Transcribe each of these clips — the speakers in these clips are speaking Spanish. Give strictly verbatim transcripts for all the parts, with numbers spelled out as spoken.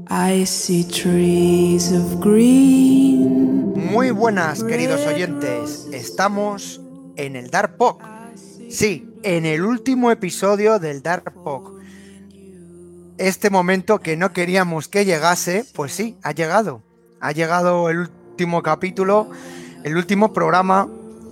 I see trees of green. Muy buenas, queridos oyentes. Estamos en el Dark P O C. Sí, en el último episodio del Dark P O C. Este momento que no queríamos que llegase, pues sí, ha llegado. Ha llegado el último capítulo, el último programa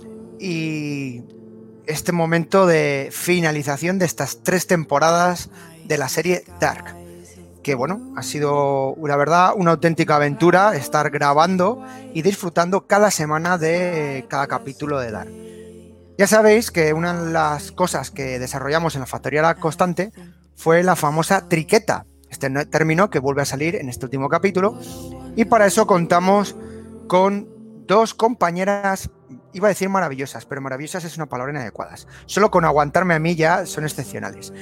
y este momento de finalización de estas tres temporadas de la serie Dark. Que bueno, ha sido, la verdad, una auténtica aventura estar grabando y disfrutando cada semana de cada capítulo de Dark. Ya sabéis que una de las cosas que desarrollamos en la Factoría La Constante fue la famosa triqueta, este término que vuelve a salir en este último capítulo, y para eso contamos con dos compañeras, iba a decir maravillosas, pero maravillosas es una palabra inadecuada. Solo con aguantarme a mí ya son excepcionales.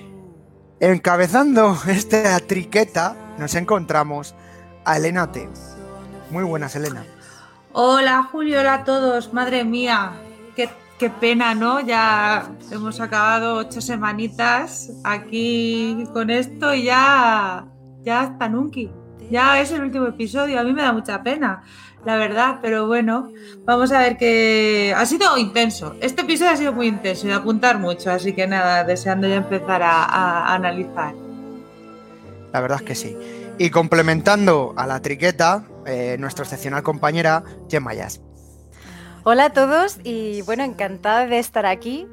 Encabezando esta triqueta nos encontramos a Elena T. Muy buenas, Elena. Hola, Julio, hola a todos. Madre mía, qué, qué pena, ¿no? Ya hemos acabado ocho semanitas aquí con esto y ya, ya hasta nunca. Ya es el último episodio. A mí me da mucha pena, la verdad, pero bueno, vamos a ver que ha sido intenso. Este episodio ha sido muy intenso y de apuntar mucho, así que nada, deseando ya empezar a, a, a analizar. La verdad es que sí. Y complementando a la triqueta, eh, nuestra excepcional compañera Gemma Yas. Hola a todos y bueno, encantada de estar aquí,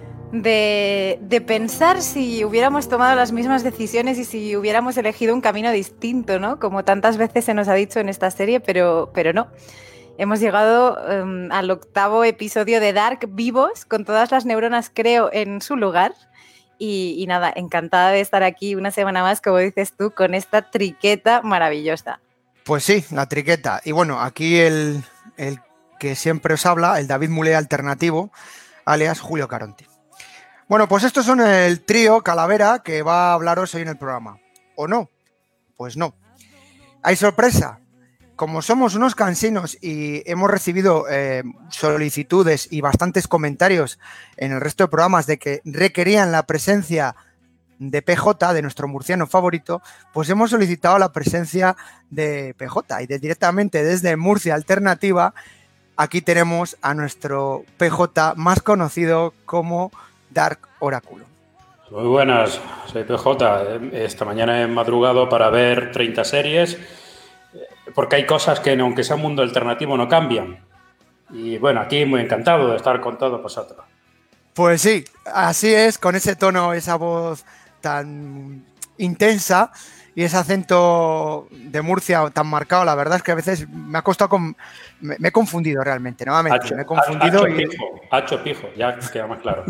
de, de pensar si hubiéramos tomado las mismas decisiones y si hubiéramos elegido un camino distinto, ¿no? Como tantas veces se nos ha dicho en esta serie, pero, pero no. Hemos llegado um, al octavo episodio de Dark vivos, con todas las neuronas, creo, en su lugar. Y, y nada, encantada de estar aquí una semana más, como dices tú, con esta triqueta maravillosa. Pues sí, la triqueta. Y bueno, aquí el, el que siempre os habla, el David Mulé alternativo, alias Julio Caronte. Bueno, pues estos son el trío Calavera que va a hablaros hoy en el programa. ¿O no? Pues no. Hay sorpresa. Como somos unos cansinos y hemos recibido eh, solicitudes y bastantes comentarios en el resto de programas de que requerían la presencia de P J, de nuestro murciano favorito, pues hemos solicitado la presencia de P J y de, directamente desde Murcia Alternativa, aquí tenemos a nuestro P J más conocido como Dark Oráculo. Muy buenas, soy P J. Esta mañana he madrugado para ver treinta series, porque hay cosas que, aunque sea un mundo alternativo, no cambian. Y bueno, aquí muy encantado de estar con todos vosotros. Pues sí, así es, con ese tono, esa voz tan intensa y ese acento de Murcia tan marcado, la verdad es que a veces me ha costado, con... me, me he confundido realmente, nuevamente, Hacho, me he confundido. hacho, y... pijo, hacho pijo, ya queda más claro.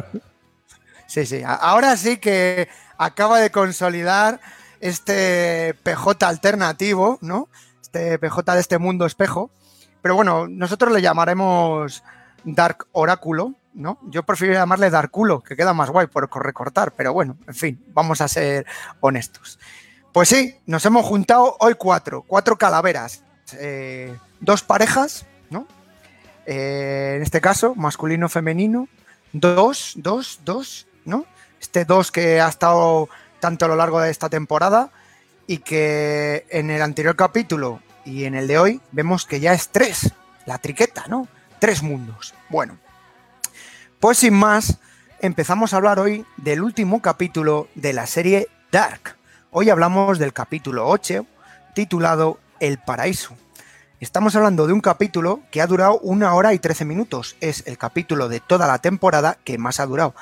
Sí, sí, ahora sí que acaba de consolidar este P J alternativo, ¿no? Este P J de este mundo espejo, pero bueno, nosotros le llamaremos Dark Oráculo, ¿no? Yo prefiero llamarle Darkulo, que queda más guay por recortar, pero bueno, en fin, vamos a ser honestos. Pues sí, nos hemos juntado hoy cuatro, cuatro calaveras, eh, dos parejas, ¿no? Eh, en este caso, masculino, femenino, dos, dos, dos, ¿no? Este dos que ha estado tanto a lo largo de esta temporada y que en el anterior capítulo y en el de hoy vemos que ya es tres, la triqueta, ¿no? Tres mundos. Bueno, pues sin más, empezamos a hablar hoy del último capítulo de la serie Dark. Hoy hablamos del capítulo ocho, titulado El Paraíso. Estamos hablando de un capítulo que ha durado una hora y trece minutos. Es el capítulo de toda la temporada que más ha durado.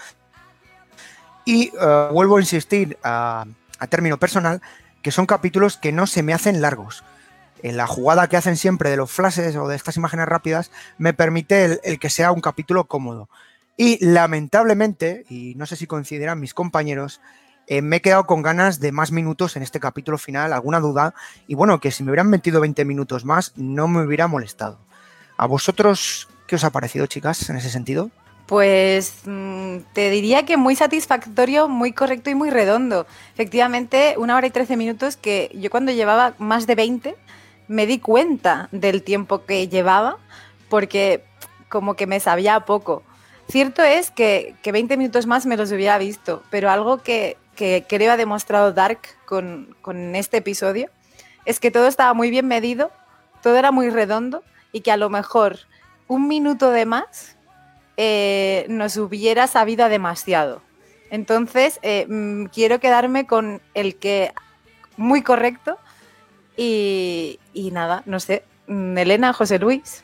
Y uh, vuelvo a insistir a, a término personal que son capítulos que no se me hacen largos. En la jugada que hacen siempre de los flashes o de estas imágenes rápidas me permite el, el que sea un capítulo cómodo. Y lamentablemente, y no sé si coincidirán mis compañeros, eh, me he quedado con ganas de más minutos en este capítulo final, alguna duda, y bueno, que si me hubieran metido veinte minutos más no me hubiera molestado. ¿A vosotros qué os ha parecido, chicas, en ese sentido? Pues mmm, te diría que muy satisfactorio, muy correcto y muy redondo. Efectivamente, una hora y trece minutos que yo cuando llevaba más de veinte me di cuenta del tiempo que llevaba porque como que me sabía poco. Cierto es que, que veinte minutos más me los hubiera visto, pero algo que, que creo ha demostrado Dark con, con este episodio es que todo estaba muy bien medido, todo era muy redondo y que a lo mejor un minuto de más eh, nos hubiera sabido a demasiado. Entonces, eh, mmm, quiero quedarme con el que muy correcto y, y nada, no sé. Elena, José Luis.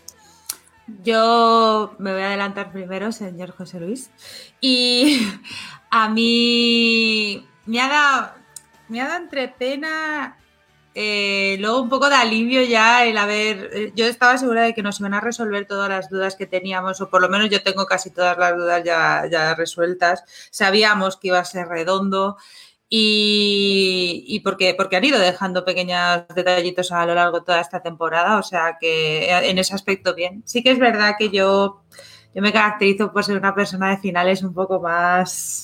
Yo me voy a adelantar primero, señor José Luis. Y a mí me ha dado, me ha dado entre pena, eh, luego un poco de alivio ya el haber... Yo estaba segura de que nos iban a resolver todas las dudas que teníamos, o por lo menos yo tengo casi todas las dudas ya, ya resueltas. Sabíamos que iba a ser redondo. Y, y porque, porque han ido dejando pequeños detallitos a lo largo de toda esta temporada, o sea que en ese aspecto bien. Sí que es verdad que yo, yo me caracterizo por ser una persona de finales un poco más,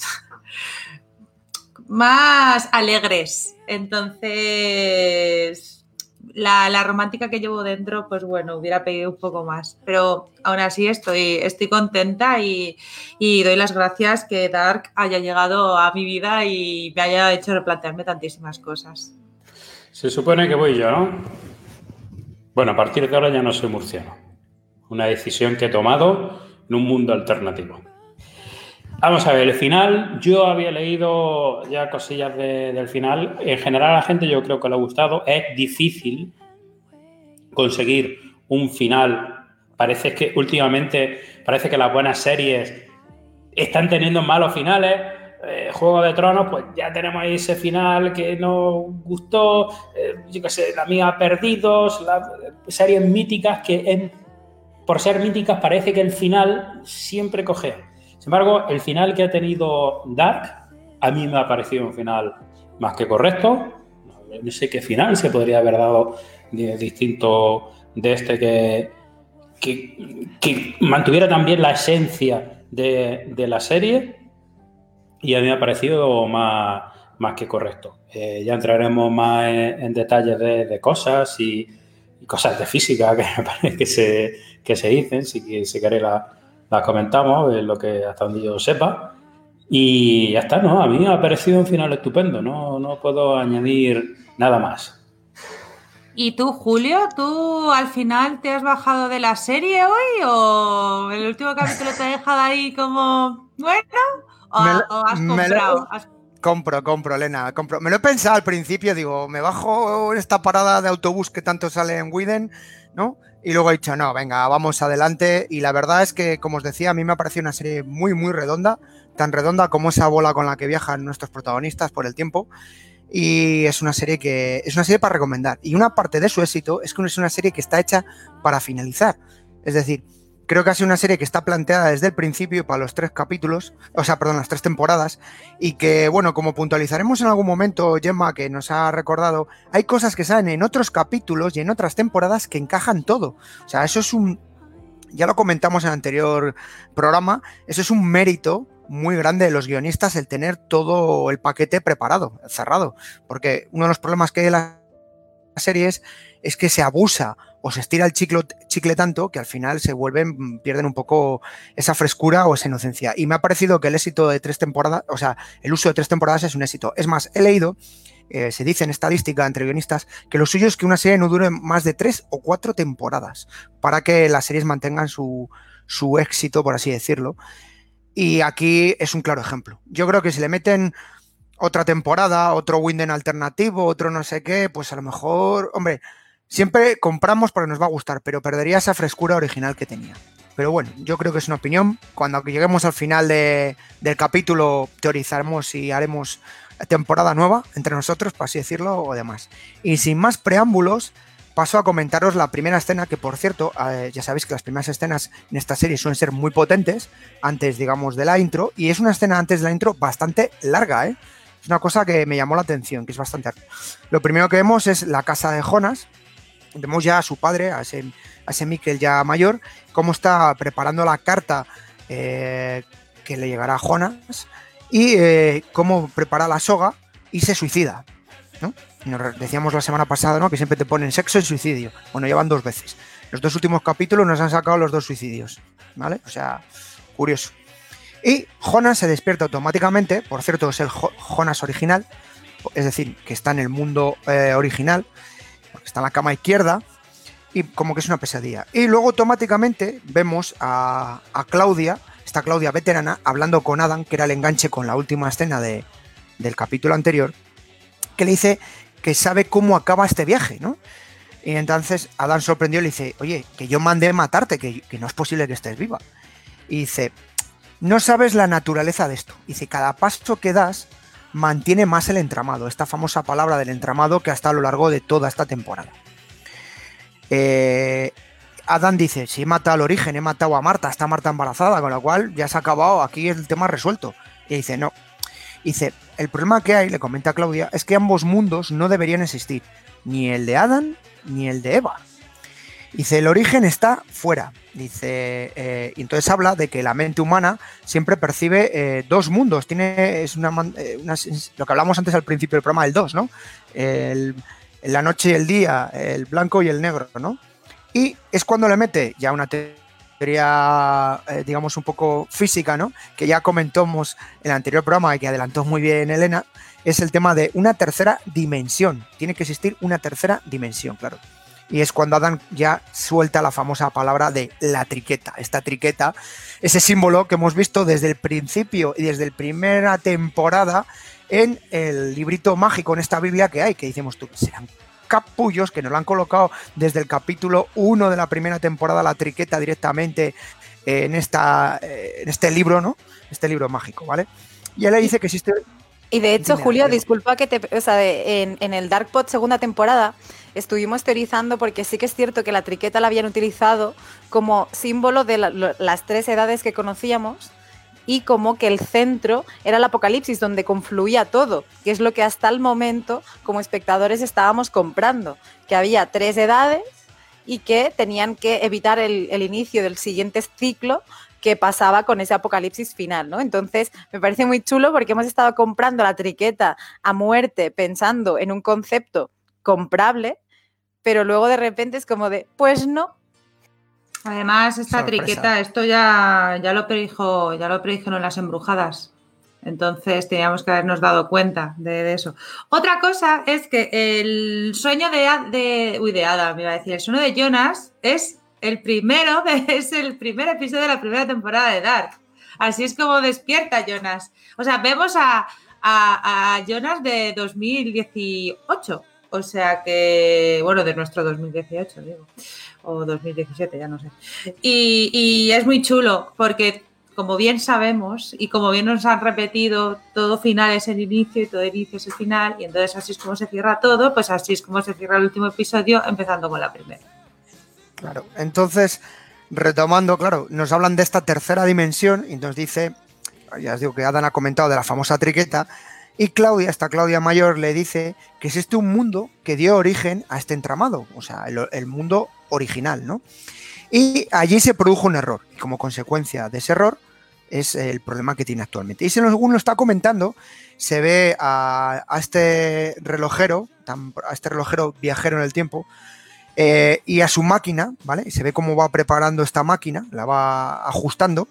más alegres, entonces la, la romántica que llevo dentro, pues bueno, hubiera pedido un poco más, pero aún así estoy, estoy contenta y, y doy las gracias que Dark haya llegado a mi vida y me haya hecho replantearme tantísimas cosas. Se supone que voy yo, ¿no? Bueno, a partir de ahora ya no soy murciano. Una decisión que he tomado en un mundo alternativo. Vamos a ver, el final, yo había leído ya cosillas de, del final. En general a la gente yo creo que le ha gustado. Es difícil conseguir un final. Parece que últimamente, parece que las buenas series están teniendo malos finales. Eh, Juego de Tronos, pues ya tenemos ahí ese final que nos gustó. Eh, yo qué sé, La Amiga Perdidos, las series míticas que en, por ser míticas parece que el final siempre coge. Sin embargo, el final que ha tenido Dark, a mí me ha parecido un final más que correcto. No sé qué final se podría haber dado de, distinto de este que, que, que mantuviera también la esencia de, de la serie, y a mí me ha parecido más, más que correcto. Eh, ya entraremos más en, en detalles de, de cosas y, y cosas de física que me parece que se, que se dicen, si, si queréis la... las comentamos, es lo que hasta donde yo sepa, y ya está, ¿no? A mí me ha parecido un final estupendo, no, no puedo añadir nada más. ¿Y tú, Julio? ¿Tú al final te has bajado de la serie hoy o el último capítulo te ha dejado ahí como bueno? ¿O, me, o has comprado? Lo, has... Compro, compro, Elena, compro. Me lo he pensado al principio, digo, me bajo en esta parada de autobús que tanto sale en Widen, ¿no? Y luego he dicho, no, venga, vamos adelante. Y la verdad es que, como os decía, a mí me ha parecido una serie muy, muy redonda. Tan redonda como esa bola con la que viajan nuestros protagonistas por el tiempo. Y es una serie que es una serie para recomendar. Y una parte de su éxito es que es una serie que está hecha para finalizar. Es decir, creo que ha sido una serie que está planteada desde el principio para los tres capítulos, o sea, perdón, las tres temporadas, y que, bueno, como puntualizaremos en algún momento, Gemma, que nos ha recordado, hay cosas que salen en otros capítulos y en otras temporadas que encajan todo. O sea, eso es un... Ya lo comentamos en el anterior programa, eso es un mérito muy grande de los guionistas, el tener todo el paquete preparado, cerrado, porque uno de los problemas que hay en las series es que se abusa o se estira el chicle, chicle tanto que al final se vuelven, pierden un poco esa frescura o esa inocencia. Y me ha parecido que el éxito de tres temporadas, o sea, el uso de tres temporadas es un éxito. Es más, he leído, eh, se dice en estadística entre guionistas, que lo suyo es que una serie no dure más de tres o cuatro temporadas para que las series mantengan su, su éxito, por así decirlo. Y aquí es un claro ejemplo. Yo creo que si le meten otra temporada, otro Winden alternativo, otro no sé qué, pues a lo mejor, hombre... Siempre compramos porque nos va a gustar, pero perdería esa frescura original que tenía. Pero bueno, yo creo que es una opinión. Cuando lleguemos al final de, del capítulo teorizaremos y haremos temporada nueva entre nosotros, por así decirlo, o demás. Y sin más preámbulos, paso a comentaros la primera escena, que por cierto, eh, ya sabéis que las primeras escenas en esta serie suelen ser muy potentes, antes, digamos, de la intro, y es una escena antes de la intro bastante larga, ¿eh? Es una cosa que me llamó la atención, que es bastante larga. Lo primero que vemos es la casa de Jonas. Vemos ya a su padre, a ese, a ese Mikkel ya mayor, cómo está preparando la carta eh, que le llegará a Jonas y eh, cómo prepara la soga y se suicida, ¿no? Nos decíamos la semana pasada, ¿no?, que siempre te ponen sexo y suicidio. Bueno, llevan dos veces. Los dos últimos capítulos nos han sacado los dos suicidios, ¿vale? O sea, curioso. Y Jonas se despierta automáticamente, por cierto, es el Jo- Jonas original, es decir, que está en el mundo eh, original, porque está en la cama izquierda, y como que es una pesadilla. Y luego automáticamente vemos a, a Claudia, esta Claudia veterana, hablando con Adam, que era el enganche con la última escena de, del capítulo anterior, que le dice que sabe cómo acaba este viaje, ¿no? Y entonces Adam sorprendió y le dice, oye, que yo mandé matarte, que, que no es posible que estés viva. Y dice, no sabes la naturaleza de esto. Dice, cada paso que das mantiene más el entramado, esta famosa palabra del entramado que hasta a lo largo de toda esta temporada. Eh, Adam dice, si he matado al origen, he matado a Marta, está Marta embarazada, con lo cual ya se ha acabado, aquí el tema resuelto. Y dice, no. Dice, el problema que hay, le comenta a Claudia, es que ambos mundos no deberían existir, ni el de Adam ni el de Eva. Dice, el origen está fuera. Dice, eh, y entonces habla de que la mente humana siempre percibe eh, dos mundos. Tiene, es una, eh, una, lo que hablamos antes al principio del programa, el dos, ¿no? El, la noche y el día, el blanco y el negro, ¿no? Y es cuando le mete ya una teoría, eh, digamos, un poco física, ¿no? Que ya comentamos en el anterior programa y que adelantó muy bien Elena, es el tema de una tercera dimensión. Tiene que existir una tercera dimensión, claro. Y es cuando Adam ya suelta la famosa palabra de la triqueta. Esta triqueta, ese símbolo que hemos visto desde el principio y desde la primera temporada en el librito mágico, en esta Biblia que hay, que decimos tú, serán capullos que nos lo han colocado desde el capítulo uno de la primera temporada, la triqueta directamente en, esta, en este libro, ¿no? Este libro mágico, ¿vale? Y él le dice que existe... Y de hecho, Julio, disculpa que te... O sea, de, en, en el Dark Pod segunda temporada estuvimos teorizando porque sí que es cierto que la triqueta la habían utilizado como símbolo de la, lo, las tres edades que conocíamos y como que el centro era el apocalipsis donde confluía todo, que es lo que hasta el momento como espectadores estábamos comprando, que había tres edades y que tenían que evitar el, el inicio del siguiente ciclo que pasaba con ese apocalipsis final, ¿no? Entonces, me parece muy chulo porque hemos estado comprando la triqueta a muerte pensando en un concepto comprable, pero luego de repente es como de, pues no. Además, esta Sorpresa. triqueta, esto ya, ya lo predijo, ya lo predijeron las embrujadas. Entonces teníamos que habernos dado cuenta de, de eso. Otra cosa es que el sueño de, de uy, de Adam, me iba a decir, el sueño de Jonas es el primero, de, es el primer episodio de la primera temporada de Dark. Así es como despierta Jonas. O sea, vemos a, a, a Jonas de dos mil dieciocho. O sea que, bueno, de nuestro dos mil dieciocho, digo, o dos mil diecisiete, ya no sé. Y, y es muy chulo porque, como bien sabemos y como bien nos han repetido, todo final es el inicio y todo inicio es el final, y entonces así es como se cierra todo, pues así es como se cierra el último episodio, empezando con la primera. Claro, entonces, retomando, claro, nos hablan de esta tercera dimensión y nos dice, ya os digo que Adam ha comentado de la famosa triqueta, y Claudia, esta Claudia mayor, le dice que existe un mundo que dio origen a este entramado, o sea, el, el mundo original, ¿no? Y allí se produjo un error, y como consecuencia de ese error es el problema que tiene actualmente. Y según lo está comentando, se ve a, a este relojero, a este relojero viajero en el tiempo, eh, y a su máquina, ¿vale? Y se ve cómo va preparando esta máquina, la va ajustando.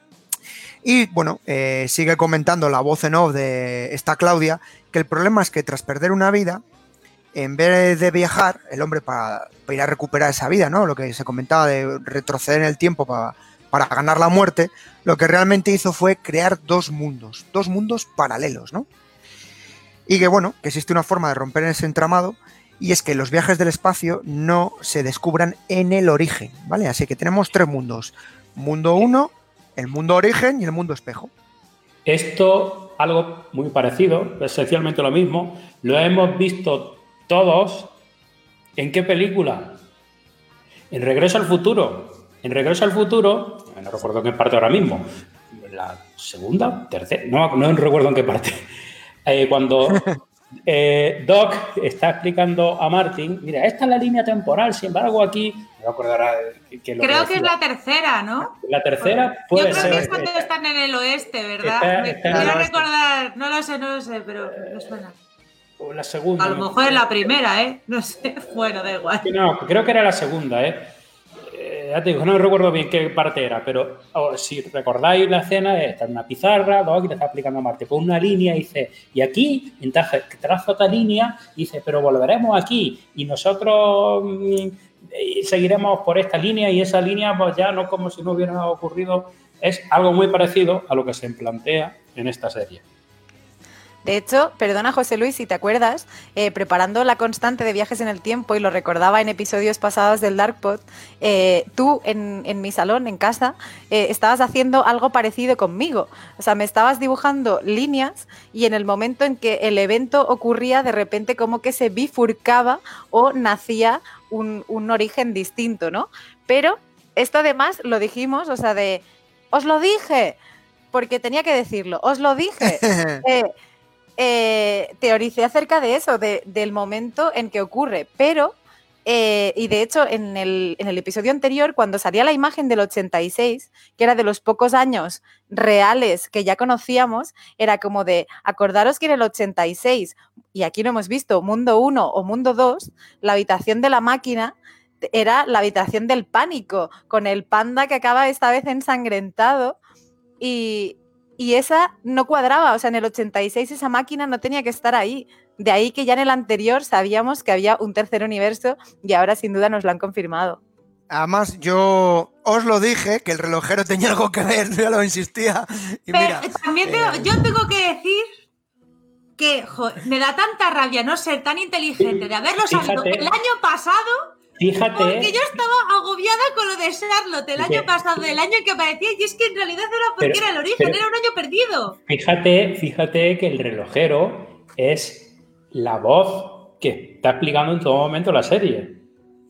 Y bueno, eh, sigue comentando la voz en off de esta Claudia, que el problema es que tras perder una vida, en vez de viajar, el hombre para, para ir a recuperar esa vida, ¿no? Lo que se comentaba de retroceder en el tiempo para, para ganar la muerte, lo que realmente hizo fue crear dos mundos, dos mundos paralelos, ¿no? Y que bueno, que existe una forma de romper ese entramado, y es que los viajes del espacio no se descubran en el origen, ¿vale? Así que tenemos tres mundos. Mundo uno, el mundo origen y el mundo espejo. Esto, algo muy parecido, esencialmente lo mismo, lo hemos visto todos. ¿En qué película? En Regreso al Futuro. En Regreso al Futuro, no recuerdo en qué parte ahora mismo, la segunda, tercera, no, no recuerdo en qué parte. Eh, cuando eh, Doc está explicando a Martin, mira, esta es la línea temporal, sin embargo aquí, me acordará que lo creo que que es la tercera, ¿no? La tercera puede Yo creo ser. que es cuando están en el oeste, ¿verdad? Está, me está quiero recordar, no lo sé, no lo sé, pero me suena. O la segunda. A lo mejor es la primera, ¿eh? No sé, bueno, da igual. No, creo que era la segunda, ¿eh? eh ya te digo, no recuerdo bien qué parte era, pero oh, si recordáis la escena, está en una pizarra, Doc te está explicando a Marte, pone una línea y dice, y aquí, entonces traza otra línea, y dice, pero volveremos aquí, y nosotros mmm, seguiremos por esta línea, y esa línea, pues ya no como si no hubiera ocurrido, es algo muy parecido a lo que se plantea en esta serie. De hecho, perdona José Luis, si te acuerdas, eh, preparando la constante de viajes en el tiempo, y lo recordaba en episodios pasados del Darkpod, eh, tú en, en mi salón, en casa, eh, estabas haciendo algo parecido conmigo. O sea, me estabas dibujando líneas y en el momento en que el evento ocurría, de repente como que se bifurcaba o nacía un, un origen distinto, ¿no? Pero esto además lo dijimos, o sea, de, os lo dije, porque tenía que decirlo, os lo dije. Eh, Eh, teoricé acerca de eso, de, del momento en que ocurre, pero, eh, y de hecho en el, en el episodio anterior, cuando salía la imagen del ochenta y seis, que era de los pocos años reales que ya conocíamos, era como de, acordaros que en el ochenta y seis, y aquí lo hemos visto, Mundo uno o Mundo dos, la habitación de la máquina era la habitación del pánico, con el panda que acaba esta vez ensangrentado, y... Y esa no cuadraba, o sea, en el ochenta y seis esa máquina no tenía que estar ahí. De ahí que ya en el anterior sabíamos que había un tercer universo y ahora sin duda nos lo han confirmado. Además, yo os lo dije, que el relojero tenía algo que ver, yo lo insistía. Y Pero mira, también tengo, eh... yo tengo que decir que joder, me da tanta rabia no ser tan inteligente de haberlo sabido el año pasado. Fíjate. Porque yo estaba agobiada con lo de Charlotte el año pasado, el año que aparecía, y es que en realidad era porque pero, era el origen, pero, era un año perdido. Fíjate, fíjate que el relojero es la voz que está explicando en todo momento la serie.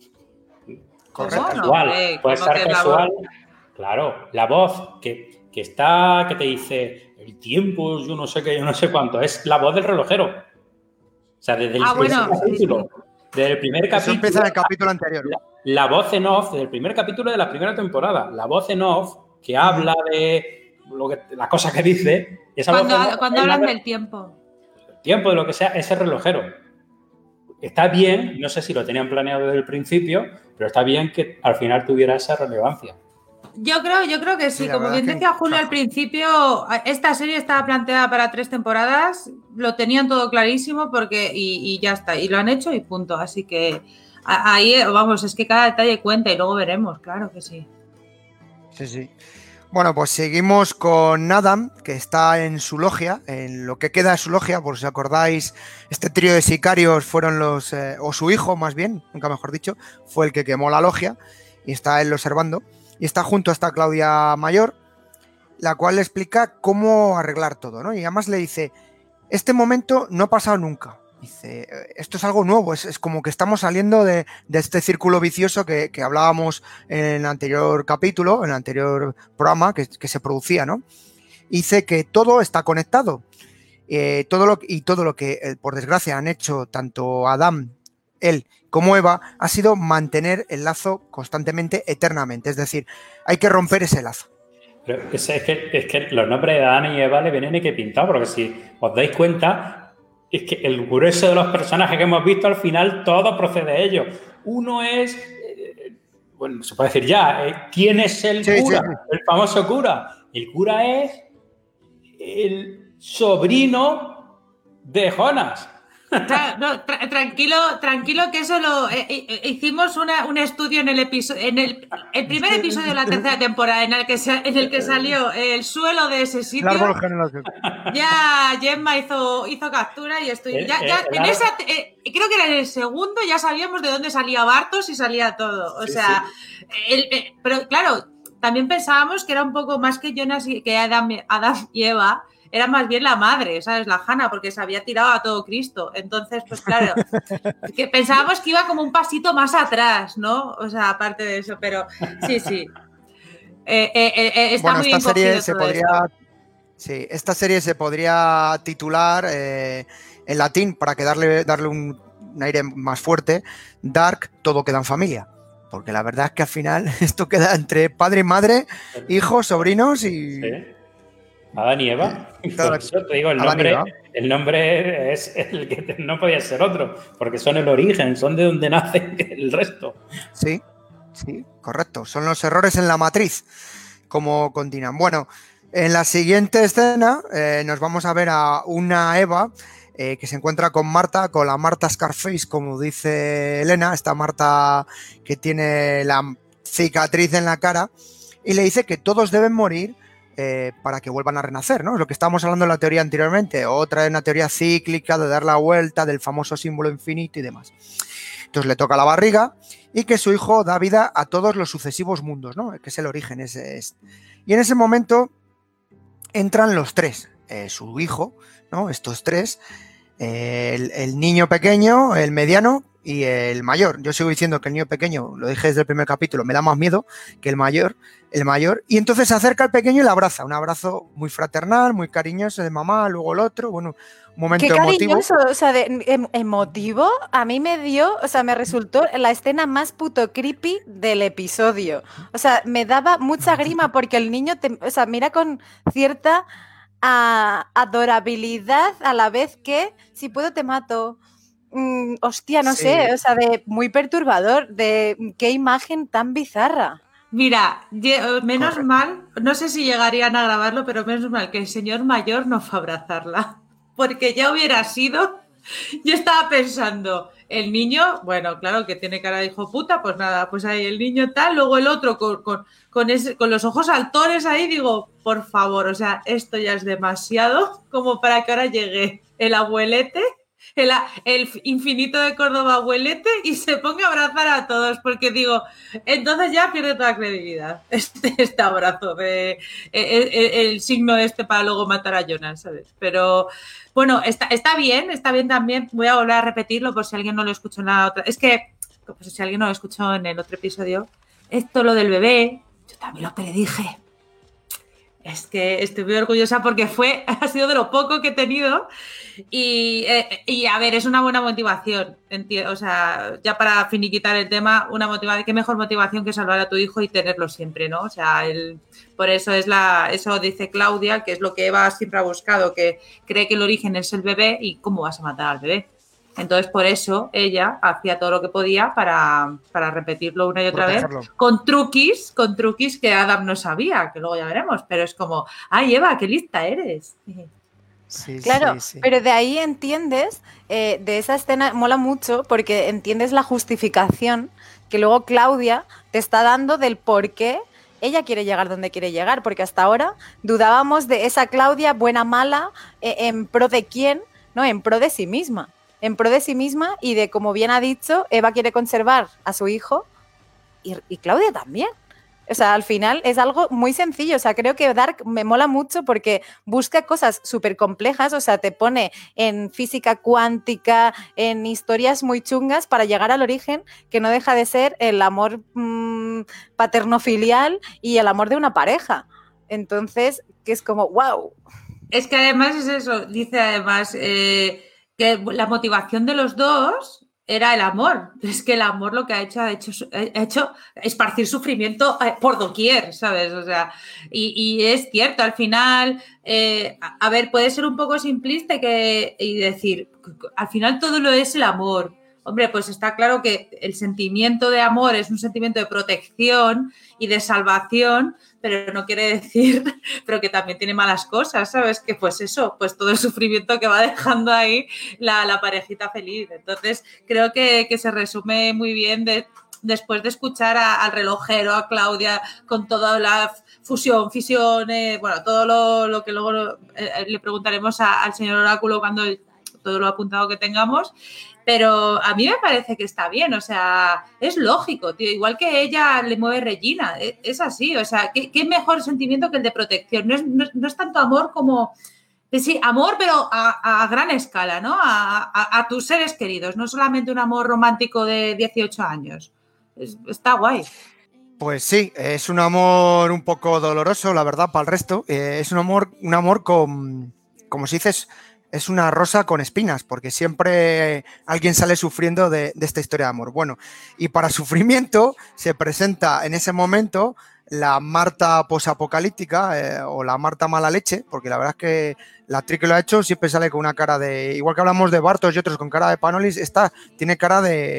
Correcto. Casual, no, puede ser casual. Claro, la voz que, que está, que te dice el tiempo, yo no sé qué, yo no sé cuánto, es la voz del relojero. O sea, desde el ah, bueno, capítulo. Sí, sí. Desde el primer capítulo. Eso empieza en el capítulo anterior. La, la voz en off, desde el primer capítulo de la primera temporada. La voz en off que habla de lo que, las cosas que dice. Esa cuando voz cuando hablan del tiempo. El tiempo, de lo que sea, ese relojero. Está bien, no sé si lo tenían planeado desde el principio, pero está bien que al final tuviera esa relevancia. Yo creo, yo creo que sí, sí como bien decía Julio al principio, esta serie estaba planteada para tres temporadas, lo tenían todo clarísimo porque y, y ya está, y lo han hecho y punto, así que ahí, vamos, es que cada detalle cuenta y luego veremos, claro que sí. Sí, sí. Bueno, pues seguimos con Adam, que está en su logia, en lo que queda de su logia, por si acordáis, este trío de sicarios fueron los, eh, o su hijo más bien, nunca mejor dicho, fue el que quemó la logia y está él observando. Y está junto a esta Claudia Mayor, la cual le explica cómo arreglar todo, ¿no? Y además le dice, este momento no ha pasado nunca. Dice, esto es algo nuevo, es, es como que estamos saliendo de, de este círculo vicioso que, que hablábamos en el anterior capítulo, en el anterior programa que, que se producía, ¿no? Y dice que todo está conectado. Eh, todo lo, y todo lo que, eh, por desgracia, han hecho tanto Adán, él como Eva, ha sido mantener el lazo constantemente, eternamente. Es decir, hay que romper ese lazo. Pero es, es, que, es que los nombres de Adán y Eva le vienen ni que pintado, porque si os dais cuenta, es que el grueso de los personajes que hemos visto, al final, todo procede de ellos. Uno es, eh, bueno, se puede decir ya, eh, ¿quién es el sí, cura? Sí, sí. El famoso cura. El cura es el sobrino de Jonas. Tra no, tra tranquilo, tranquilo que eso lo eh, eh, hicimos una, un estudio en el episodio, en el, el primer episodio de la tercera temporada en el que se, en el que salió el suelo de ese sitio. El árbol genealógico. Ya Gemma hizo, hizo captura y estoy. Ya, ya, en esa, eh, creo que era en el segundo ya sabíamos de dónde salía Bartos y salía todo. O sí, sea, sí. El, eh, pero claro, también pensábamos que era un poco más que Jonas y que Adam, Adam y Eva. Era más bien la madre, ¿sabes? La Hannah, porque se había tirado a todo Cristo. Entonces, pues claro, que pensábamos que iba como un pasito más atrás, ¿no? O sea, aparte de eso, pero sí, sí. Eh, eh, eh, está bueno, muy esta bien serie se podría, sí, esta serie se podría titular eh, en latín, para que darle, darle un, un aire más fuerte, Dark, todo queda en familia. Porque la verdad es que al final esto queda entre padre y madre, hijos, sobrinos y... ¿Sí? Adán y Eva. Por eso te digo, el nombre, el nombre es el que no podía ser otro, porque son el origen, son de donde nace el resto. Sí, Sí, correcto. Son los errores en la matriz, como continúan. Bueno, en la siguiente escena eh, nos vamos a ver a una Eva eh, que se encuentra con Marta, con la Marta Scarface, como dice Elena, esta Marta que tiene la cicatriz en la cara, y le dice que todos deben morir eh, para que vuelvan a renacer, ¿no? Lo que estábamos hablando en la teoría anteriormente, otra es una teoría cíclica de dar la vuelta, del famoso símbolo infinito y demás. Entonces le toca la barriga y que su hijo da vida a todos los sucesivos mundos, ¿no? Que es el origen. Es, es... Y en ese momento entran los tres, eh, su hijo, ¿no? Estos tres, eh, el, el niño pequeño, el mediano y el mayor. Yo sigo diciendo que el niño pequeño, lo dije desde el primer capítulo, me da más miedo que el mayor, el mayor. Y entonces se acerca al pequeño y le abraza, un abrazo muy fraternal, muy cariñoso de mamá, luego el otro, bueno, un momento Qué emotivo. cariñoso, o sea, de, em, emotivo, a mí me dio, o sea, me resultó la escena más puto creepy del episodio. O sea, me daba mucha grima porque el niño, te, o sea, mira con cierta a, adorabilidad a la vez que, si puedo te mato. Mm, hostia, no Sí. sé, o sea, de muy perturbador, de qué imagen tan bizarra. Mira, ye- menos Correcto. mal, no sé si llegarían a grabarlo, pero menos mal que el señor mayor no fue a abrazarla. Porque ya hubiera sido. Yo estaba pensando, el niño, bueno, claro que tiene cara de hijo puta, pues nada, pues ahí el niño tal, luego el otro con, con, con, ese, con los ojos saltones ahí, digo, por favor, o sea, esto ya es demasiado como para que ahora llegue el abuelete. El, el infinito de Córdoba abuelete y se ponga a abrazar a todos, porque digo, entonces ya pierde toda credibilidad este, este abrazo de el, el, el signo este para luego matar a Jonas, ¿sabes? Pero bueno, está, está bien, está bien también, voy a volver a repetirlo por si alguien no lo escuchó en la otra, es que pues, si alguien no lo escuchó en el otro episodio, esto lo del bebé, yo también lo predije. Es que estoy muy orgullosa porque fue, ha sido de lo poco que he tenido y, eh, y a ver, es una buena motivación, entiendo, o sea, ya para finiquitar el tema, una motivación, qué mejor motivación que salvar a tu hijo y tenerlo siempre, ¿no? O sea, el, por eso es la, eso dice Claudia, que es lo que Eva siempre ha buscado, que cree que el origen es el bebé y cómo vas a matar al bebé. Entonces, por eso ella hacía todo lo que podía para, para repetirlo una y otra Protegerlo. vez, con truquis, con truquis que Adam no sabía, que luego ya veremos, pero es como, ¡ay, Eva, qué lista eres! Sí, Claro, sí, sí. pero de ahí entiendes, eh, de esa escena mola mucho porque entiendes la justificación que luego Claudia te está dando del por qué ella quiere llegar donde quiere llegar, porque hasta ahora dudábamos de esa Claudia buena, mala, eh, en pro de quién, ¿no? En pro de sí misma. En pro de sí misma y de, como bien ha dicho, Eva quiere conservar a su hijo y, y Claudia también. O sea, al final es algo muy sencillo. O sea, creo que Dark me mola mucho porque busca cosas súper complejas. O sea, te pone en física cuántica, en historias muy chungas para llegar al origen, que no deja de ser el amor mmm, paterno-filial y el amor de una pareja. Entonces, que es como, wow. Es que además es eso, dice además eh, que la motivación de los dos era el amor. Es que el amor lo que ha hecho ha hecho, ha hecho esparcir sufrimiento por doquier, ¿sabes? O sea, y, y es cierto, al final, eh, a, a ver, puede ser un poco simplista que, y decir, al final todo lo es el amor. Hombre, pues está claro que el sentimiento de amor es un sentimiento de protección y de salvación, pero no quiere decir, pero que también tiene malas cosas, ¿sabes? Que pues eso, pues todo el sufrimiento que va dejando ahí la, la parejita feliz. Entonces, creo que, que se resume muy bien de, después de escuchar a, al relojero, a Claudia, con toda la fusión, fisión, eh, bueno, todo lo, lo que luego eh, le preguntaremos a, al señor Oráculo cuando todo lo apuntado que tengamos. Pero a mí me parece que está bien, o sea, es lógico, tío, igual que ella le mueve Regina, es, es así, o sea, ¿qué, qué mejor sentimiento que el de protección? No es, no, no es tanto amor como, sí, amor, pero a, a gran escala, ¿no? A, a, a tus seres queridos, no solamente un amor romántico de dieciocho años, es, está guay. Pues sí, es un amor un poco doloroso, la verdad, para el resto, eh, es un amor, un amor con, como si dices, es una rosa con espinas, porque siempre alguien sale sufriendo de, de esta historia de amor. Bueno, y para sufrimiento se presenta en ese momento la Marta posapocalíptica eh, o la Marta mala leche, porque la verdad es que la actriz que lo ha hecho siempre sale con una cara de, igual que hablamos de Bartos y otros con cara de Panolis, esta tiene cara de,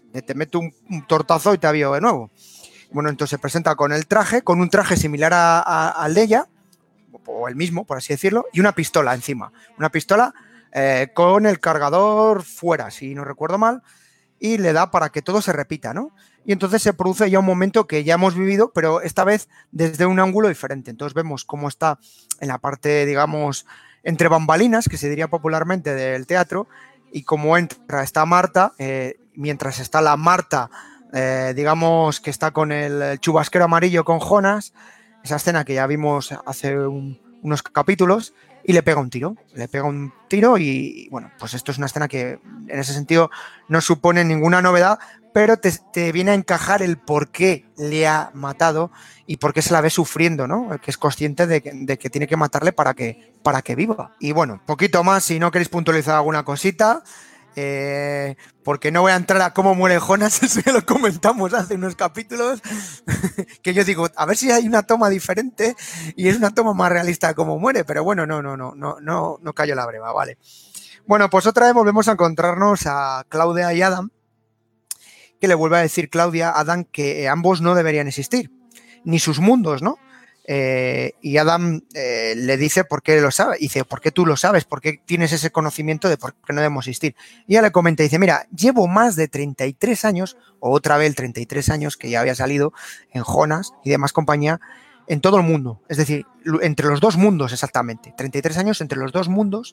te meto un, un tortazo y te avío de nuevo. Bueno, entonces se presenta con el traje, con un traje similar a, a, al de ella, o el mismo, por así decirlo, y una pistola encima. Una pistola eh, con el cargador fuera, si no recuerdo mal, y le da para que todo se repita, ¿no? Y entonces se produce ya un momento que ya hemos vivido, pero esta vez desde un ángulo diferente. Entonces vemos cómo está en la parte, digamos, entre bambalinas, que se diría popularmente del teatro, y cómo entra, está Marta, eh, mientras está la Marta, eh, digamos, que está con el, el chubasquero amarillo con Jonas, esa escena que ya vimos hace un, unos capítulos, y le pega un tiro, le pega un tiro y, bueno, pues esto es una escena que en ese sentido no supone ninguna novedad, pero te, te viene a encajar el por qué le ha matado y por qué se la ve sufriendo, ¿no? Que es consciente de que, de que tiene que matarle para que, para que viva. Y bueno, poquito más, si no queréis puntualizar alguna cosita, eh, porque no voy a entrar a cómo muere Jonas, eso ya lo comentamos hace unos capítulos, que yo digo, a ver si hay una toma diferente y es una toma más realista de cómo muere, pero bueno, no, no, no, no, no, no cayó la breva, vale. Bueno, pues otra vez volvemos a encontrarnos a Claudia y Adam, que le vuelve a decir Claudia a Adam que ambos no deberían existir, ni sus mundos, ¿no? Eh, y Adam eh, le dice por qué lo sabe, dice, ¿por qué tú lo sabes? ¿Por qué tienes ese conocimiento de por qué no debemos existir? Y ella le comenta, dice, mira, llevo más de treinta y tres años, o otra vez treinta y tres años que ya había salido en Jonas y demás compañía, en todo el mundo, es decir, entre los dos mundos exactamente, treinta y tres años entre los dos mundos,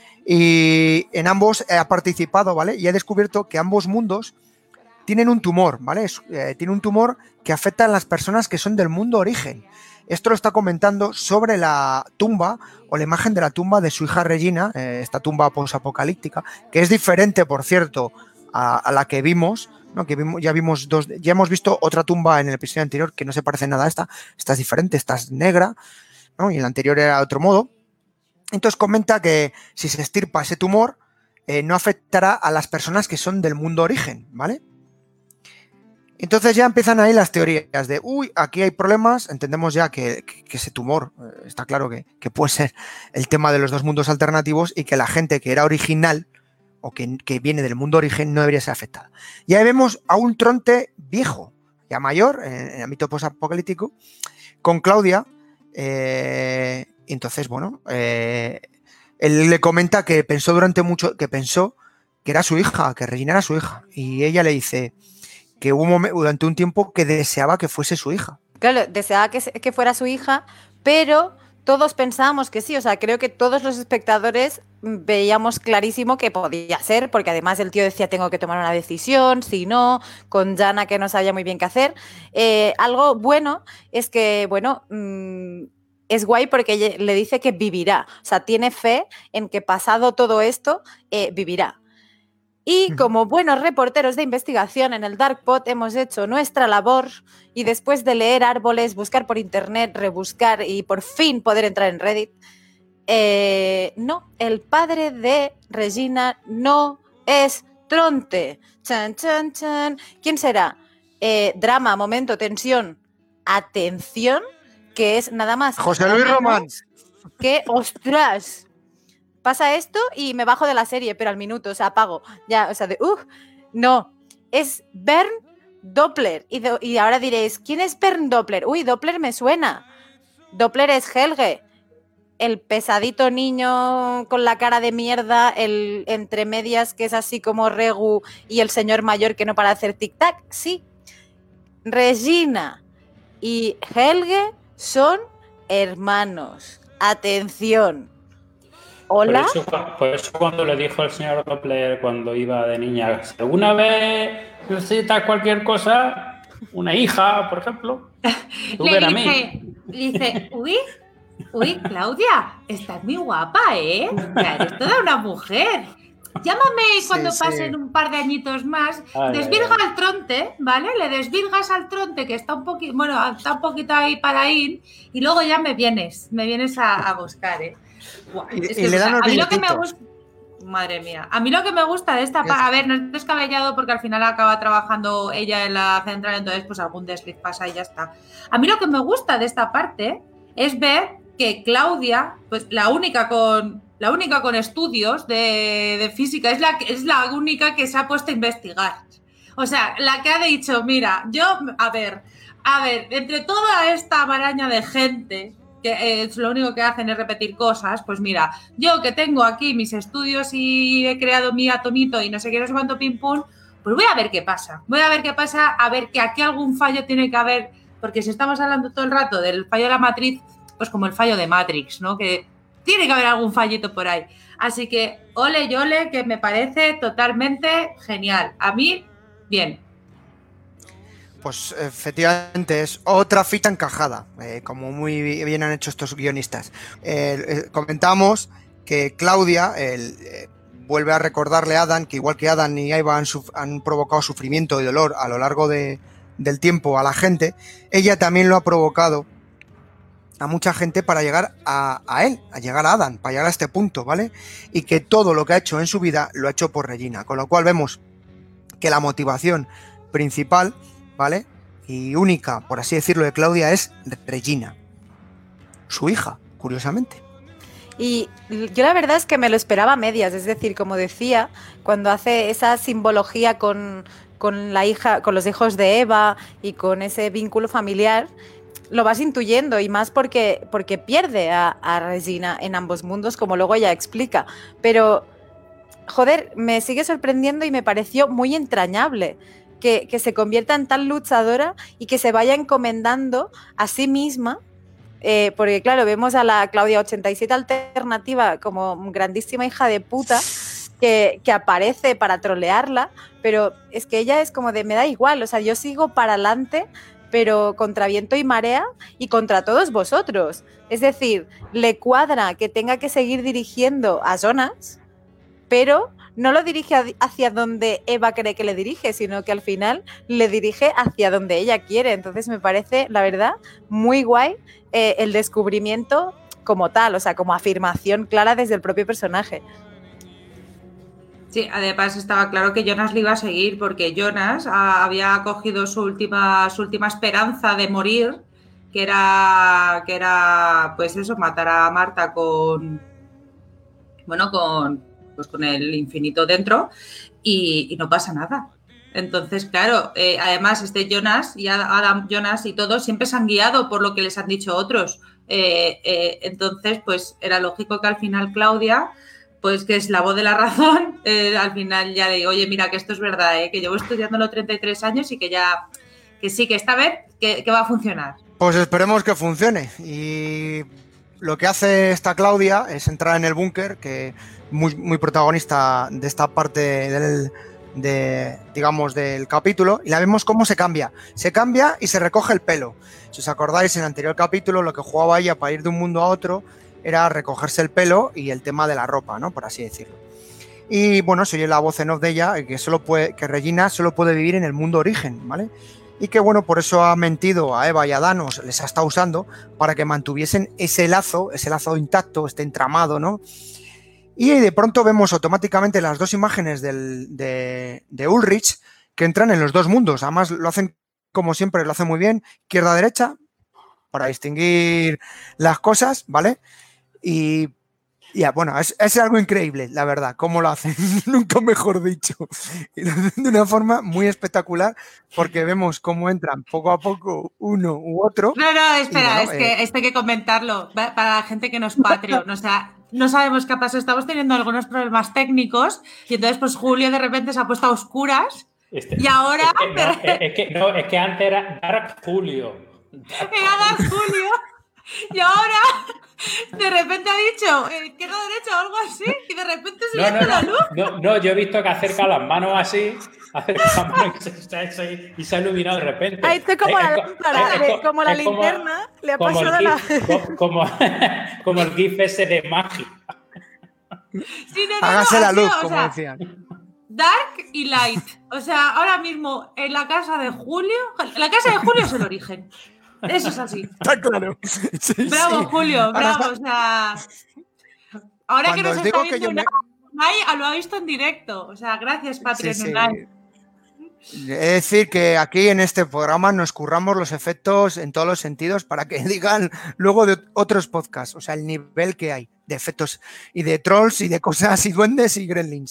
y en ambos ha participado, ¿vale? Y he descubierto que ambos mundos tienen un tumor, ¿vale? Es, eh, tiene un tumor que afecta a las personas que son del mundo origen. Esto lo está comentando sobre la tumba o la imagen de la tumba de su hija Regina, eh, esta tumba posapocalíptica, que es diferente, por cierto, a, a la que vimos, ¿no? Que vimos, ya vimos dos, ya hemos visto otra tumba en el episodio anterior que no se parece nada a esta, esta es diferente, esta es negra, ¿no? Y en la anterior era de otro modo. Entonces comenta que si se extirpa ese tumor, eh, no afectará a las personas que son del mundo origen, ¿vale? Entonces ya empiezan ahí las teorías de, uy, aquí hay problemas, entendemos ya que, que, que ese tumor, eh, está claro que, que puede ser el tema de los dos mundos alternativos y que la gente que era original o que, que viene del mundo origen no debería ser afectada. Y ahí vemos a un Tronte viejo, ya mayor, en, en el ámbito posapocalíptico, con Claudia, eh, y entonces, bueno, eh, él le comenta que pensó durante mucho, que pensó que era su hija, que Regina era su hija, y ella le dice que hubo un momento, durante un tiempo que deseaba que fuese su hija. Claro, deseaba que, que fuera su hija, pero todos pensábamos que sí, o sea, creo que todos los espectadores veíamos clarísimo que podía ser, porque además el tío decía, tengo que tomar una decisión, si no, con Jana que no sabía muy bien qué hacer. Eh, algo bueno es que, bueno, mmm, es guay porque le dice que vivirá, o sea, tiene fe en que pasado todo esto, eh, vivirá. Y como buenos reporteros de investigación en el Darkpod hemos hecho nuestra labor y después de leer árboles, buscar por internet, rebuscar y por fin poder entrar en Reddit, eh, no, el padre de Regina no es Tronte. Chan, chan, chan. ¿Quién será? Eh, drama, momento, tensión, atención, que es nada más. José Luis Román. Que, ostras, pasa esto y me bajo de la serie, pero al minuto, o sea, apago. Ya, o sea, de, uh, no. Es Bernd Doppler. Y, do, y ahora diréis, ¿quién es Bernd Doppler? Uy, Doppler me suena. Doppler es Helge. El pesadito niño con la cara de mierda, el entre medias que es así como Regu y el señor mayor que no para de hacer tic-tac. Sí. Regina y Helge son hermanos. Atención. ¿Hola? Por eso, por eso cuando le dijo el señor Doppler cuando iba de niña, si alguna vez necesitas cualquier cosa, una hija, por ejemplo, tú le ver a dice, mí. Le dice, uy, uy, Claudia, estás muy guapa, ¿eh? Ya eres toda una mujer. Llámame Sí, cuando sí. pasen un par de añitos más. Ay, Desvirga ay, al Tronte, ¿vale? Le desvirgas al Tronte, que está un poquito, bueno, está un poquito ahí para ir, y luego ya me vienes, me vienes a, a buscar, ¿eh? Buah, Y, es y que, le o sea, dan a los mí lo que me billetitos. gusta, madre mía, a mí lo que me gusta de esta, Es- pa- a ver, no es descabellado porque al final acaba trabajando ella en la central, entonces pues algún desliz pasa y ya está. A mí lo que me gusta de esta parte es ver que Claudia, pues la única con la única con estudios de, de física, es la, es la única que se ha puesto a investigar. O sea, la que ha dicho, mira, yo, a ver, a ver, entre toda esta maraña de gente que es lo único que hacen es repetir cosas, pues mira, yo que tengo aquí mis estudios y he creado mi atomito y no sé qué, no sé cuánto pim pum, pues voy a ver qué pasa. Voy a ver qué pasa, a ver que aquí algún fallo tiene que haber, porque si estamos hablando todo el rato del fallo de la matriz, pues como el fallo de Matrix, ¿no? Que tiene que haber algún fallito por ahí. Así que ole y ole, que me parece totalmente genial. A mí, bien. Pues efectivamente es otra fita encajada, eh, como muy bien han hecho estos guionistas. Eh, eh, comentamos que Claudia el, eh, vuelve a recordarle a Adán que igual que Adán y Eva han, han provocado sufrimiento y dolor a lo largo de, del tiempo a la gente, ella también lo ha provocado a mucha gente para llegar a, a él, a llegar a Adán, para llegar a este punto, ¿vale? Y que todo lo que ha hecho en su vida lo ha hecho por Regina, con lo cual vemos que la motivación principal, ¿vale? Y única, por así decirlo, de Claudia es Regina, su hija, curiosamente. Y yo la verdad es que me lo esperaba a medias, es decir, como decía, cuando hace esa simbología con, con la hija, con los hijos de Eva y con ese vínculo familiar, lo vas intuyendo, y más porque, porque pierde a, a Regina en ambos mundos, como luego ella explica. Pero, joder, me sigue sorprendiendo y me pareció muy entrañable que, que se convierta en tan luchadora y que se vaya encomendando a sí misma. Eh, porque claro, vemos a la Claudia ochenta y siete alternativa como grandísima hija de puta que, que aparece para trolearla, pero es que ella es como de me da igual, o sea, yo sigo para adelante, pero contra viento y marea y contra todos vosotros. Es decir, le cuadra que tenga que seguir dirigiendo a Jonas, pero no lo dirige hacia donde Eva cree que le dirige, sino que al final le dirige hacia donde ella quiere. Entonces me parece, la verdad, muy guay eh, el descubrimiento como tal, o sea, como afirmación clara desde el propio personaje. Sí, además estaba claro que Jonas le iba a seguir, porque Jonas a, había cogido su última, su última esperanza de morir, que era, que era, pues eso, matar a Marta con, bueno, con, pues con el infinito dentro, y, y no pasa nada. Entonces, claro, eh, además este Jonas y Adam Jonas y todos siempre se han guiado por lo que les han dicho otros. Eh, eh, entonces, pues era lógico que al final Claudia, pues que es la voz de la razón, eh, al final ya le digo, oye, mira, que esto es verdad, eh, que llevo estudiándolo treinta y tres años y que ya, que sí, que esta vez que, que va a funcionar. Pues esperemos que funcione. Y lo que hace esta Claudia es entrar en el búnker, que muy, muy protagonista de esta parte del, de, digamos, del capítulo, y la vemos cómo se cambia. Se cambia y se recoge el pelo. Si os acordáis, en el anterior capítulo lo que jugaba ella para ir de un mundo a otro era recogerse el pelo y el tema de la ropa, ¿no? Por así decirlo. Y bueno, se oye la voz en off de ella, que, solo puede, que Regina solo puede vivir en el mundo origen, ¿vale? Y que bueno, por eso ha mentido a Eva y a Dan, les ha estado usando para que mantuviesen ese lazo, ese lazo intacto, este entramado, ¿no? Y de pronto vemos automáticamente las dos imágenes del, de, de Ulrich que entran en los dos mundos. Además lo hacen como siempre, lo hacen muy bien, izquierda-derecha, para distinguir las cosas, ¿vale? Y ya, bueno, es, es algo increíble, la verdad, cómo lo hacen, nunca mejor dicho, y lo hacen de una forma muy espectacular, porque vemos cómo entran poco a poco uno u otro. No, no, espera, bueno, es eh... que esto hay que comentarlo para la gente que no es Patreon, o sea, no sabemos qué ha pasado, estamos teniendo algunos problemas técnicos y entonces pues Julio de repente se ha puesto a oscuras este, y ahora... Es que, no, es, que, no, es que antes era Dark Julio. Dark era Dark Julio y ahora... De repente ha dicho eh, izquierda derecha o algo así y de repente se no, le no, hace no, la luz. No, no, yo he visto que acerca las manos así, acerca las manos y se, se, se, y se ha iluminado de repente. Ha hecho como es, la lámpara, es, es, como la linterna, como, le ha pasado el la... GIF, como, como, como el GIF ese de magia. Sí, no, no, hágase no, la luz, sido, como o sea, decían. Dark y light. O sea, ahora mismo en la casa de Julio, la casa de Julio es el origen. Eso es así. Está claro. Sí, bravo, sí. Julio, bravo. Ahora, o sea, ahora cuando que nos os está digo viendo que yo me... Unai, lo ha visto en directo. O sea, gracias, Patreon sí, sí. Unai. Es decir, que aquí en este programa nos curramos los efectos en todos los sentidos para que digan luego de otros podcasts. O sea, el nivel que hay de efectos y de trolls y de cosas y duendes y gremlins.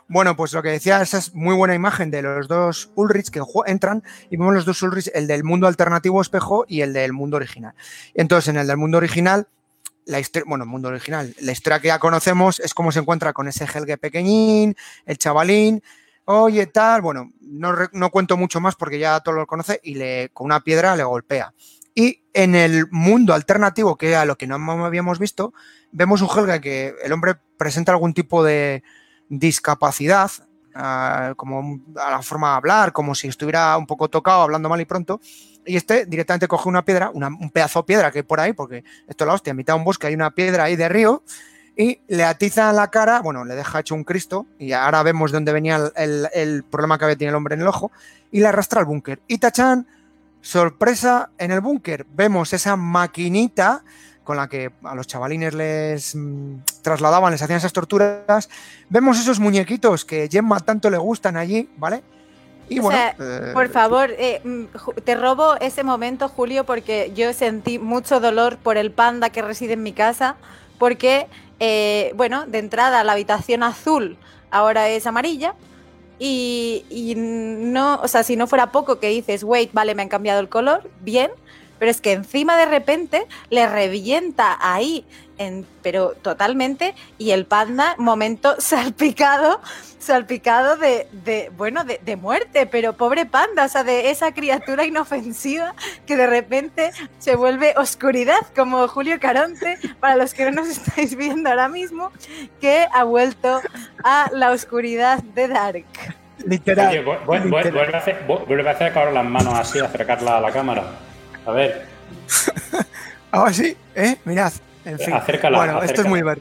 Bueno, pues lo que decía, esa es muy buena imagen de los dos Ulrich que entran y vemos los dos Ulrich, el del mundo alternativo espejo y el del mundo original. Entonces, en el del mundo original, la historia, bueno, el mundo original, la historia que ya conocemos es cómo se encuentra con ese Helge pequeñín, el chavalín, oye, tal, bueno, no, no cuento mucho más porque ya todo lo conoce y le, con una piedra le golpea. Y en el mundo alternativo, que era lo que no habíamos visto, vemos un Helge que el hombre presenta algún tipo de discapacidad, uh, como a la forma de hablar, como si estuviera un poco tocado, hablando mal y pronto, y este directamente coge una piedra, una, un pedazo de piedra que hay por ahí, porque esto es la hostia, en mitad de un bosque hay una piedra ahí de río, y le atiza en la cara, bueno, le deja hecho un Cristo, y ahora vemos de dónde venía el, el, el problema que había tenido el hombre en el ojo, y le arrastra al búnker. Y tachán, sorpresa, en el búnker vemos esa maquinita con la que a los chavalines les mmm, trasladaban, les hacían esas torturas. Vemos esos muñequitos que Gemma tanto le gustan allí, ¿vale? Y o bueno, sea, eh, por favor, eh, te robo ese momento, Julio, porque yo sentí mucho dolor por el panda que reside en mi casa, porque, eh, bueno, de entrada la habitación azul ahora es amarilla, y, y no, o sea, si no fuera poco que dices, wait, vale, me han cambiado el color, bien, pero es que encima de repente le revienta ahí, en, pero totalmente, y el panda, momento salpicado, salpicado de, de bueno, de, de muerte, pero pobre panda, o sea, de esa criatura inofensiva que de repente se vuelve oscuridad, como Julio Caronte, para los que no nos estáis viendo ahora mismo, que ha vuelto a la oscuridad de Dark. Literal. Oye, vu- vu- literal. Vuelve a hacer, vu- vuelve a hacer ahora las manos así, acercarla a la cámara. A ver. Ahora sí, ¿eh? Mirad. En fin. Acércala, bueno, acércala. esto es muy ver.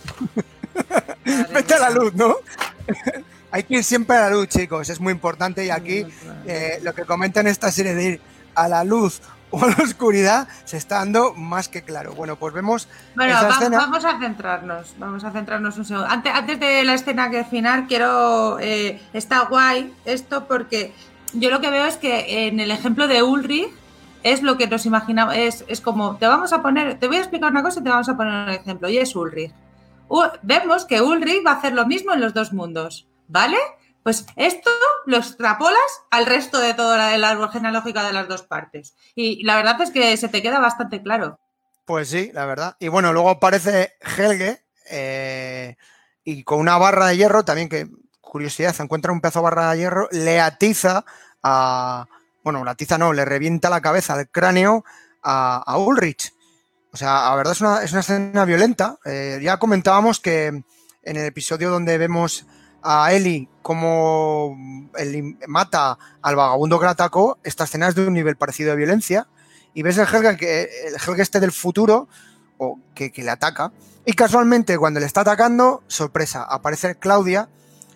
Vete a la luz, ¿no? Hay que ir siempre a la luz, chicos. Es muy importante. Y aquí eh, lo que comentan en esta serie de ir a la luz o a la oscuridad se está dando más que claro. Bueno, pues vemos Bueno, esa va- escena. vamos a centrarnos, vamos a centrarnos un segundo. Antes, antes de la escena que final, quiero, eh, está guay esto porque yo lo que veo es que en el ejemplo de Ulrich es lo que nos imaginamos, es, es como, te vamos a poner, te voy a explicar una cosa y te vamos a poner un ejemplo, y es Ulrich. U- vemos que Ulrich va a hacer lo mismo en los dos mundos, ¿vale? Pues esto lo extrapolas al resto de toda el árbol genealógico de las dos partes. Y la verdad es que se te queda bastante claro. Pues sí, la verdad. Y bueno, luego aparece Helge eh, y con una barra de hierro, también que, curiosidad, encuentra un pedazo de barra de hierro, le atiza a... Bueno, la atiza no, le revienta la cabeza, el cráneo a, a Ulrich. O sea, la verdad es una, es una escena violenta. Eh, ya comentábamos que en el episodio donde vemos a Eli cómo Eli mata al vagabundo que la atacó, esta escena es de un nivel parecido de violencia. Y ves el Helge, que, el Helge este del futuro, o que, que le ataca. Y casualmente, cuando le está atacando, sorpresa, aparece Claudia,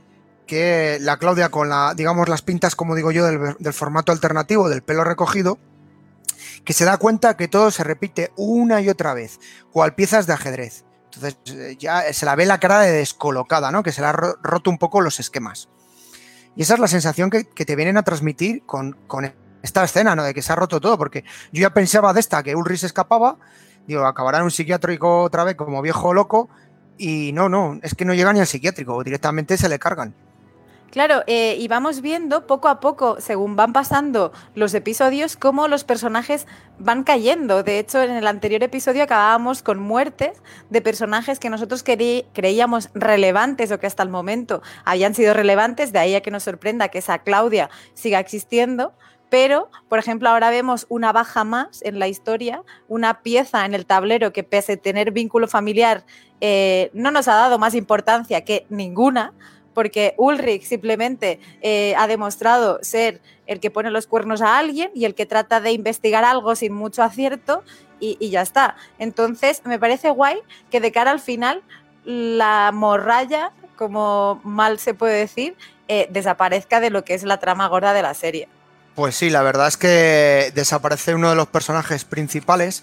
que la Claudia con la, digamos, las pintas, como digo yo, del, del formato alternativo, del pelo recogido, que se da cuenta que todo se repite una y otra vez, cual piezas de ajedrez. Entonces ya se la ve la cara de descolocada, ¿no? Que se le ha roto un poco los esquemas. Y esa es la sensación que, que te vienen a transmitir con, con esta escena, ¿no? De que se ha roto todo, porque yo ya pensaba de esta que Ulrich se escapaba, digo, acabará en un psiquiátrico otra vez como viejo loco, y no, no, es que no llega ni al psiquiátrico, directamente se le cargan. Claro, eh, y vamos viendo poco a poco, según van pasando los episodios, cómo los personajes van cayendo. De hecho, en el anterior episodio acabábamos con muertes de personajes que nosotros querí, creíamos relevantes o que hasta el momento habían sido relevantes, de ahí a que nos sorprenda que esa Claudia siga existiendo. Pero, por ejemplo, ahora vemos una baja más en la historia, una pieza en el tablero que pese a tener vínculo familiar eh, no nos ha dado más importancia que ninguna, porque Ulrich simplemente eh, ha demostrado ser el que pone los cuernos a alguien y el que trata de investigar algo sin mucho acierto y, y ya está. Entonces, me parece guay que de cara al final la morralla, como mal se puede decir, eh, desaparezca de lo que es la trama gorda de la serie. Pues sí, la verdad es que desaparece uno de los personajes principales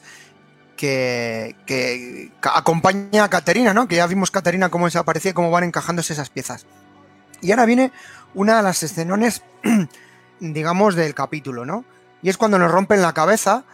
que, que acompaña a Caterina, ¿no? Que ya vimos Caterina cómo desaparecía y cómo van encajándose esas piezas. Y ahora viene una de las escenones, digamos, del capítulo, ¿no? Y es cuando nos rompen la cabeza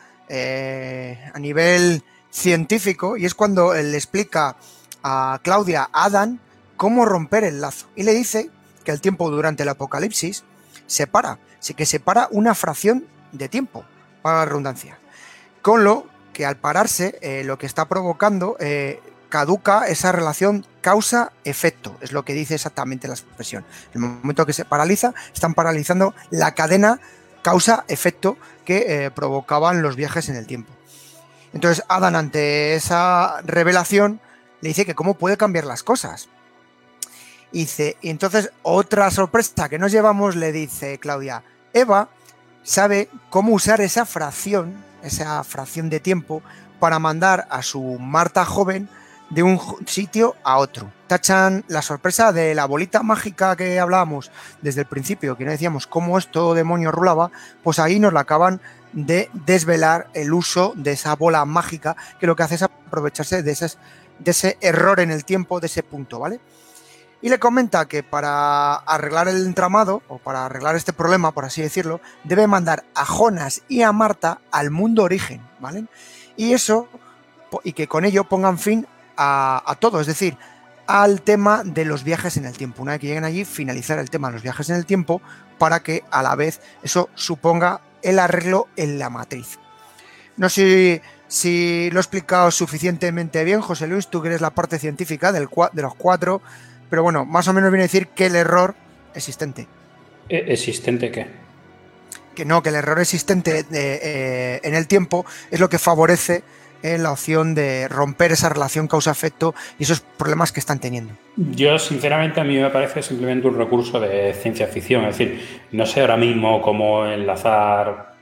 eh, a nivel científico, y es cuando él le explica a Claudia, a Adam, cómo romper el lazo. Y le dice que el tiempo durante el apocalipsis se para, sí que se para una fracción de tiempo, para la redundancia. Con lo que al pararse, eh, lo que está provocando, eh, caduca esa relación causa-efecto, es lo que dice exactamente la expresión. En el momento que se paraliza, están paralizando la cadena causa-efecto que eh, provocaban los viajes en el tiempo. Entonces Adán, ante esa revelación, le dice que cómo puede cambiar las cosas. Y dice, y entonces otra sorpresa que nos llevamos, le dice Claudia, Eva sabe cómo usar esa fracción, esa fracción de tiempo para mandar a su Marta joven de un sitio a otro. Tachan la sorpresa de la bolita mágica que hablábamos desde el principio, que no decíamos cómo esto demonio rulaba, pues ahí nos la acaban de desvelar el uso de esa bola mágica, que lo que hace es aprovecharse de, esas, de ese error en el tiempo, de ese punto, ¿vale? Y le comenta que para arreglar el entramado, o para arreglar este problema, por así decirlo, debe mandar a Jonas y a Marta al mundo origen, ¿vale? Y eso, y que con ello pongan fin a, a todo, es decir, al tema de los viajes en el tiempo. Una vez que lleguen allí, finalizar el tema de los viajes en el tiempo para que a la vez eso suponga el arreglo en la matriz. No sé si lo he explicado suficientemente bien, José Luis, tú que eres la parte científica del, de los cuatro, pero bueno, más o menos viene a decir que el error existente. ¿Existente qué? Que no, que el error existente de, eh, en el tiempo es lo que favorece eh, la opción de romper esa relación causa-efecto y esos problemas que están teniendo. Yo, sinceramente, a mí me parece simplemente un recurso de ciencia ficción. Es decir, no sé ahora mismo cómo enlazar...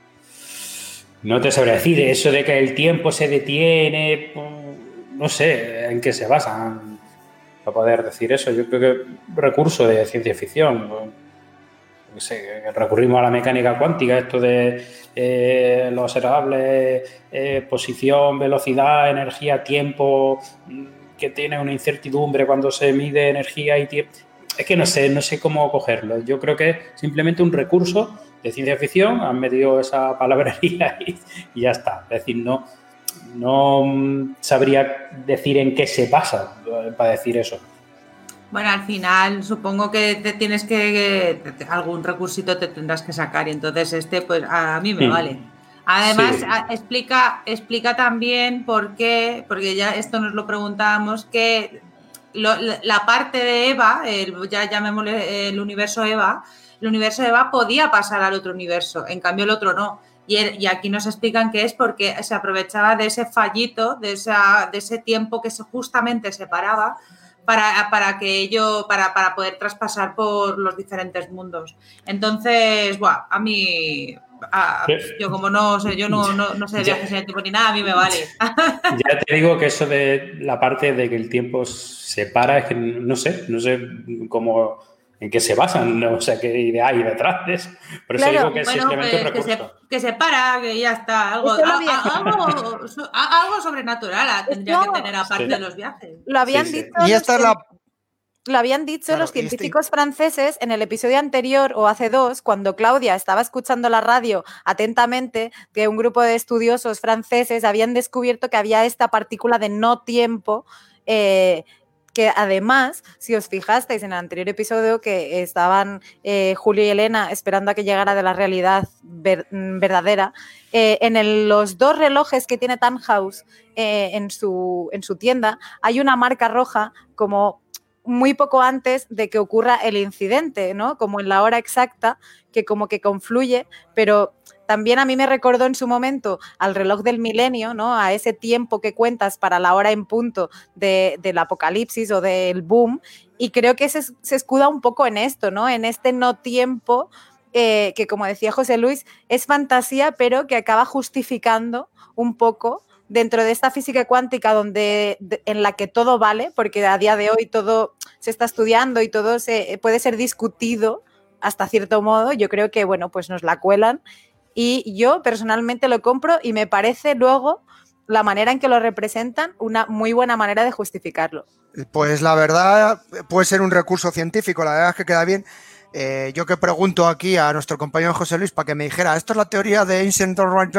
No te sabría decir eso de que el tiempo se detiene... No sé en qué se basan para poder decir eso. Yo creo que recurso de ciencia ficción. No sé, recurrimos a la mecánica cuántica, esto de eh, lo observable, eh, posición, velocidad, energía, tiempo, que tiene una incertidumbre cuando se mide energía y tiempo. Es que no sé, no sé cómo cogerlo. Yo creo que es simplemente un recurso de ciencia ficción, han metido esa palabrería y, y ya está. Es decir, no, no sabría decir en qué se basa para decir eso. Bueno, al final supongo que te tienes que, que algún recursito te tendrás que sacar y entonces este pues a mí me mm. vale. Además sí. a, explica explica también por qué, porque ya esto nos lo preguntábamos, que lo, la parte de Eva, el, ya llamémosle el universo Eva, el universo Eva podía pasar al otro universo, en cambio el otro no. Y, el, y aquí nos explican que es porque se aprovechaba de ese fallito, de, esa, de ese tiempo que se, justamente separaba para, para que ello, para, para poder traspasar por los diferentes mundos. Entonces, bueno, a mí, a, yo como no sé, yo no, no, no sé de viajes en el tiempo ni nada, a mí me vale. Ya te digo que eso de la parte de que el tiempo se para, es que no sé, no sé cómo, en qué se basan, o sea, qué idea hay detrás de eso. Por eso claro, digo que es bueno, simplemente pues, un recurso. Que se, que se para, que ya está, algo, algo, algo, algo sobrenatural tendría que tener aparte sí. de los viajes. Lo habían sí, dicho. Sí. Y esta es la... Lo habían dicho claro, los científicos este... franceses en el episodio anterior o hace dos, cuando Claudia estaba escuchando la radio atentamente, que un grupo de estudiosos franceses habían descubierto que había esta partícula de no tiempo, eh, que además, si os fijasteis en el anterior episodio, que estaban eh, Julio y Elena esperando a que llegara de la realidad ver, verdadera, eh, en el, los dos relojes que tiene Tannhaus eh, en, su, en su tienda hay una marca roja como muy poco antes de que ocurra el incidente, ¿no? Como en la hora exacta, que como que confluye, pero también a mí me recordó en su momento al reloj del milenio, ¿no? A ese tiempo que cuentas para la hora en punto de, del apocalipsis o del boom, y creo que se, se escuda un poco en esto, ¿no? En este no tiempo eh, que, como decía José Luis, es fantasía, pero que acaba justificando un poco dentro de esta física cuántica donde, de, en la que todo vale, porque a día de hoy todo se está estudiando y todo se, puede ser discutido hasta cierto modo, yo creo que, bueno, pues nos la cuelan y yo personalmente lo compro y me parece luego la manera en que lo representan una muy buena manera de justificarlo. Pues la verdad puede ser un recurso científico, la verdad es que queda bien. Eh, yo que pregunto aquí a nuestro compañero José Luis para que me dijera, esto es la teoría de Instant,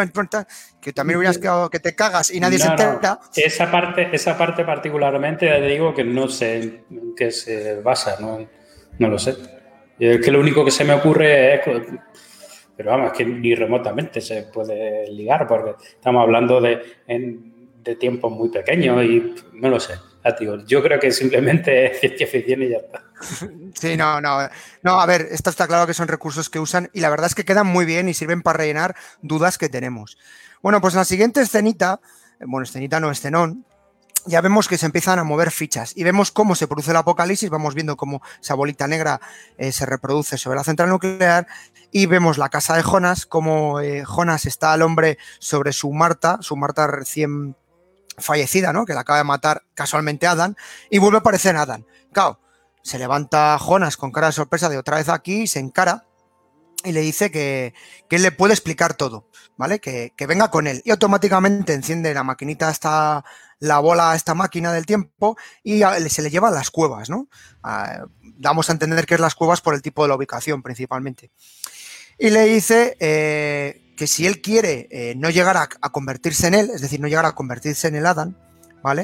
que también hubieras quedado que te cagas y nadie no, se entera. No. Esa parte, esa parte particularmente, ya te digo que no sé en qué se basa, no, no lo sé. Y es que lo único que se me ocurre es... Pero vamos, es que ni remotamente se puede ligar porque estamos hablando de, en, de tiempos muy pequeños y no lo sé. Ya digo, yo creo que simplemente es ciencia ficción y ya está. Sí, no, no. No, a ver, esto está claro que son recursos que usan y la verdad es que quedan muy bien y sirven para rellenar dudas que tenemos. Bueno, pues en la siguiente escenita, bueno, escenita no, escenón, ya vemos que se empiezan a mover fichas y vemos cómo se produce el apocalipsis, vamos viendo cómo esa bolita negra eh, se reproduce sobre la central nuclear y vemos la casa de Jonas, cómo eh, Jonas está al hombre sobre su Marta, su Marta recién fallecida, ¿no? Que la acaba de matar casualmente Adán y vuelve a aparecer Adán. Claro, se levanta Jonas con cara de sorpresa de otra vez aquí, se encara y le dice que, que él le puede explicar todo, ¿vale? Que, que venga con él y automáticamente enciende la maquinita hasta la bola a esta máquina del tiempo y a, se le lleva a las cuevas, ¿no? A, damos a entender que es las cuevas por el tipo de la ubicación principalmente. Y le dice eh, que si él quiere eh, no llegar a, a convertirse en él, es decir, no llegar a convertirse en el Adán, ¿vale?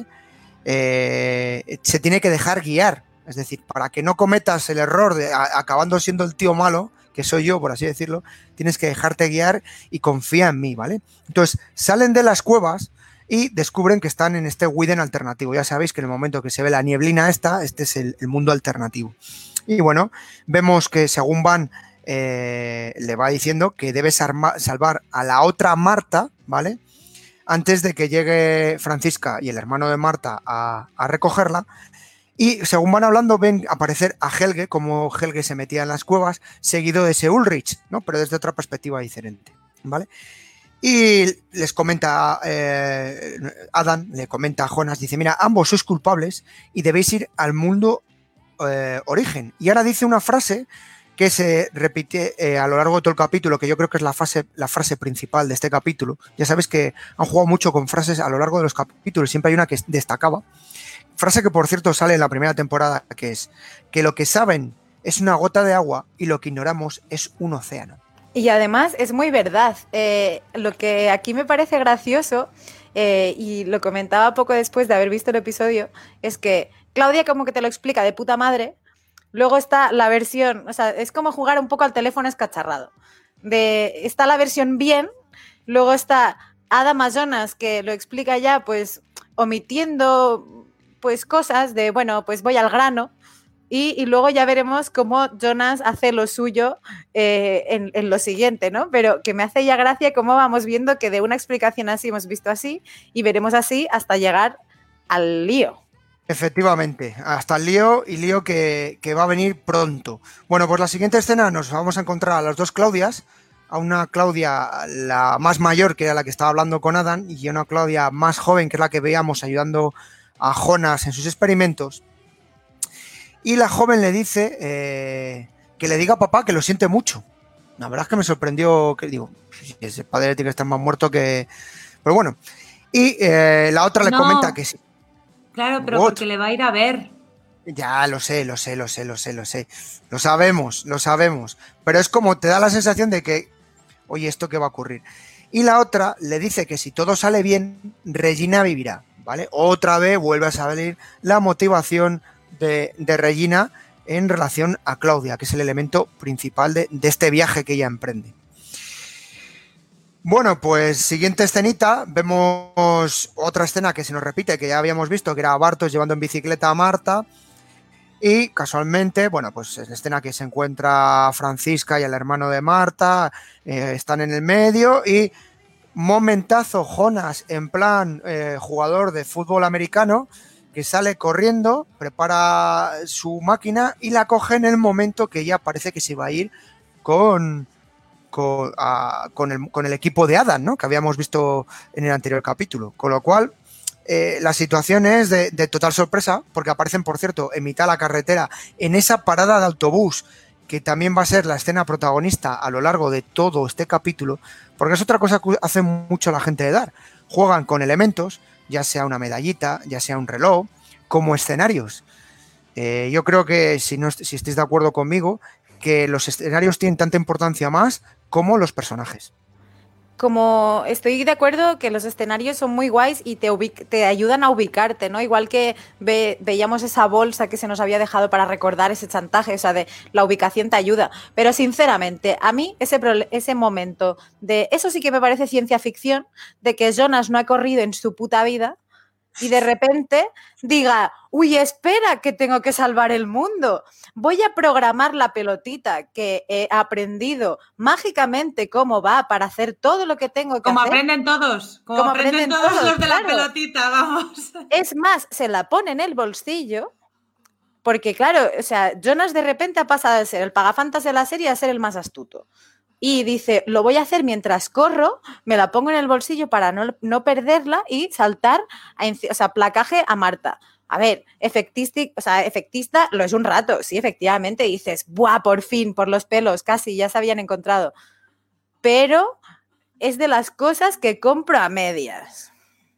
Eh, se tiene que dejar guiar, es decir, para que no cometas el error de a, acabando siendo el tío malo, que soy yo, por así decirlo, tienes que dejarte guiar y confía en mí, ¿vale? Entonces, salen de las cuevas y descubren que están en este Widen alternativo. Ya sabéis que en el momento que se ve la nieblina esta, este es el, el mundo alternativo. Y bueno, vemos que según van, eh, le va diciendo que debes arma, salvar a la otra Marta, ¿vale? Antes de que llegue Francisca y el hermano de Marta a, a recogerla. Y según van hablando, ven aparecer a Helge, como Helge se metía en las cuevas, seguido de ese Ulrich, ¿no? Pero desde otra perspectiva diferente, ¿vale? Y les comenta, eh, Adán le comenta a Jonas, dice, mira, ambos sois culpables y debéis ir al mundo eh, origen. Y ahora dice una frase que se repite eh, a lo largo de todo el capítulo, que yo creo que es la, fase, la frase principal de este capítulo. Ya sabéis que han jugado mucho con frases a lo largo de los capítulos, siempre hay una que destacaba. Frase que, por cierto, sale en la primera temporada, que es que lo que saben es una gota de agua y lo que ignoramos es un océano. Y además es muy verdad. Eh, lo que aquí me parece gracioso, eh, y lo comentaba poco después de haber visto el episodio, es que Claudia como que te lo explica de puta madre, luego está la versión, o sea, es como jugar un poco al teléfono escacharrado. De, está la versión bien, luego está Adam Jonas que lo explica ya pues omitiendo pues cosas de, bueno, pues voy al grano y, y luego ya veremos cómo Jonas hace lo suyo eh, en, en lo siguiente, ¿no? Pero que me hace ya gracia cómo vamos viendo que de una explicación así hemos visto así y veremos así hasta llegar al lío. Efectivamente, hasta el lío y lío que, que va a venir pronto. Bueno, pues la siguiente escena nos vamos a encontrar a las dos Claudias, a una Claudia la más mayor, que era la que estaba hablando con Adán, y a una Claudia más joven, que es la que veíamos ayudando a Jonas en sus experimentos. Y la joven le dice eh, que le diga a papá que lo siente mucho. La verdad es que me sorprendió, que digo, ese padre tiene que estar más muerto que... Pero bueno, y eh, la otra le No. comenta que sí. Claro, pero What? porque le va a ir a ver. Ya, lo sé, lo sé, lo sé, lo sé, lo sé. Lo sabemos, lo sabemos. Pero es como te da la sensación de que, oye, ¿esto qué va a ocurrir? Y la otra le dice que si todo sale bien, Regina vivirá, ¿vale? Otra vez vuelve a salir la motivación de, de Regina en relación a Claudia, que es el elemento principal de, de este viaje que ella emprende. Bueno, pues siguiente escenita, vemos otra escena que se nos repite, que ya habíamos visto, que era Bartos llevando en bicicleta a Marta, y casualmente, bueno, pues es la escena que se encuentra Francisca y el hermano de Marta, eh, están en el medio, y momentazo Jonas en plan eh, jugador de fútbol americano, que sale corriendo, prepara su máquina y la coge en el momento que ya parece que se va a ir con... Con, a, con, el, con el equipo de Adán, ¿no? Que habíamos visto en el anterior capítulo. Con lo cual, eh, la situación es de, de total sorpresa, porque aparecen, por cierto, en mitad de la carretera, en esa parada de autobús, que también va a ser la escena protagonista a lo largo de todo este capítulo, porque es otra cosa que hace mucho la gente de Dark. Juegan con elementos, ya sea una medallita, ya sea un reloj, como escenarios. Eh, yo creo que, si, no, si estáis de acuerdo conmigo, que los escenarios tienen tanta importancia más como los personajes. como estoy de acuerdo que los escenarios son muy guays y te, ubic- te ayudan a ubicarte, ¿no? Igual que ve- veíamos esa bolsa que se nos había dejado para recordar ese chantaje, o sea, de la ubicación te ayuda. Pero sinceramente, a mí ese, prole- ese momento de, eso sí que me parece ciencia ficción, de que Jonas no ha corrido en su puta vida y de repente diga, uy, espera, que tengo que salvar el mundo. Voy a programar la pelotita que he aprendido mágicamente cómo va para hacer todo lo que tengo que Como hacer. aprenden todos, como, Como aprenden, aprenden todos, todos, los de claro. la pelotita, vamos. Es más, se la pone en el bolsillo porque, claro, o sea, Jonas de repente ha pasado de ser el pagafantas de la serie a ser el más astuto. Y dice, lo voy a hacer mientras corro, me la pongo en el bolsillo para no, no perderla y saltar, a, o sea, placaje a Marta. A ver, efectista, o sea, efectista lo es un rato, sí, efectivamente, dices, ¡buah, por fin, por los pelos, casi, ya se habían encontrado! Pero es de las cosas que compro a medias.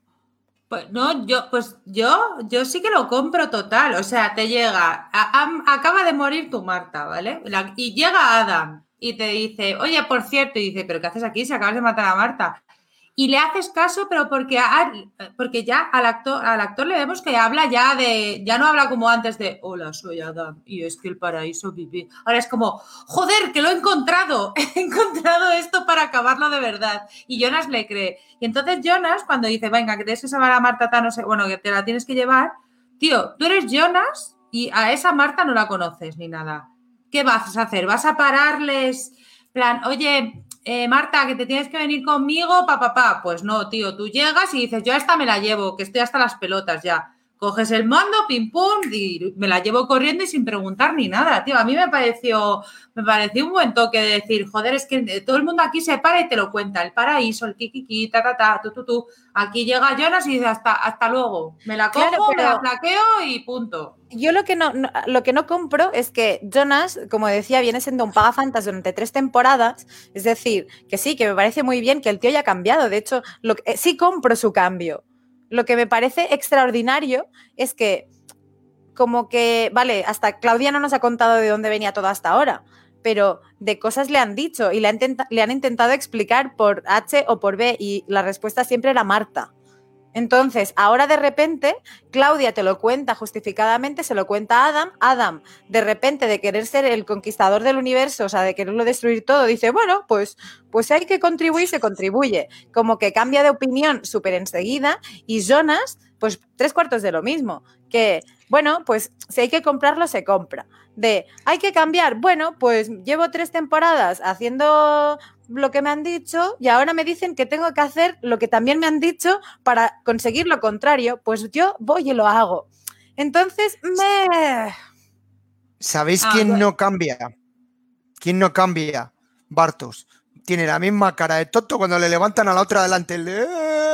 Pues no, yo, pues yo, yo sí que lo compro total. O sea, te llega, a, a, acaba de morir tu Marta, ¿vale? La, y llega Adam y te dice, oye, por cierto, y dice, ¿pero qué haces aquí si acabas de matar a Marta? Y le haces caso, pero porque, a, porque ya al actor, al actor le vemos que habla ya de, ya no habla como antes de, hola, soy Adam, y es que el paraíso vive. Ahora es como, joder, que lo he encontrado, he encontrado esto para acabarlo de verdad. Y Jonas le cree. Y entonces Jonas, cuando dice, venga, que tienes que salvar a Marta, no sé, bueno, que te la tienes que llevar, tío, tú eres Jonas y a esa Marta no la conoces ni nada. ¿Qué vas a hacer? ¿Vas a pararles? Plan, oye... Eh, Marta, que te tienes que venir conmigo, papá, pa, pa. Pues no, tío, tú llegas y dices, yo a esta me la llevo, que estoy hasta las pelotas ya. Coges el mando, pim pum, y me la llevo corriendo y sin preguntar ni nada, tío. A mí me pareció, me pareció un buen toque de decir, joder, es que todo el mundo aquí se para y te lo cuenta. El paraíso, el kikiki, ta, ta, ta, tu, tu, tu. Aquí llega Jonas y dice, hasta, hasta luego. Me la cojo, Claro, pero... me la plaqueo y punto. Yo lo que no, no, lo que no compro es que Jonas, como decía, viene siendo un pagafantas durante tres temporadas. Es decir, que sí, que me parece muy bien que el tío haya cambiado. De hecho, lo que, eh, sí compro su cambio. Lo que me parece extraordinario es que, como que, vale, hasta Claudia no nos ha contado de dónde venía todo hasta ahora, pero de cosas le han dicho y le han, le han intentado explicar por H o por B y la respuesta siempre era Marta. Entonces, ahora de repente, Claudia te lo cuenta justificadamente, se lo cuenta a Adam. Adam, de repente, de querer ser el conquistador del universo, o sea, de quererlo destruir todo, dice, bueno, pues, pues hay que contribuir, se contribuye. Como que cambia de opinión súper enseguida. Y Jonas, pues tres cuartos de lo mismo. Que, bueno, pues si hay que comprarlo, se compra. De, hay que cambiar, bueno, pues llevo tres temporadas haciendo... lo que me han dicho y ahora me dicen que tengo que hacer lo que también me han dicho para conseguir lo contrario, pues yo voy y lo hago. Entonces, me... ¿Sabéis Ah, quién bueno. no cambia? ¿Quién no cambia? Bartos. Tiene la misma cara de tonto cuando le levantan a la otra delante. El de...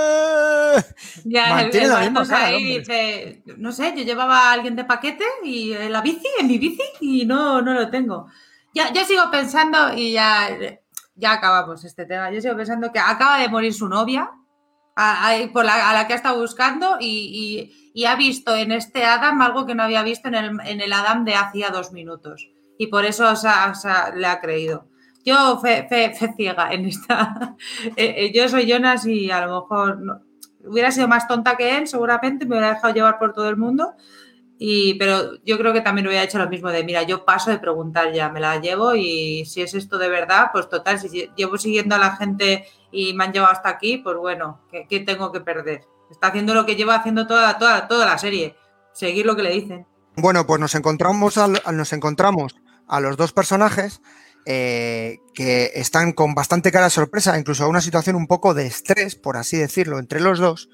Ya, Mantiene el, el la misma Bartos cara, ahí hombre. dice, no sé, yo llevaba a alguien de paquete y en la bici, en mi bici, y no, no lo tengo. Ya, yo sigo pensando y ya, ya acabamos este tema. Yo sigo pensando que acaba de morir su novia, a, a, por la, a la que ha estado buscando, y, y, y ha visto en este Adam algo que no había visto en el, en el Adam de hacía dos minutos. Y por eso o sea, o sea, le ha creído. Yo fe, fe, fe ciega en esta. eh, eh, yo soy Jonas y a lo mejor no, hubiera sido más tonta que él, seguramente me hubiera dejado llevar por todo el mundo. Y, pero yo creo que también hubiera hecho lo mismo de, mira, yo paso de preguntar ya, me la llevo y si es esto de verdad, pues total, si llevo siguiendo a la gente y me han llevado hasta aquí, pues bueno, ¿qué, qué tengo que perder? Está haciendo lo que lleva haciendo toda, toda, toda la serie, seguir lo que le dicen. Bueno, pues nos encontramos, al, nos encontramos a los dos personajes eh, que están con bastante cara de sorpresa, incluso a una situación un poco de estrés, por así decirlo, entre los dos,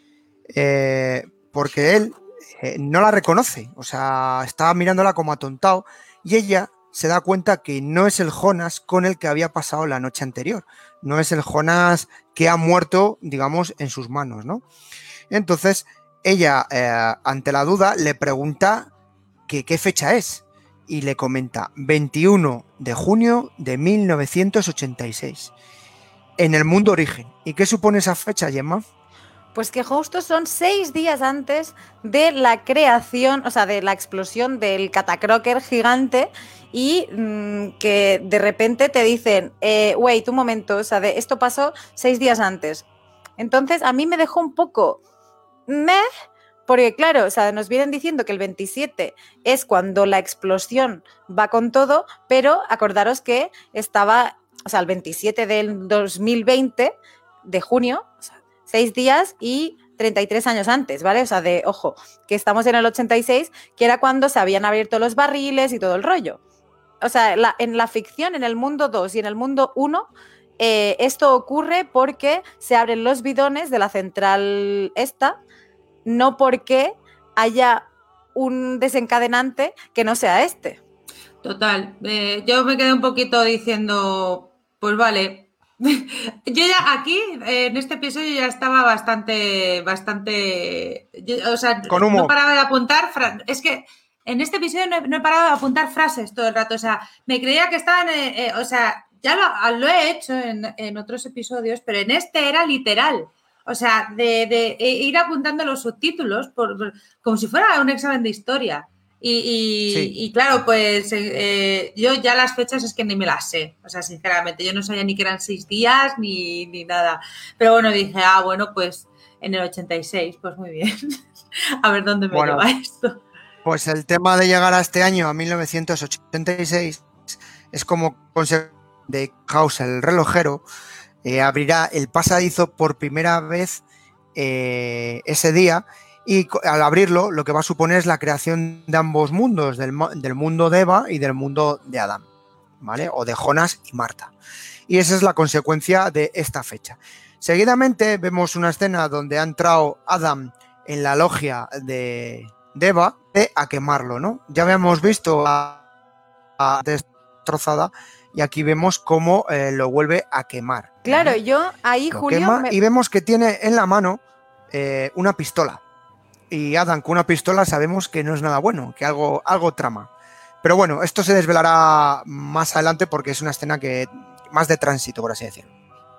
eh, porque él eh, no la reconoce, o sea, está mirándola como atontado y ella se da cuenta que no es el Jonas con el que había pasado la noche anterior, no es el Jonas que ha muerto, digamos, en sus manos, ¿no? Entonces, ella, eh, ante la duda, le pregunta que qué fecha es y le comenta veintiuno de junio de mil novecientos ochenta y seis en el mundo origen. ¿Y qué supone esa fecha, Gemma? Pues que justo son seis días antes de la creación, o sea, de la explosión del Catacroker gigante y mmm, que de repente te dicen, eh, wait, un momento, o sea, de, esto pasó seis días antes. Entonces, a mí me dejó un poco meh, porque claro, o sea, nos vienen diciendo que el veintisiete es cuando la explosión va con todo, pero acordaros que estaba, o sea, el veintisiete del dos mil veinte de junio, o sea, seis días y treinta y tres años antes, ¿vale? O sea, de, ojo, que estamos en el ochenta y seis, que era cuando se habían abierto los barriles y todo el rollo. O sea, la, en la ficción, en el mundo dos y en el mundo uno, eh, esto ocurre porque se abren los bidones de la central esta, no porque haya un desencadenante que no sea este. Total. Eh, yo me quedé un poquito diciendo, pues vale. Yo ya aquí, en este episodio, ya estaba bastante, bastante, yo, o sea, con humo. No paraba de apuntar, es que en este episodio no he, no he parado de apuntar frases todo el rato, o sea, me creía que estaban, eh, eh, o sea, ya lo, lo he hecho en, en otros episodios, pero en este era literal, o sea, de, de ir apuntando los subtítulos por, por, como si fuera un examen de historia. Y, y, sí. y claro, pues eh, yo ya las fechas es que ni me las sé, o sea, sinceramente, yo no sabía ni que eran seis días ni, ni nada, pero bueno, dije, ah, bueno, pues en el ochenta y seis, pues muy bien, a ver dónde me bueno, lleva esto. Pues el tema de llegar a este año, a mil novecientos ochenta y seis, es como consecuencia de House, el relojero, eh, abrirá el pasadizo por primera vez eh, ese día. Y al abrirlo, lo que va a suponer es la creación de ambos mundos, del, del mundo de Eva y del mundo de Adán, ¿vale? O de Jonas y Marta. Y esa es la consecuencia de esta fecha. Seguidamente vemos una escena donde ha entrado Adán en la logia de, de Eva de a quemarlo, ¿no? Ya habíamos visto a, a destrozada y aquí vemos cómo eh, lo vuelve a quemar. Claro, ¿vale? Yo ahí, lo Julio... Quema, me... Y vemos que tiene en la mano eh, una pistola. Y Adán con una pistola sabemos que no es nada bueno, que algo, algo trama. Pero bueno, esto se desvelará más adelante porque es una escena que más de tránsito, por así decirlo.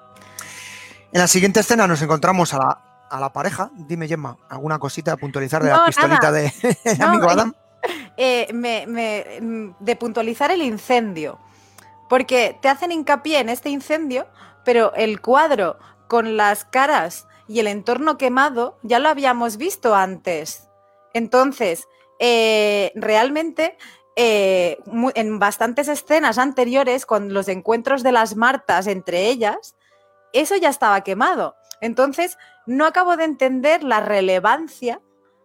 En la siguiente escena nos encontramos a la, a la pareja. Dime, Gemma, alguna cosita a puntualizar de no, la pistolita nada. de, de no, amigo Adán. Eh, me, me, de puntualizar el incendio. Porque te hacen hincapié en este incendio, pero el cuadro con las caras y el entorno quemado ya lo habíamos visto antes. Entonces, eh, realmente, eh, en bastantes escenas anteriores, con los encuentros de las Martas entre ellas, eso ya estaba quemado. Entonces, no acabo de entender la relevancia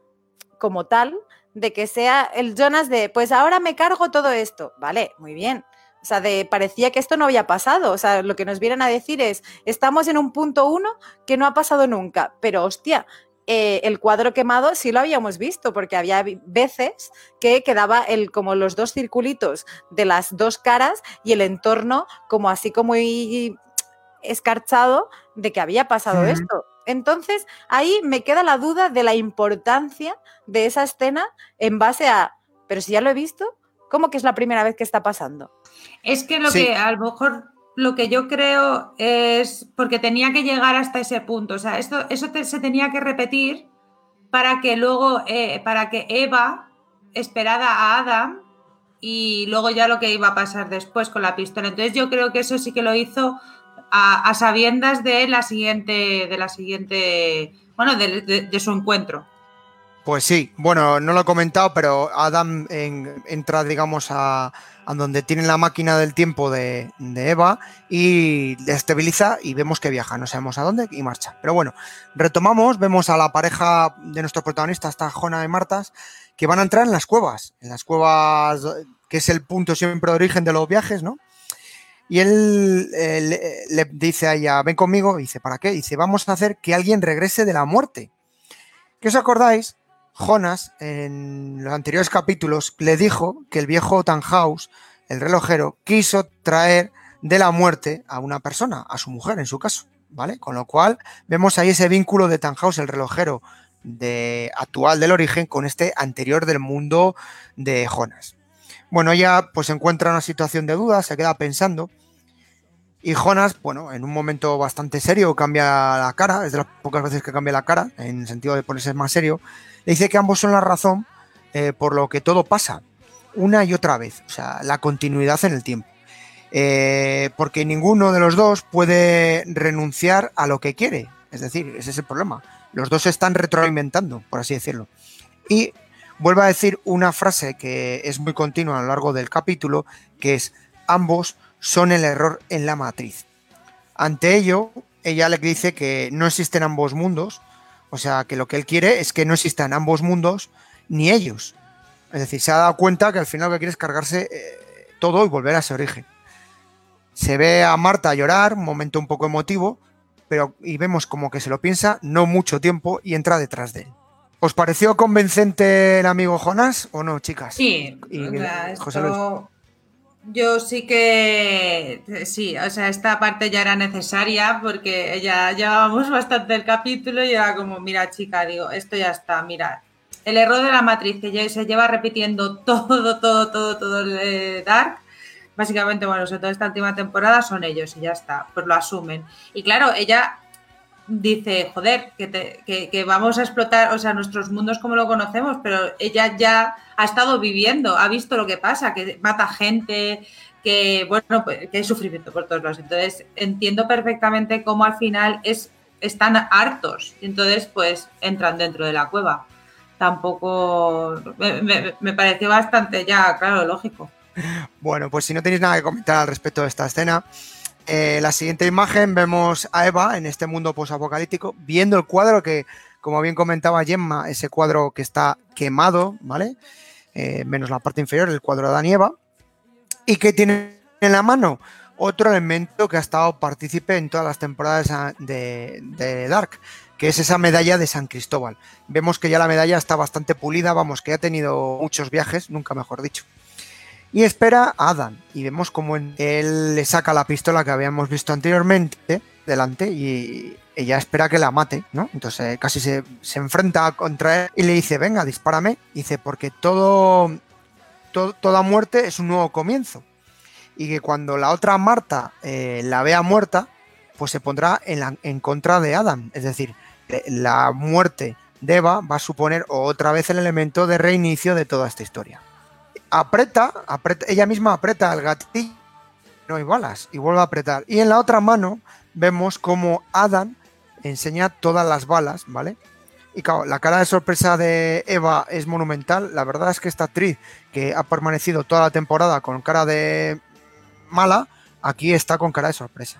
como tal de que sea el Jonas de, pues ahora me cargo todo esto. Vale, muy bien. O sea, de, parecía que esto no había pasado. O sea, lo que nos vienen a decir es, estamos en un punto uno que no ha pasado nunca. Pero, hostia, eh, el cuadro quemado sí lo habíamos visto, porque había veces que quedaba el, como los dos circulitos de las dos caras y el entorno como así como muy escarchado de que había pasado uh-huh. esto. Entonces, ahí me queda la duda de la importancia de esa escena en base a, pero si ya lo he visto, ¿cómo que es la primera vez que está pasando? Es que lo sí. que a lo mejor lo que yo creo es porque tenía que llegar hasta ese punto, o sea, esto, eso te, se tenía que repetir para que luego, eh, para que Eva esperara a Adam y luego ya lo que iba a pasar después con la pistola. Entonces yo creo que eso sí que lo hizo a, a sabiendas de la siguiente, de la siguiente, bueno, de, de, de su encuentro. Pues sí, bueno, no lo he comentado, pero Adam en, entra, digamos, a, a donde tienen la máquina del tiempo de, de Eva y le estabiliza y vemos que viaja, no sabemos a dónde y marcha. Pero bueno, retomamos, vemos a la pareja de nuestros protagonistas, esta Jonas y Martas, que van a entrar en las cuevas, en las cuevas que es el punto siempre de origen de los viajes, ¿no? Y él eh, le, le dice a ella, ven conmigo, y dice, ¿para qué? Dice, vamos a hacer que alguien regrese de la muerte. ¿Qué os acordáis? Jonas, en los anteriores capítulos, le dijo que el viejo Tannhaus, el relojero, quiso traer de la muerte a una persona, a su mujer en su caso, ¿vale? Con lo cual vemos ahí ese vínculo de Tannhaus, el relojero de, actual del origen, con este anterior del mundo de Jonas. Bueno, ella pues se encuentra en una situación de duda, se queda pensando Y Jonas, bueno, en un momento bastante serio cambia la cara, es de las pocas veces que cambia la cara, en el sentido de ponerse más serio, le dice que ambos son la razón eh, por lo que todo pasa, una y otra vez, o sea, la continuidad en el tiempo. Eh, porque ninguno de los dos puede renunciar a lo que quiere, es decir, ese es el problema. Los dos se están retroalimentando, por así decirlo. Y vuelve a decir una frase que es muy continua a lo largo del capítulo, que es: ambos son el error en la matriz. Ante ello, ella le dice que no existen ambos mundos, o sea, que lo que él quiere es que no existan ambos mundos ni ellos. Es decir, se ha dado cuenta que al final lo que quiere es cargarse eh, todo y volver a ese origen. Se ve a Marta llorar, un momento un poco emotivo, pero y vemos como que se lo piensa no mucho tiempo y entra detrás de él. ¿Os pareció convincente el amigo Jonas o no, chicas? Sí, y, o sea, José Luis. esto... Yo sí que, sí, o sea, esta parte ya era necesaria porque ya llevábamos bastante el capítulo y era como, mira chica, digo, esto ya está, mira, el error de la matriz que se lleva repitiendo todo, todo, todo, todo el Dark, básicamente, bueno, sobre todo esta última temporada son ellos y ya está, pues lo asumen. Y claro, ella dice, joder, que, te, que, que vamos a explotar, o sea, nuestros mundos como lo conocemos, pero ella ya ha estado viviendo, ha visto lo que pasa, que mata gente, que, bueno, pues, que hay sufrimiento por todos lados. Entonces, entiendo perfectamente cómo al final es, están hartos. Entonces, pues, entran dentro de la cueva. Tampoco... Me, me, me pareció bastante ya, claro, lógico. Bueno, pues si no tenéis nada que comentar al respecto de esta escena... Eh, la siguiente imagen vemos a Eva en este mundo posapocalíptico viendo el cuadro que, como bien comentaba Gemma, ese cuadro que está quemado, ¿vale? Eh, menos la parte inferior, el cuadro de Adán y Eva, y que tiene en la mano otro elemento que ha estado partícipe en todas las temporadas de, de Dark, que es esa medalla de San Cristóbal. Vemos que ya la medalla está bastante pulida, vamos, que ha tenido muchos viajes, nunca mejor dicho. Y espera a Adán, y vemos como él le saca la pistola que habíamos visto anteriormente delante y ella espera que la mate, ¿no? Entonces casi se, se enfrenta contra él y le dice, venga, dispárame. Dice, porque todo, todo, toda muerte es un nuevo comienzo. Y que cuando la otra Marta eh, la vea muerta, pues se pondrá en, la, en contra de Adán. Es decir, la muerte de Eva va a suponer otra vez el elemento de reinicio de toda esta historia. Aprieta, aprieta, ella misma aprieta el gatillo, no hay balas, y vuelve a apretar. Y en la otra mano vemos como Adán enseña todas las balas, ¿vale? Y claro, la cara de sorpresa de Eva es monumental. La verdad es que esta actriz, que ha permanecido toda la temporada con cara de mala, aquí está con cara de sorpresa.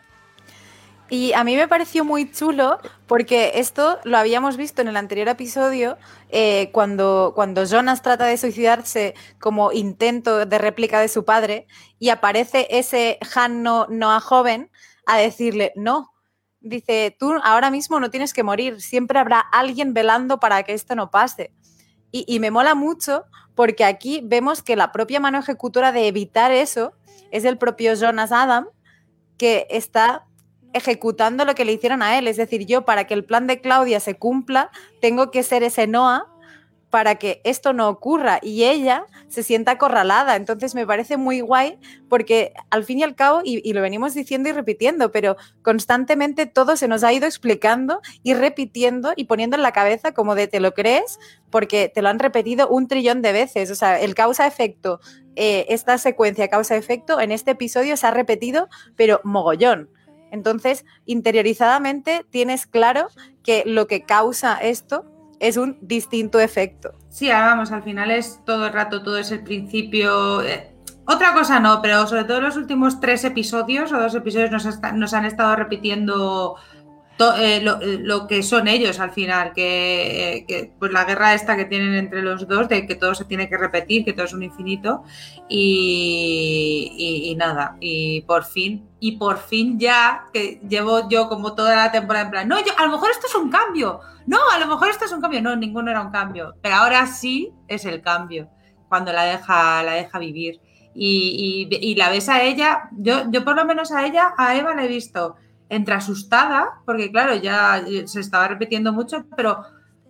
Y a mí me pareció muy chulo porque esto lo habíamos visto en el anterior episodio eh, cuando, cuando Jonas trata de suicidarse como intento de réplica de su padre y aparece ese Han no, Noah joven a decirle no. Dice, tú ahora mismo no tienes que morir, siempre habrá alguien velando para que esto no pase. Y, y me mola mucho porque aquí vemos que la propia mano ejecutora de evitar eso es el propio Jonas Adam, que está ejecutando lo que le hicieron a él. Es decir, yo para que el plan de Claudia se cumpla tengo que ser ese Noah para que esto no ocurra y ella se sienta acorralada. Entonces me parece muy guay porque al fin y al cabo, y, y lo venimos diciendo y repitiendo, pero constantemente todo se nos ha ido explicando y repitiendo y poniendo en la cabeza como de te lo crees porque te lo han repetido un trillón de veces. O sea, el causa-efecto, eh, esta secuencia causa-efecto en este episodio se ha repetido pero mogollón. Entonces, interiorizadamente tienes claro que lo que causa esto es un distinto efecto. Sí, vamos, al final es todo el rato, todo es el principio. Eh, otra cosa no, pero sobre todo los últimos tres episodios o dos episodios nos, está, nos han estado repitiendo to, eh, lo, lo que son ellos al final, que, eh, que pues la guerra esta que tienen entre los dos, de que todo se tiene que repetir, que todo es un infinito y, y, y nada, y por fin, y por fin ya, que llevo yo como toda la temporada en plan, no, yo, a lo mejor esto es un cambio, no, a lo mejor esto es un cambio, no, ninguno era un cambio, pero ahora sí es el cambio, cuando la deja, la deja vivir y, y, y la ves a ella, yo, yo por lo menos a ella, a Eva la he visto entre asustada, porque claro, ya se estaba repitiendo mucho, pero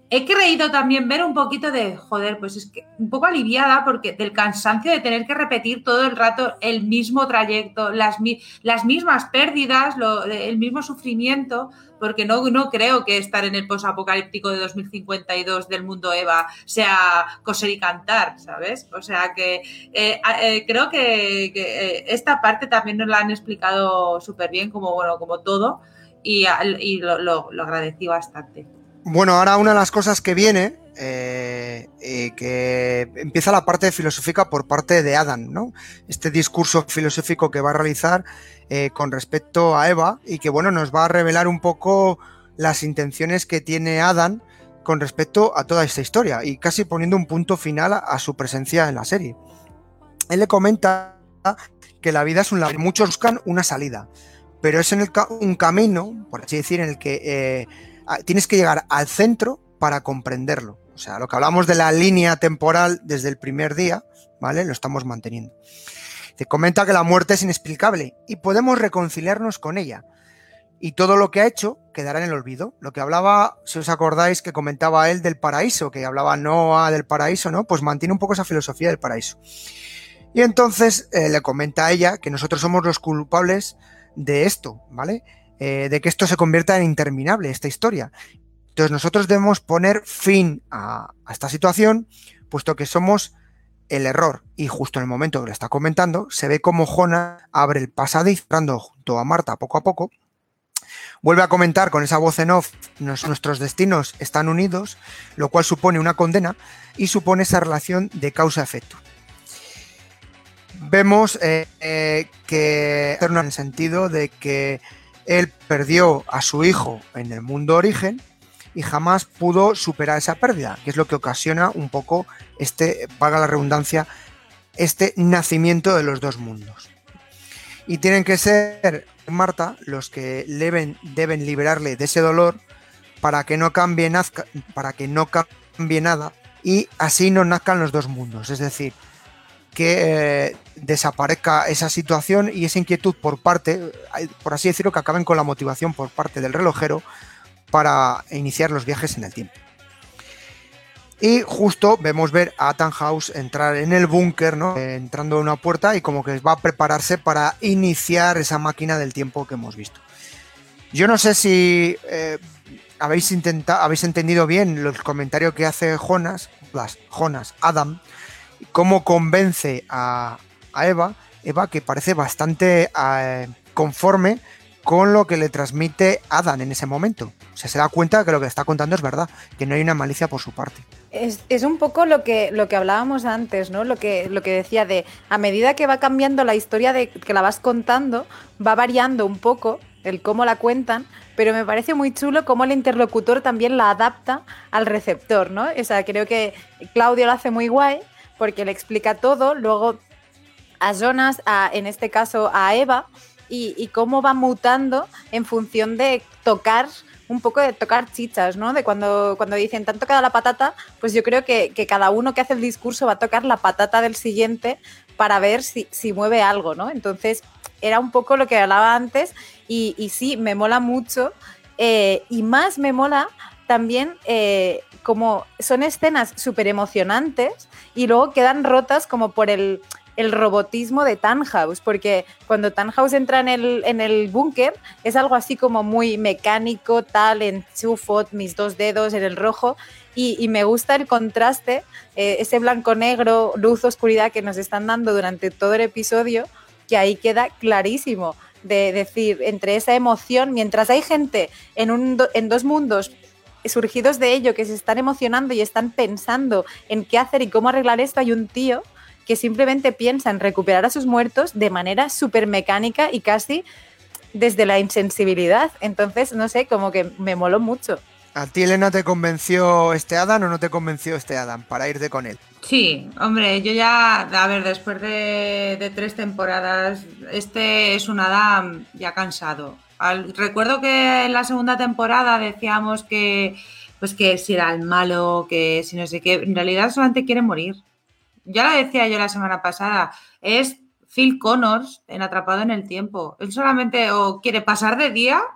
he creído también ver un poquito de, joder, pues es que un poco aliviada porque del cansancio de tener que repetir todo el rato el mismo trayecto, las, las mismas pérdidas, lo, el mismo sufrimiento, porque no, no creo que estar en el posapocalíptico de dos mil cincuenta y dos del mundo Eva sea coser y cantar, ¿sabes? O sea que eh, eh, creo que, que eh, esta parte también nos la han explicado súper bien, como, bueno, como todo, y, y lo, lo, lo agradecí bastante. Bueno, ahora una de las cosas que viene, eh, eh, que empieza la parte filosófica por parte de Adam, ¿no? Este discurso filosófico que va a realizar eh, con respecto a Eva y que, bueno, nos va a revelar un poco las intenciones que tiene Adam con respecto a toda esta historia y casi poniendo un punto final a, a su presencia en la serie. Él le comenta que la vida es un laberinto, muchos buscan una salida, pero es en el ca- un camino, por así decir, en el que... Eh, tienes que llegar al centro para comprenderlo. O sea, lo que hablamos de la línea temporal desde el primer día, ¿vale? Lo estamos manteniendo. Te comenta que la muerte es inexplicable y podemos reconciliarnos con ella. Y todo lo que ha hecho quedará en el olvido. Lo que hablaba, si os acordáis, que comentaba él del paraíso, que hablaba Noah del paraíso, ¿no? Pues mantiene un poco esa filosofía del paraíso. Y entonces eh, le comenta a ella que nosotros somos los culpables de esto, ¿vale? Eh, de que esto se convierta en interminable, esta historia. Entonces nosotros debemos poner fin a, a esta situación, puesto que somos el error. Y justo en el momento que le está comentando, se ve como Jonas abre el pasadizo, entrando junto a Marta poco a poco. Vuelve a comentar con esa voz en off, nos, nuestros destinos están unidos, lo cual supone una condena y supone esa relación de causa-efecto. Vemos eh, eh, que en el sentido de que él perdió a su hijo en el mundo origen y jamás pudo superar esa pérdida, que es lo que ocasiona un poco este, valga la redundancia, este nacimiento de los dos mundos. Y tienen que ser Marta los que deben, deben liberarle de ese dolor para que no cambie, nazca, para que no cambie nada y así no nazcan los dos mundos, es decir, que eh, desaparezca esa situación y esa inquietud por parte, por así decirlo, que acaben con la motivación por parte del relojero para iniciar los viajes en el tiempo. Y justo vemos ver a Tannhaus entrar en el búnker, ¿no? Eh, entrando en una puerta y como que va a prepararse para iniciar esa máquina del tiempo que hemos visto. Yo no sé si eh, habéis intentado, habéis entendido bien el comentario que hace Jonas, Jonas, Adam, cómo convence a, a Eva, Eva que parece bastante eh, conforme con lo que le transmite Adam en ese momento. O sea, se da cuenta que lo que está contando es verdad, que no hay una malicia por su parte. Es, es un poco lo que, lo que hablábamos antes, ¿no? Lo que, lo que decía de, a medida que va cambiando la historia de que la vas contando, va variando un poco el cómo la cuentan, pero me parece muy chulo cómo el interlocutor también la adapta al receptor, ¿no? O sea, creo que Claudio lo hace muy guay, porque le explica todo, luego a Jonas, a, en este caso a Eva, y, y cómo va mutando en función de tocar, un poco de tocar chichas, ¿no? De cuando, cuando dicen, ¿te han tocado la patata? Pues yo creo que, que cada uno que hace el discurso va a tocar la patata del siguiente para ver si, si mueve algo, ¿no? Entonces, era un poco lo que hablaba antes y, y sí, me mola mucho eh, y más me mola también eh, como son escenas súper emocionantes y luego quedan rotas como por el, el robotismo de Tannhaus, porque cuando Tannhaus entra en el, en el búnker es algo así como muy mecánico, tal, enchufo mis dos dedos en el rojo y, y me gusta el contraste, eh, ese blanco-negro, luz-oscuridad que nos están dando durante todo el episodio, que ahí queda clarísimo de decir, entre esa emoción, mientras hay gente en, un, en dos mundos surgidos de ello que se están emocionando y están pensando en qué hacer y cómo arreglar esto, hay un tío que simplemente piensa en recuperar a sus muertos de manera súper mecánica y casi desde la insensibilidad. Entonces, no sé, como que me moló mucho. ¿A ti, Elena, te convenció este Adam o no te convenció este Adam para irte con él? Sí, hombre, yo ya, a ver, después de, de tres temporadas, este es un Adam ya cansado. Al, recuerdo que en la segunda temporada decíamos que, pues que si era el malo, que si no sé qué, en realidad solamente quiere morir. Ya lo decía yo la semana pasada, es Phil Connors en Atrapado en el Tiempo. Él solamente o quiere pasar de día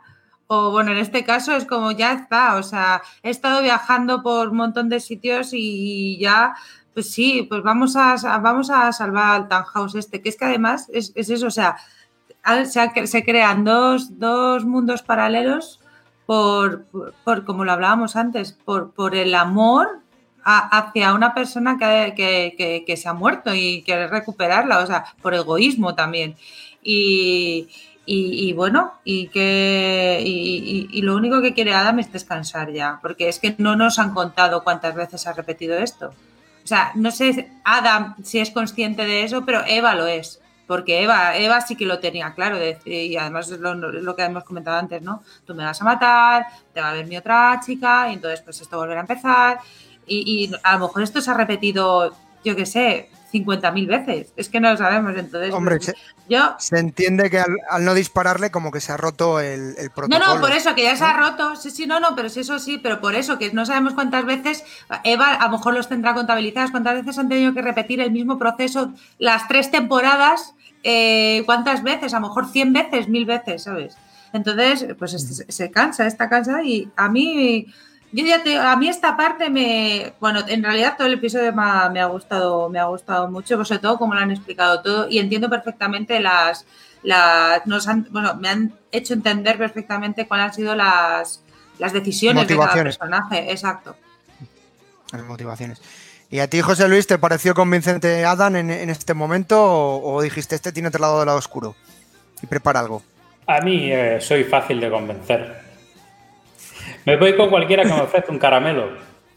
o bueno, en este caso es como ya está, o sea, he estado viajando por un montón de sitios y ya, pues sí, pues vamos a, vamos a salvar al Tannhaus este, que es que además es, es eso, o sea, se, se crean dos, dos mundos paralelos por, por, por, como lo hablábamos antes, por, por el amor a, hacia una persona que, que, que, que se ha muerto y quiere recuperarla, o sea, por egoísmo también. Y, y, y bueno, y que y, y, y lo único que quiere Adam es descansar ya, porque es que no nos han contado cuántas veces ha repetido esto. O sea, no sé Adam si es consciente de eso, pero Eva lo es. Porque Eva, Eva sí que lo tenía claro, y además es lo, lo que hemos comentado antes, ¿no? Tú me vas a matar, te va a ver mi otra chica, y entonces pues esto volverá a empezar. Y, y a lo mejor esto se ha repetido, yo qué sé, cincuenta mil veces. Es que no lo sabemos, entonces... Hombre, pues, se, yo... se entiende que al, al no dispararle como que se ha roto el, el protocolo. No, no, por eso, que ya se ha roto. Sí, sí, no, no, pero sí, eso sí, pero por eso, que no sabemos cuántas veces Eva a lo mejor los tendrá contabilizados, cuántas veces han tenido que repetir el mismo proceso las tres temporadas, eh, cuántas veces, a lo mejor cien veces, mil veces, ¿sabes? Entonces, pues se, se cansa, está cansada y a mí... Yo ya te, a mí esta parte me, bueno, en realidad todo el episodio me ha, me ha gustado, me ha gustado mucho, pues sobre todo como lo han explicado todo y entiendo perfectamente las, las, nos han, bueno, me han hecho entender perfectamente cuáles han sido las, las decisiones de cada personaje, exacto. Las motivaciones. ¿Y a ti, José Luis, te pareció convincente Adam en, en este momento o, o dijiste este tiene otro lado del lado oscuro y prepara algo? A mí eh, soy fácil de convencer. Me voy con cualquiera que me ofrezca un caramelo.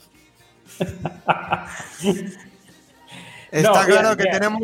Está no, claro bien, que bien. tenemos...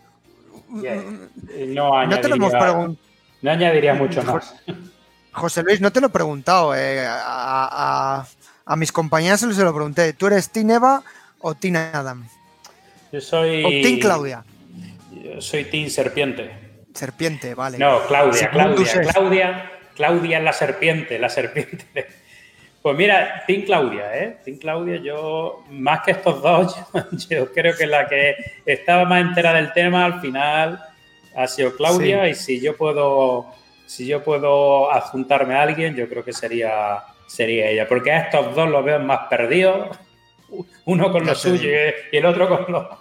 Bien. No, añadiría, no te lo hemos preguntado. No añadiría mucho más. José Luis, no te lo he preguntado. Eh, a, a, a mis compañeras se lo pregunté. ¿Tú eres Team Eva o Team Adam? Yo soy... ¿O Team Claudia? Yo soy Team Serpiente. Serpiente, vale. No, Claudia, Claudia, Claudia, Claudia es la serpiente, la serpiente. Pues mira, Team Claudia, ¿eh? Team Claudia, yo, más que estos dos, yo, yo creo que la que estaba más entera del tema al final ha sido Claudia, sí. Y si yo puedo, si yo puedo adjuntarme a alguien, yo creo que sería, sería ella, porque a estos dos los veo más perdidos, uno con lo suyo y el otro con lo...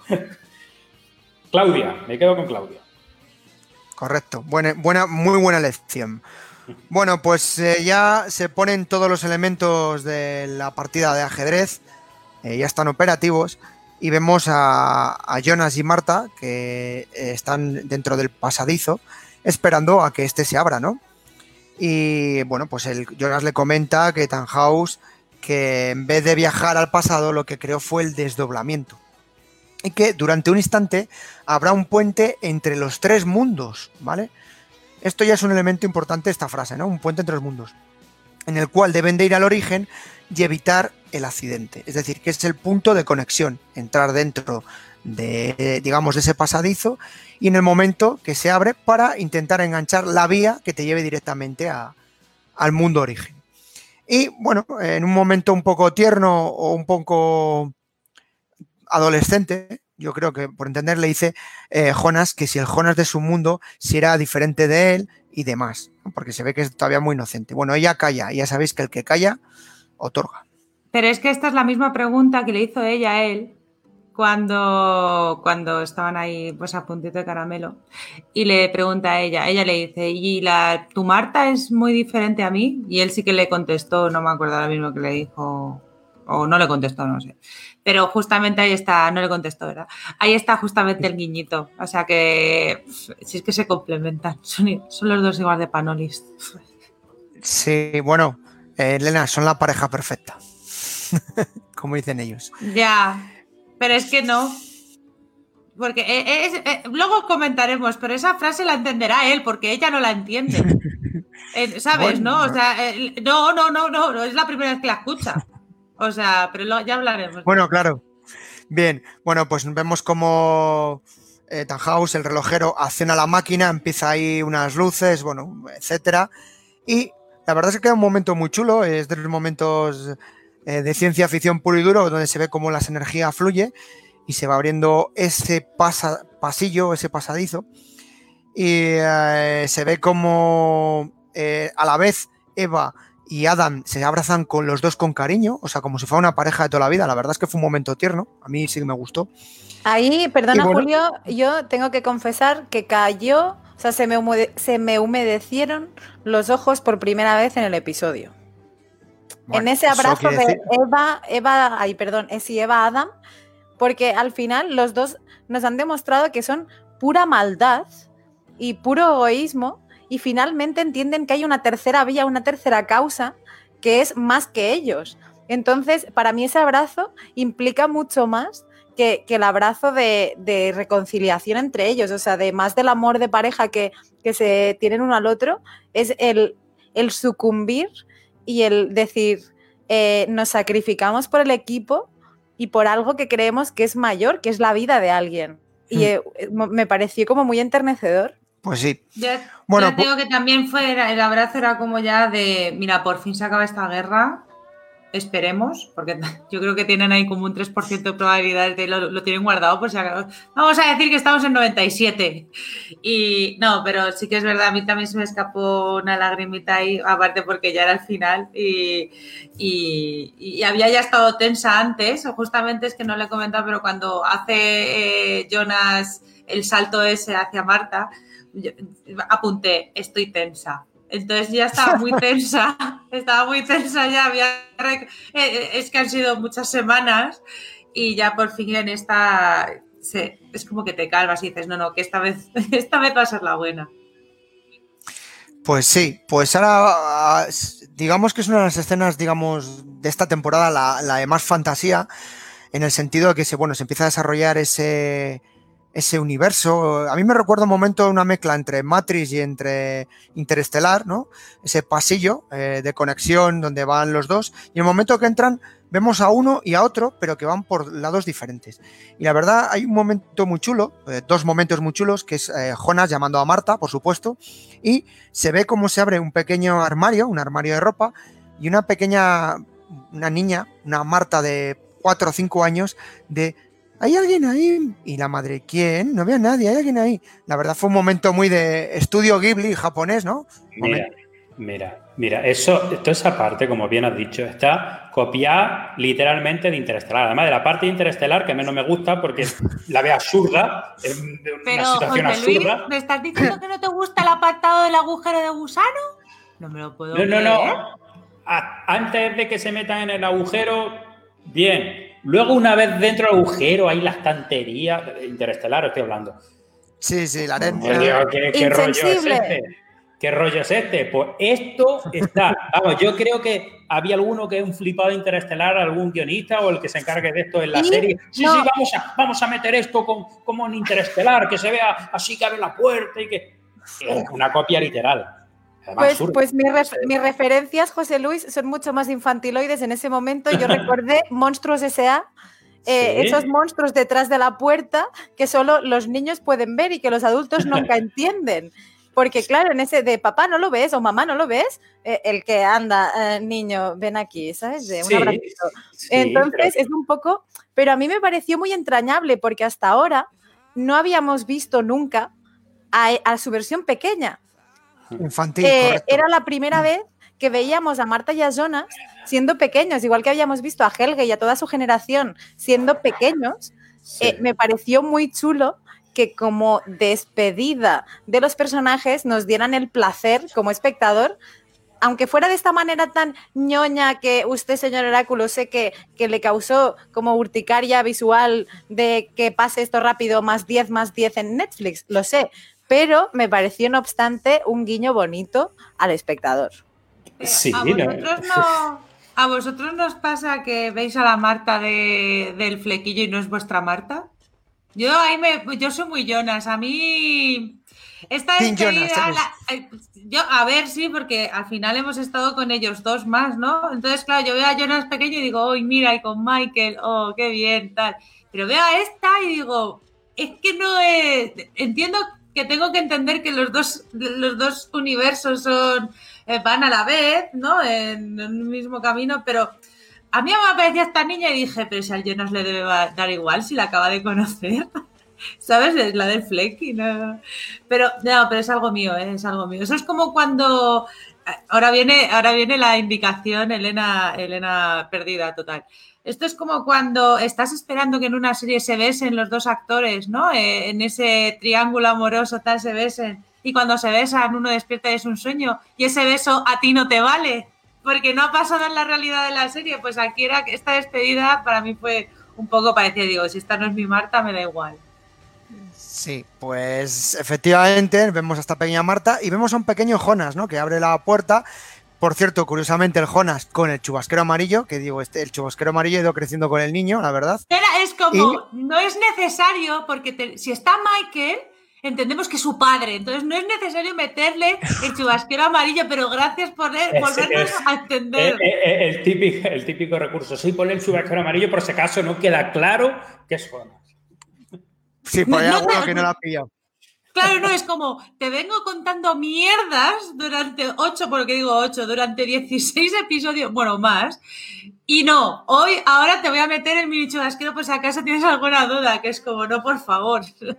Claudia, me quedo con Claudia. Correcto, buena, buena, muy buena elección. Bueno, pues eh, ya se ponen todos los elementos de la partida de ajedrez, eh, ya están operativos y vemos a, a Jonas y Marta que eh, están dentro del pasadizo esperando a que este se abra, ¿no? Y bueno, pues el Jonas le comenta que Tannhaus, que en vez de viajar al pasado, lo que creó fue el desdoblamiento y que durante un instante habrá un puente entre los tres mundos, ¿vale? Esto ya es un elemento importante de esta frase, ¿no? Un puente entre los mundos, en el cual deben de ir al origen y evitar el accidente. Es decir, que es el punto de conexión, entrar dentro de, digamos, de ese pasadizo y en el momento que se abre para intentar enganchar la vía que te lleve directamente a, al mundo origen. Y bueno, en un momento un poco tierno o un poco adolescente, yo creo que por entender le dice eh, Jonas que si el Jonas de su mundo si era diferente de él y demás, ¿no? Porque se ve que es todavía muy inocente. Bueno, ella calla, y ya sabéis que el que calla otorga. Pero es que esta es la misma pregunta que le hizo ella a él cuando, cuando estaban ahí pues a puntito de caramelo y le pregunta a ella, ella le dice, ¿y la, tu Marta es muy diferente a mí? Y él sí que le contestó, no me acuerdo ahora mismo que le dijo, o no le contestó, no sé. Pero justamente ahí está, no le contestó, ¿verdad? Ahí está justamente el guiñito. O sea que, si es que se complementan, son, son los dos igual de panolis. Sí, bueno, eh, Elena, son la pareja perfecta, como dicen ellos. Ya, pero es que no. Porque es, es, es, luego comentaremos, pero esa frase la entenderá él, porque ella no la entiende. Eh, ¿Sabes, bueno, no? O sea, eh, no, no, no, no, no, es la primera vez que la escucha. O sea, pero lo, ya hablaremos. Bueno, claro. Bien, bueno, pues vemos como eh, Tannhaus, el relojero, acciona la máquina, empieza ahí unas luces, bueno, etcétera. Y la verdad es que queda un momento muy chulo, es de los momentos eh, de ciencia ficción puro y duro, donde se ve cómo las energías fluye y se va abriendo ese pasa, pasillo, ese pasadizo. Y eh, se ve como eh, a la vez Eva y Adam se abrazan con los dos con cariño, o sea, como si fuera una pareja de toda la vida. La verdad es que fue un momento tierno, a mí sí que me gustó. Ahí, perdona bueno, Julio, yo tengo que confesar que cayó, o sea, se me, hume- se me humedecieron los ojos por primera vez en el episodio. Bueno, en ese eso abrazo quiere de decir- Eva, Eva, ay, perdón, es y Eva Adam, porque al final los dos nos han demostrado que son pura maldad y puro egoísmo, y finalmente entienden que hay una tercera vía, una tercera causa, que es más que ellos. Entonces, para mí ese abrazo implica mucho más que, que el abrazo de, de reconciliación entre ellos, o sea, de más del amor de pareja que, que se tienen uno al otro, es el, el sucumbir y el decir, eh, nos sacrificamos por el equipo y por algo que creemos que es mayor, que es la vida de alguien. Y eh, me pareció como muy enternecedor. Pues sí. Ya, Bueno, ya te digo que también fue, el abrazo era como ya de, mira, por fin se acaba esta guerra, esperemos, porque yo creo que tienen ahí como un tres por ciento de probabilidades de lo, lo tienen guardado, por si acaso. Vamos a decir que estamos en noventa y siete. Y no, pero sí que es verdad, a mí también se me escapó una lagrimita ahí, aparte porque ya era el final y, y, y había ya estado tensa antes, o justamente es que no le he comentado, pero cuando hace eh, Jonas el salto ese hacia Marta, yo apunté, estoy tensa. Entonces ya estaba muy tensa, estaba muy tensa ya, había rec... es que han sido muchas semanas y ya por fin en esta se... es como que te calmas y dices, no, no, que esta vez, esta vez va a ser la buena. Pues sí, pues ahora digamos que es una de las escenas, digamos, de esta temporada la, la de más fantasía, en el sentido de que se, bueno, se empieza a desarrollar ese... ese universo. A mí me recuerda un momento una mezcla entre Matrix y entre Interestelar, ¿no? Ese pasillo eh, de conexión donde van los dos, y en el momento que entran vemos a uno y a otro, pero que van por lados diferentes. Y la verdad hay un momento muy chulo, eh, dos momentos muy chulos, que es eh, Jonas llamando a Marta, por supuesto, y se ve cómo se abre un pequeño armario, un armario de ropa, y una pequeña, una niña, una Marta de cuatro o cinco años, de ¿hay alguien ahí? Y la madre, ¿quién? No veo a nadie, ¿hay alguien ahí? La verdad fue un momento muy de estudio Ghibli japonés, ¿no? Mira, mira, mira, eso, toda esa parte, como bien has dicho, está copiada literalmente de Interestelar. Además de la parte de Interestelar que a mí no me gusta porque la veo absurda, es una Pero, situación José Luis, absurda. ¿me estás diciendo que no te gusta el apartado del agujero de gusano? No me lo puedo No, no, creer. no. A- antes de que se metan en el agujero, bien. Luego, una vez dentro del agujero, hay la estantería. Interestelar, estoy hablando. Sí, sí, la arena. Oye, ¿qué, qué rollo es Insensible. este? ¿Qué rollo es este? Pues esto está. Vamos, yo creo que había alguno que es un flipado Interestelar, algún guionista o el que se encargue de esto en la Sí, serie. Sí, no. sí, vamos a, vamos a meter esto con, como en Interestelar, que se vea así que abre la puerta y que. Es una copia literal. Además, Pues, absurda. pues mis, ref- mis referencias, José Luis, son mucho más infantiloides. En ese momento yo recordé Monstruos S A, eh, Sí. esos monstruos detrás de la puerta que solo los niños pueden ver y que los adultos nunca entienden. Porque claro, en ese de papá no lo ves o mamá no lo ves, eh, el que anda, eh, niño, ven aquí, ¿sabes? De un Sí, abracito. sí, Entonces pero- es un poco, pero a mí me pareció muy entrañable porque hasta ahora no habíamos visto nunca a, a su versión pequeña. Infantil, Eh, correcto. era la primera vez que veíamos a Marta y a Jonas siendo pequeños, igual que habíamos visto a Helge y a toda su generación siendo pequeños. sí. Eh, me pareció muy chulo que como despedida de los personajes nos dieran el placer como espectador, aunque fuera de esta manera tan ñoña que usted, señor Oráculo, sé que, que le causó como urticaria visual de que pase esto rápido, más diez, más diez en Netflix, lo sé, pero me pareció, no obstante, un guiño bonito al espectador. Eh, Sí, ¿A no. vosotros no, a vosotros nos pasa que veis a la Marta de, del flequillo y no es vuestra Marta? Yo ahí me, yo soy muy Jonas. A mí esta Team despedida, Jonas, la- eh, yo a ver sí, porque al final hemos estado con ellos dos más, ¿no? Entonces claro, yo veo a Jonas pequeño y digo, uy, mira, y con Michael, oh, qué bien, tal. Pero veo a esta y digo, es que no es, entiendo que tengo que entender que los dos, los dos universos son eh, van a la vez, ¿no? En, en un mismo camino, pero a mí me aparecía esta niña y dije, pero si al Jonas le debe dar igual si la acaba de conocer. ¿Sabes? Es la del Flecky, ¿no? Pero, no, pero es algo mío, ¿eh? Es algo mío. Eso es como cuando ahora viene, ahora viene la indicación, Elena, Elena perdida total. Esto es como cuando estás esperando que en una serie se besen los dos actores, ¿no? Eh, en ese triángulo amoroso tal se besen y cuando se besan uno despierta y es un sueño y ese beso a ti no te vale porque no ha pasado en la realidad de la serie. Pues aquí era esta despedida para mí fue un poco parecida. Digo, si esta no es mi Marta me da igual. Sí, pues efectivamente vemos a esta pequeña Marta y vemos a un pequeño Jonas, ¿no? Que abre la puerta. Por cierto, curiosamente el Jonas con el chubasquero amarillo, que digo, este, el chubasquero amarillo ha ido creciendo con el niño, la verdad. Pero es como, y... no es necesario, porque te, si está Michael, entendemos que es su padre, entonces no es necesario meterle el chubasquero amarillo, pero gracias por es, volvernos es, a entender. El, el, el, típico, el típico recurso, sí, ponle el chubasquero amarillo por si acaso no queda claro que es Jonas. Sí, por ahí no, alguno te... que no lo ha pillado. Claro, no, es como, te vengo contando mierdas durante ocho, por lo que digo ocho, durante dieciséis episodios, bueno, más, y no, hoy, ahora te voy a meter el mini chubasquero por si acaso tienes alguna duda, que es como, no, por favor.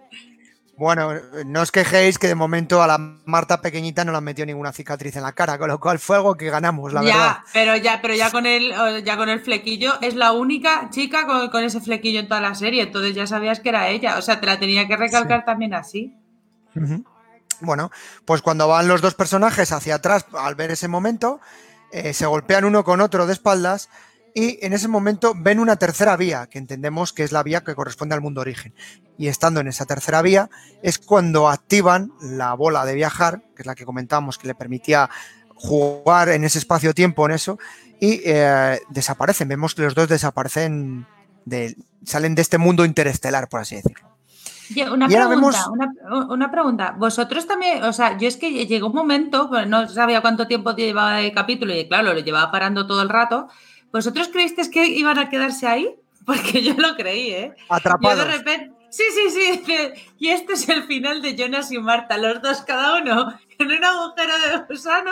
Bueno, no os quejéis que de momento a la Marta pequeñita no le han metido ninguna cicatriz en la cara, con lo cual fue algo que ganamos, la ya, verdad. Pero ya, pero ya con el, ya con el flequillo, es la única chica con, con ese flequillo en toda la serie, entonces ya sabías que era ella, o sea, te la tenía que recalcar sí. también así. Uh-huh. Bueno, pues cuando van los dos personajes hacia atrás al ver ese momento, eh, se golpean uno con otro de espaldas y en ese momento ven una tercera vía, que entendemos que es la vía que corresponde al mundo origen. Y estando en esa tercera vía es cuando activan la bola de viajar, que es la que comentábamos que le permitía jugar en ese espacio-tiempo en eso, y eh, desaparecen. Vemos que los dos desaparecen, de, salen de este mundo interestelar, por así decirlo. Una pregunta, vemos... una, una pregunta. Vosotros también, o sea, yo es que llegó un momento, pues no sabía cuánto tiempo llevaba el capítulo y claro, lo llevaba parando todo el rato. ¿Vosotros creísteis que iban a quedarse ahí? Porque yo lo creí, ¿eh? Atrapados. Yo de repente, sí, sí, sí, y este es el final de Jonas y Marta, los dos cada uno en un agujero de gusano.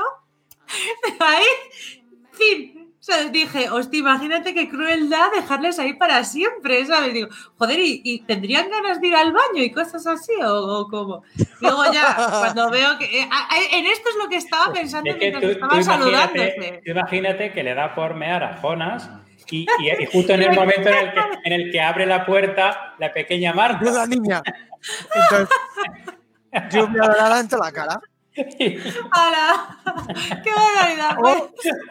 Ahí, fin. O sea, dije, hostia, imagínate qué crueldad dejarles ahí para siempre, ¿sabes? Digo, joder, ¿y, y tendrían ganas de ir al baño y cosas así o, o cómo? Luego ya, cuando veo que... Eh, en esto es lo que estaba pensando es que mientras tú, estaba tú saludándose. Tú imagínate que le da por mear a Jonas y, y, y justo en el momento en el, que, en el que abre la puerta la pequeña Marta. La niña. Entonces, yo me adelanto la cara. ¡Hala! ¡Qué barbaridad! Oh.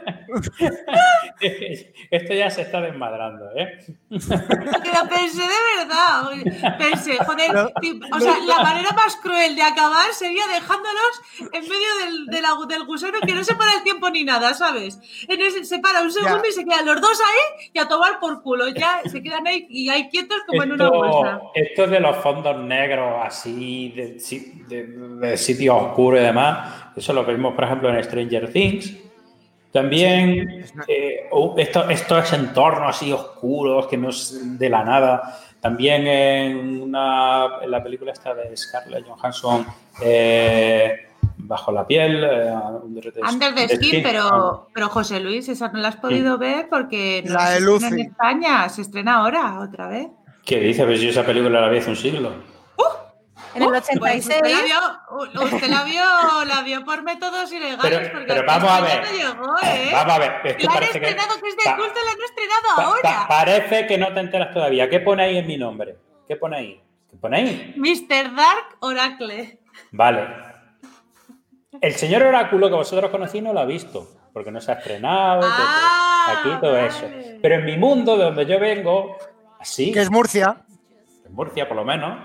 Esto ya se está desmadrando, ¿eh? Que lo pensé de verdad. Pensé, joder, no, tipo, o sea, no, la manera más cruel de acabar sería dejándolos en medio del, de la, del gusano que no se para el tiempo ni nada, ¿sabes? En ese, se para un segundo ya. Y se quedan los dos ahí y a tomar por culo. Ya se quedan ahí y hay quietos como esto, en una bolsa. Esto de los fondos negros así, de, de, de sitios oscuros y demás, eso lo vemos, por ejemplo, en Stranger Things. También sí. eh, estos, estos entornos así oscuros que no es de la nada. También en, una, en la película esta de Scarlett Johansson, eh, Bajo la piel. Eh, Under the Skin, skin. Pero, pero José Luis, esa no la has podido sí. ver porque no la se de Lucy. En España, se estrena ahora, otra vez. ¿Qué dice? Pues yo esa película la vi hace un siglo. En el ochenta y seis. Pues usted, la vio, usted la vio, la vio por métodos ilegales. Pero, porque pero vamos a ver. No llegó, ¿eh? Vamos a ver. Esto la han parece estrenado, que, que es de pa, culto, la han estrenado pa, ahora. Pa, parece que no te enteras todavía. ¿Qué pone ahí en mi nombre? ¿Qué pone ahí? ¿Qué pone ahí? mister Dark Oracle. Vale. El señor Oráculo que vosotros conocéis no lo ha visto, porque no se ha estrenado. Ah, aquí todo vale. eso. Pero en mi mundo, de donde yo vengo, así. Que es Murcia. En Murcia, por lo menos.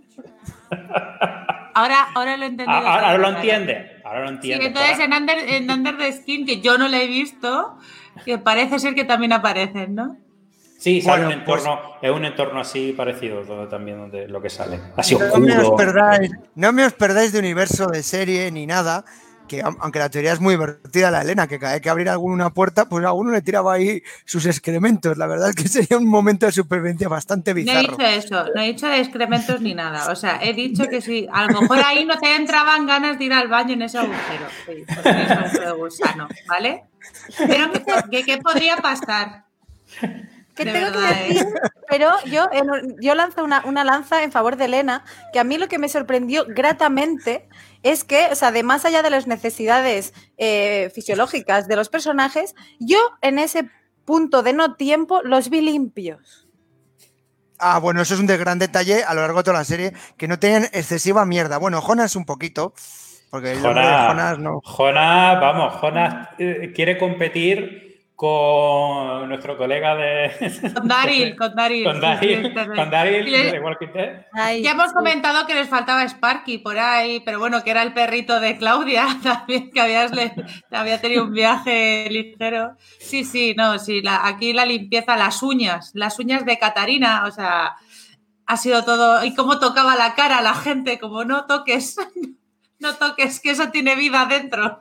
Ahora, ahora lo he entendido. Ahora, ahora lo entiende. Ahora lo entiende. Sí, entonces en Under, en Under the Skin, que yo no la he visto, que parece ser que también aparecen, ¿no? Sí, sale bueno, un entorno, pues, es un entorno así parecido donde también donde lo que sale. Así oscuro. No me os perdáis, no me os perdáis de universo de serie ni nada, que aunque la teoría es muy divertida, la Elena, que cada vez que abriera alguno una puerta, pues a uno le tiraba ahí sus excrementos. La verdad es que sería un momento de supervivencia bastante bizarro. No he dicho eso, no he dicho de excrementos ni nada. O sea, he dicho que sí, a lo mejor ahí no te entraban ganas de ir al baño en ese agujero. Sí, porque es un agujero de gusano, ¿vale? Pero ¿qué, qué podría pasar? ¿Qué tengo verdad, que decir? ¿Eh? Pero yo, yo lanzo una, una lanza en favor de Elena, que a mí lo que me sorprendió gratamente es que, o sea, de más allá de las necesidades eh, fisiológicas de los personajes, yo en ese punto de no tiempo los vi limpios. Ah, bueno, eso es un gran detalle a lo largo de toda la serie, que no tienen excesiva mierda. Bueno, Jonas un poquito, porque el nombre de Jonas no... Jonas, vamos, Jonas eh, quiere competir con nuestro colega de... Con Daryl, con Daryl. Con Daryl, con Daryl, Les... de Walking Dead. Ay, ya hemos sí. comentado que les faltaba Sparky por ahí, pero bueno, que era el perrito de Claudia también, que habías le... había tenido un viaje ligero. Sí, sí, no, sí, la... aquí la limpieza, las uñas, las uñas de Katarina, o sea, ha sido todo... Y cómo tocaba la cara a la gente, como no toques, no toques, que eso tiene vida dentro.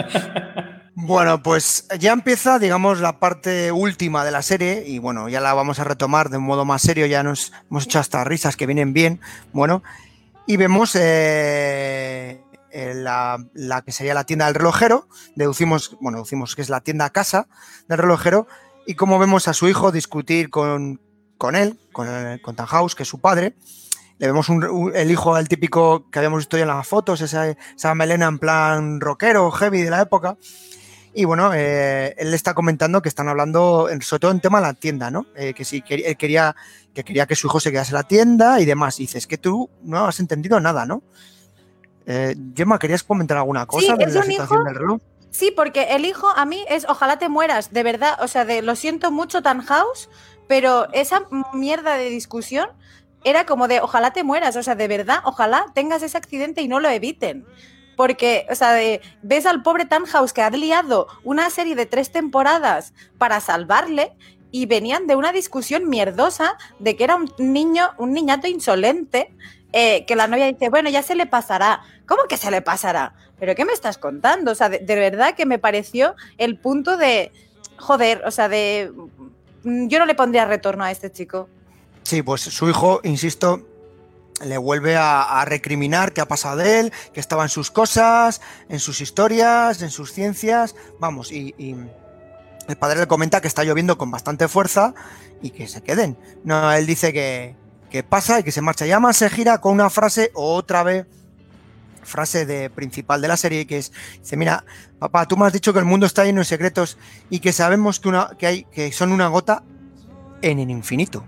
Bueno, pues ya empieza, digamos, la parte última de la serie y bueno, ya la vamos a retomar de un modo más serio, ya nos hemos hecho hasta risas que vienen bien, bueno, y vemos eh, la, la que sería la tienda del relojero, deducimos, bueno, deducimos que es la tienda casa del relojero y como vemos a su hijo discutir con, con él, con, el, con Tannhaus, que es su padre. Le vemos un, un, el hijo, el típico que habíamos visto ya en las fotos, esa, esa melena en plan rockero, heavy de la época. Y bueno, eh, él le está comentando que están hablando, en, sobre todo en tema de la tienda, ¿no? Eh, que sí, que él quería que, quería que su hijo se quedase en la tienda y demás. Y dices que tú no has entendido nada, ¿no? Eh, Gemma, ¿querías comentar alguna cosa sí, de la situación hijo, del reloj? Sí, porque el hijo a mí es ojalá te mueras, de verdad. O sea, de lo siento mucho, Tannhaus, pero esa mierda de discusión era como de ojalá te mueras. O sea, de verdad, ojalá tengas ese accidente y no lo eviten. Porque, o sea, de, ves al pobre Tannhaus que ha liado una serie de tres temporadas para salvarle y venían de una discusión mierdosa de que era un niño, un niñato insolente, eh, que la novia dice, bueno, ya se le pasará. ¿Cómo que se le pasará? ¿Pero qué me estás contando? O sea, de, de verdad que me pareció el punto de, joder, o sea, de, yo no le pondría retorno a este chico. Sí, pues su hijo, insisto, le vuelve a, a recriminar qué ha pasado de él, que estaba en sus cosas, en sus historias, en sus ciencias, vamos, y, y el padre le comenta que está lloviendo con bastante fuerza y que se queden. No, él dice que, que pasa y que se marcha. Y además se gira con una frase, otra vez, frase de, principal de la serie, que es, dice, mira, papá, tú me has dicho que el mundo está lleno de secretos y que sabemos que, una, que, hay, que son una gota en el infinito.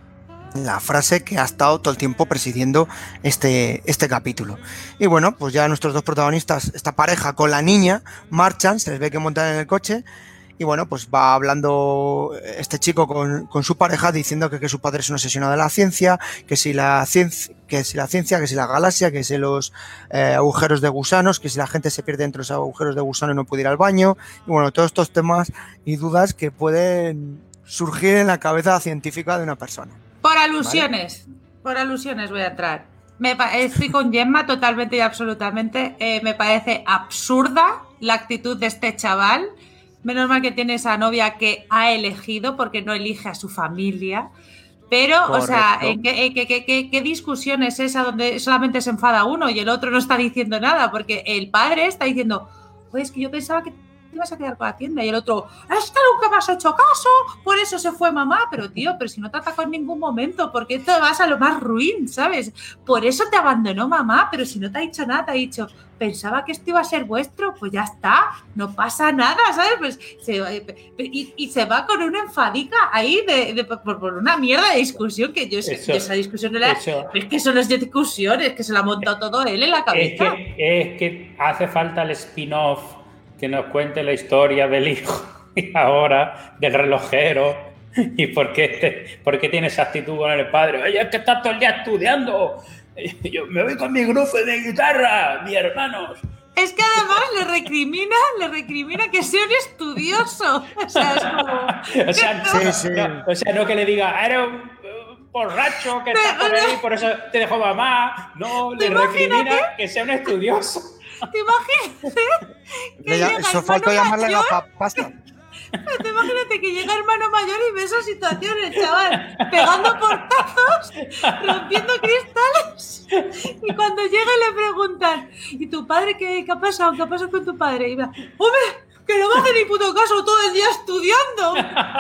La frase que ha estado todo el tiempo presidiendo este, este capítulo. Y bueno, pues ya nuestros dos protagonistas, esta pareja con la niña, marchan, se les ve que montan en el coche y bueno, pues va hablando este chico con, con su pareja diciendo que, que su padre es un obsesionado de la ciencia, que si la ciencia, que si la ciencia, que si la galaxia, que si los eh, agujeros de gusanos, que si la gente se pierde entre los agujeros de gusano y no puede ir al baño, y bueno, todos estos temas y dudas que pueden surgir en la cabeza científica de una persona. Por alusiones, ¿vale? Por alusiones voy a entrar. Me estoy con Gemma totalmente y absolutamente. Eh, me parece absurda la actitud de este chaval. Menos mal que tiene esa novia que ha elegido porque no elige a su familia. Pero, correcto. O sea, ¿en qué, en qué, qué, qué, ¿qué discusión es esa donde solamente se enfada uno y el otro no está diciendo nada? Porque el padre está diciendo, pues que yo pensaba que te ibas a quedar con la tienda, y el otro, es que nunca me has hecho caso, por eso se fue mamá. Pero tío, pero si no te atacó en ningún momento, ¿por qué te vas a lo más ruin, sabes? Por eso te abandonó mamá, pero si no te ha dicho nada, te ha dicho, pensaba que esto iba a ser vuestro, pues ya está, no pasa nada, ¿sabes? Pues se, y, y se va con una enfadica ahí de, de, por, por una mierda de discusión que yo, eso, yo esa discusión no la, eso, es que eso no es discusión, es que se la ha montado todo él en la cabeza. Es que, es que hace falta el spin-off que nos cuente la historia del hijo y ahora del relojero y por qué, te, por qué tiene esa actitud con el padre. Oye, es que estás todo el día estudiando. Yo me voy con mi grupo de guitarra, mis hermanos. Es que además le recrimina, le recrimina que sea un estudioso. O sea, es como... o, sea, no, sí, sí. No, o sea, no que le diga, eres un borracho que está por ahí, por eso te dejó mamá. No, le recrimina que sea un estudioso. ¿Te imaginas? Que ya, eso falta llamarle la pasta. Imagínate que llega hermano mayor y ve esa situación, el chaval pegando portazos, rompiendo cristales, y cuando llega le preguntan, ¿y tu padre qué, qué ha pasado? ¿Qué ha pasado con tu padre? Y va, ¡hombre! ¡Que no me hace ni puto caso todo el día estudiando!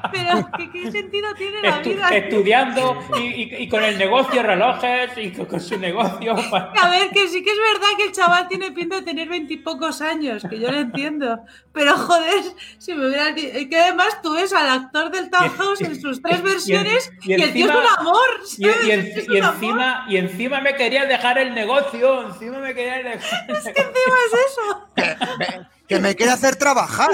Pero, ¿qué, qué sentido tiene la Estu- vida? estudiando y, y- y con el negocio de relojes y con, con su negocio. A ver, que sí que es verdad que el chaval tiene pinta de tener veintipocos años, que yo lo entiendo. Pero joder, si me hubieran dicho. Que además tú ves al actor del Townhouse en sus tres versiones y, y el tío es encima- un amor. Y, y ¿sabes? en- Es y un amor. encima, y encima me quería dejar el negocio. Encima me quería dejar el Es que encima es eso. Que me, que me quiere hacer trabajar.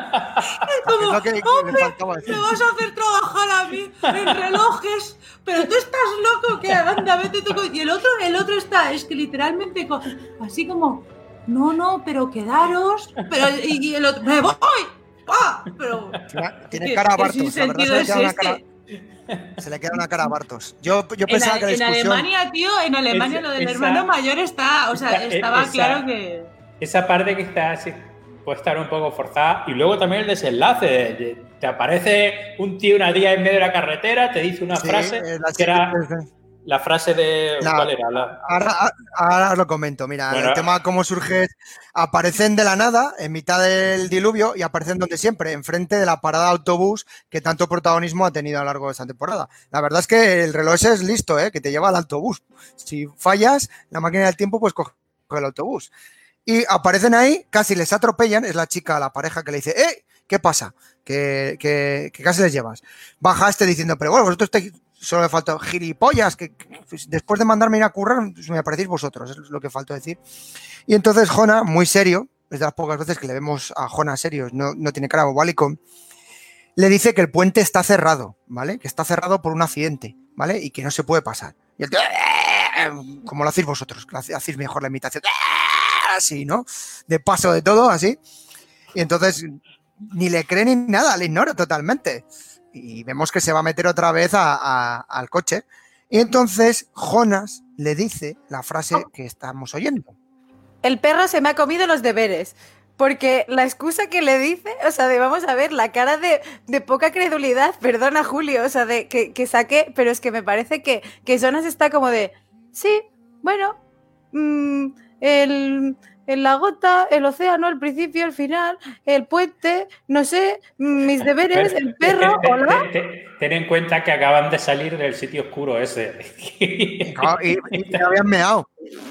Como, Es lo que- que le hombre, faltaba decir. me vas a hacer trabajar a mí en relojes, pero tú estás loco, que anda, vete tú con-". Y el otro, el otro está, es que literalmente co- así como, no, no, pero quedaros, pero y, y el otro, me voy, ¡ah! Pero Tiene ¿qué- cara a qué Bartos. sin La verdad sentido se le es queda una este? cara, se le queda una cara a Bartos. Yo, yo En, pensaba que la en discusión. Alemania, tío, en Alemania Esa- lo del esa- hermano mayor está, o sea, esa- estaba esa- claro que... Esa parte que está así, puede estar un poco forzada. Y luego también el desenlace. de- de- te aparece un tío una día en medio de la carretera, te dice una Sí, frase eh, la que era siguiente- la frase de... La- ¿Cuál era? La- Ahora, ahora os lo comento. Mira, Bueno. el tema cómo surge. Aparecen de la nada, en mitad del diluvio, y aparecen donde siempre, enfrente de la parada de autobús que tanto protagonismo ha tenido a lo largo de esta temporada. La verdad es que el reloj es listo, ¿eh? Que te lleva al autobús. Si fallas, la máquina del tiempo, pues coge el autobús. Y aparecen ahí, casi les atropellan, es la chica, la pareja que le dice, ¡eh! ¿Qué pasa? Que, que, que casi les llevas. Baja este diciendo, pero bueno, vosotros estáis, solo me falta gilipollas, que, que después de mandarme ir a currar, pues me aparecéis vosotros, es lo que falta decir. Y entonces Jona, muy serio, es de las pocas veces que le vemos a Jona serio, no, no tiene cara bobálico, le dice que el puente está cerrado, ¿vale? Que está cerrado por un accidente, ¿vale? Y que no se puede pasar. Y el tío, como lo hacéis vosotros, que hacéis mejor la imitación, así, ¿no? De paso de todo, así. Y entonces ni le cree ni nada, le ignora totalmente. Y vemos que se va a meter otra vez a, a, al coche. Y entonces Jonas le dice la frase que estamos oyendo. El perro se me ha comido los deberes. Porque la excusa que le dice, o sea, de vamos a ver, la cara de, de poca credulidad, perdona Julio, o sea, de que, que saque, pero es que me parece que, que Jonas está como de, sí, bueno, mmm, el, el, la gota, el océano, el principio, el final, el puente, no sé, mis deberes, el perro, hola. Ten en cuenta que acaban de salir del sitio oscuro ese. Y, y, y te habían meado.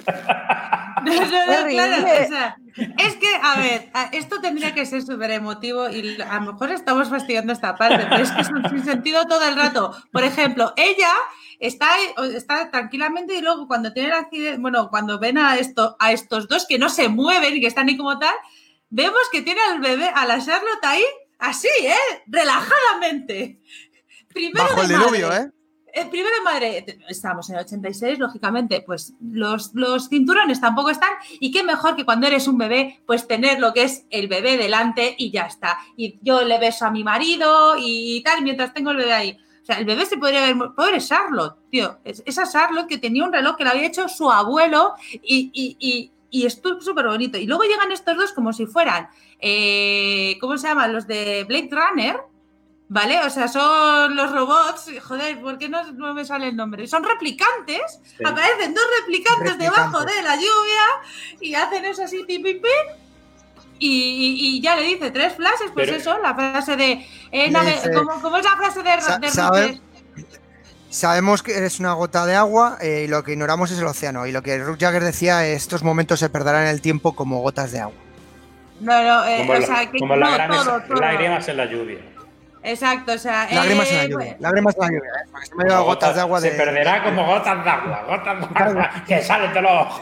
No, no, no, claro, o sea, es que, a ver, esto tendría que ser súper emotivo y a lo mejor estamos fastidiando esta parte, pero es que es un sinsentido todo el rato. Por ejemplo, ella está, está tranquilamente y luego cuando tienen accidente, bueno, cuando ven a, esto, a estos dos que no se mueven y que están ahí como tal, vemos que tiene al bebé, a la Charlotte ahí, así, ¿eh? Relajadamente. Primero bajo el de diluvio, madre. ¿eh? El primero de madre, estamos en el ochenta y seis, lógicamente, pues los, los cinturones tampoco están, y qué mejor que cuando eres un bebé, pues tener lo que es el bebé delante y ya está. Y yo le beso a mi marido y tal, mientras tengo el bebé ahí. O sea, el bebé se podría ver... Pobre Charlotte, tío. Esa Charlotte que tenía un reloj que le había hecho su abuelo y, y, y, y esto es súper bonito. Y luego llegan estos dos como si fueran, eh, ¿cómo se llaman? Los de Blade Runner, ¿vale? O sea, son los robots, joder, ¿por qué no, no me sale el nombre? Son replicantes, sí. Aparecen dos replicantes, replicantes debajo de la lluvia y hacen eso así, pim, pim, pim, y, y, y ya le dice tres frases, pues pero, eso, la frase de... Eh, nave, dice, ¿cómo, ¿Cómo es la frase de... Sa de sabe, sabemos que eres una gota de agua eh, y lo que ignoramos es el océano. Y lo que Ruth Jagger decía es estos momentos se perderán en el tiempo como gotas de agua. No, no, eh, como o la, sea, que como no, la todo, todo. lágrimas en la lluvia. Exacto, o sea... Lágrimas eh, en la lluvia, bueno. lágrimas en la lluvia, ¿eh? Porque se me gotas, gotas de agua de... Se perderá como gotas de agua, gotas de agua que salen de los ojos.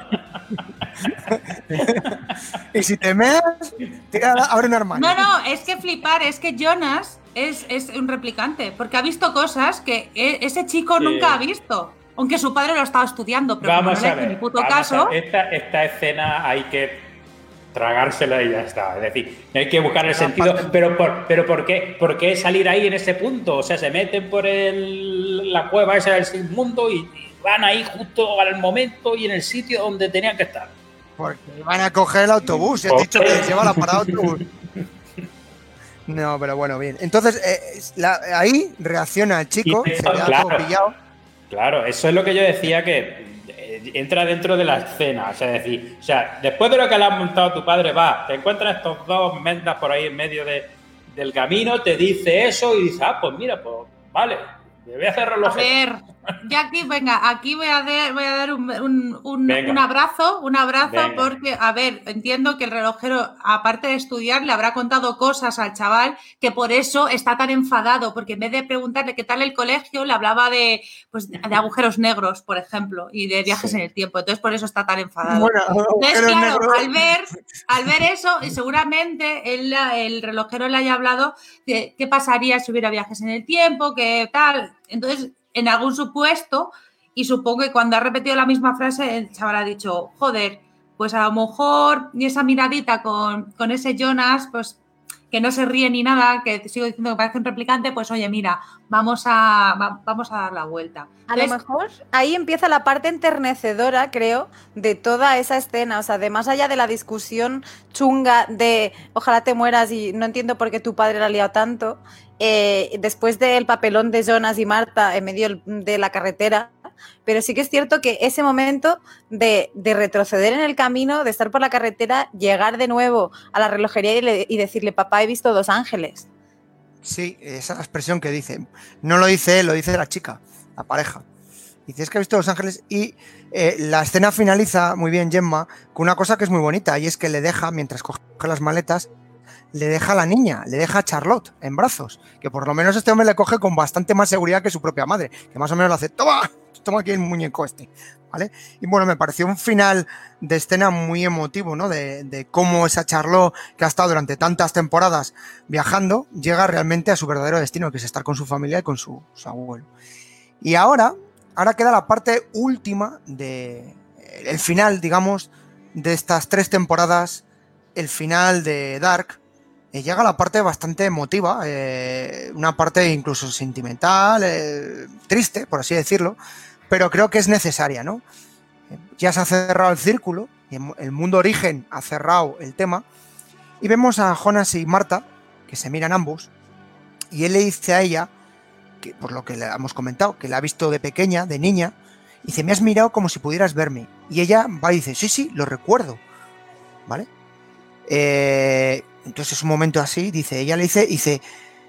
Y si te meas, abre un armario. No, no, es que flipar, es que Jonas es, es un replicante, porque ha visto cosas que ese chico sí. nunca ha visto, aunque su padre lo estaba estudiando, pero vamos como no a ver, le puto vamos caso... A ver. Esta, esta escena hay que tragársela y ya está, es decir, hay que buscar el sentido, pero por, pero ¿por qué, por qué salir ahí en ese punto? O sea, se meten por el, la cueva esa del submundo y, y van ahí justo al momento y en el sitio donde tenían que estar. Porque van a coger el autobús, he dicho que les lleva la parada de autobús. No, pero bueno, bien. Entonces, eh, la, ahí reacciona el chico, y, se queda claro, todo pillado. Claro, eso es lo que yo decía que entra dentro de la escena, o sea, es decir, o sea, después de lo que le has montado a tu padre, va, te encuentras estos dos mendas por ahí en medio de, del camino te dice eso y dices, ah, pues mira, pues vale, me voy a hacer reloj. A ver, ya aquí, venga, aquí voy a dar, voy a dar un, un, un, un abrazo, un abrazo, venga. Porque, a ver, entiendo que el relojero, aparte de estudiar, le habrá contado cosas al chaval que por eso está tan enfadado, porque en vez de preguntarle qué tal el colegio, le hablaba de, pues, de agujeros negros, por ejemplo, y de viajes sí. en el tiempo, entonces por eso está tan enfadado. Bueno, entonces, claro, negros. al ver, al ver eso, y seguramente él, el relojero le haya hablado de qué pasaría si hubiera viajes en el tiempo, qué tal. Entonces, en algún supuesto, y supongo que cuando ha repetido la misma frase, el chaval ha dicho, joder, pues a lo mejor, y esa miradita con, con ese Jonas, pues que no se ríe ni nada, que te sigo diciendo que parece un replicante, pues oye, mira, vamos a, va, vamos a dar la vuelta. Entonces, a lo mejor ahí empieza la parte enternecedora, creo, de toda esa escena. O sea, de más allá de la discusión chunga de ojalá te mueras y no entiendo por qué tu padre la ha liado tanto, eh, después del papelón de Jonas y Marta en medio de la carretera, pero sí que es cierto que ese momento de, de retroceder en el camino, de estar por la carretera, llegar de nuevo a la relojería y, le, y decirle, papá, he visto dos ángeles. Sí, esa expresión que dice, no lo dice él, lo dice la chica, la pareja. Dice, es que he visto dos ángeles y eh, la escena finaliza muy bien, Gemma, con una cosa que es muy bonita y es que le deja, mientras coge las maletas, le deja a la niña, le deja a Charlotte en brazos, que por lo menos este hombre le coge con bastante más seguridad que su propia madre, que más o menos le hace, toma, toma aquí el muñeco este, ¿vale? Y bueno, me pareció un final de escena muy emotivo, ¿no? De, de cómo esa Charlotte, que ha estado durante tantas temporadas viajando, llega realmente a su verdadero destino, que es estar con su familia y con su, su abuelo. Y ahora, ahora queda la parte última de, el final, digamos, de estas tres temporadas, el final de Dark. Eh, llega la parte bastante emotiva, eh, una parte incluso sentimental, eh, triste, por así decirlo, pero creo que es necesaria, ¿no? Eh, ya se ha cerrado el círculo, el mundo origen ha cerrado el tema, y vemos a Jonas y Marta, que se miran ambos, y él le dice a ella, que por lo que le hemos comentado, que la ha visto de pequeña, de niña, y dice, me has mirado como si pudieras verme, y ella va y dice, sí, sí, lo recuerdo, ¿vale? Eh... Entonces es un momento así, dice, ella le dice, dice,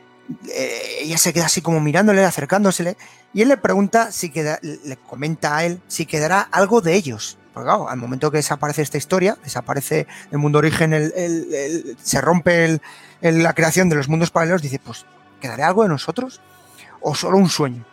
eh, ella se queda así como mirándole, acercándosele, y él le pregunta si queda, le comenta a él si quedará algo de ellos. Porque claro, al momento que desaparece esta historia, desaparece el mundo origen, el, el, el, se rompe el, el, la creación de los mundos paralelos, dice, pues, ¿quedará algo de nosotros? ¿O solo un sueño?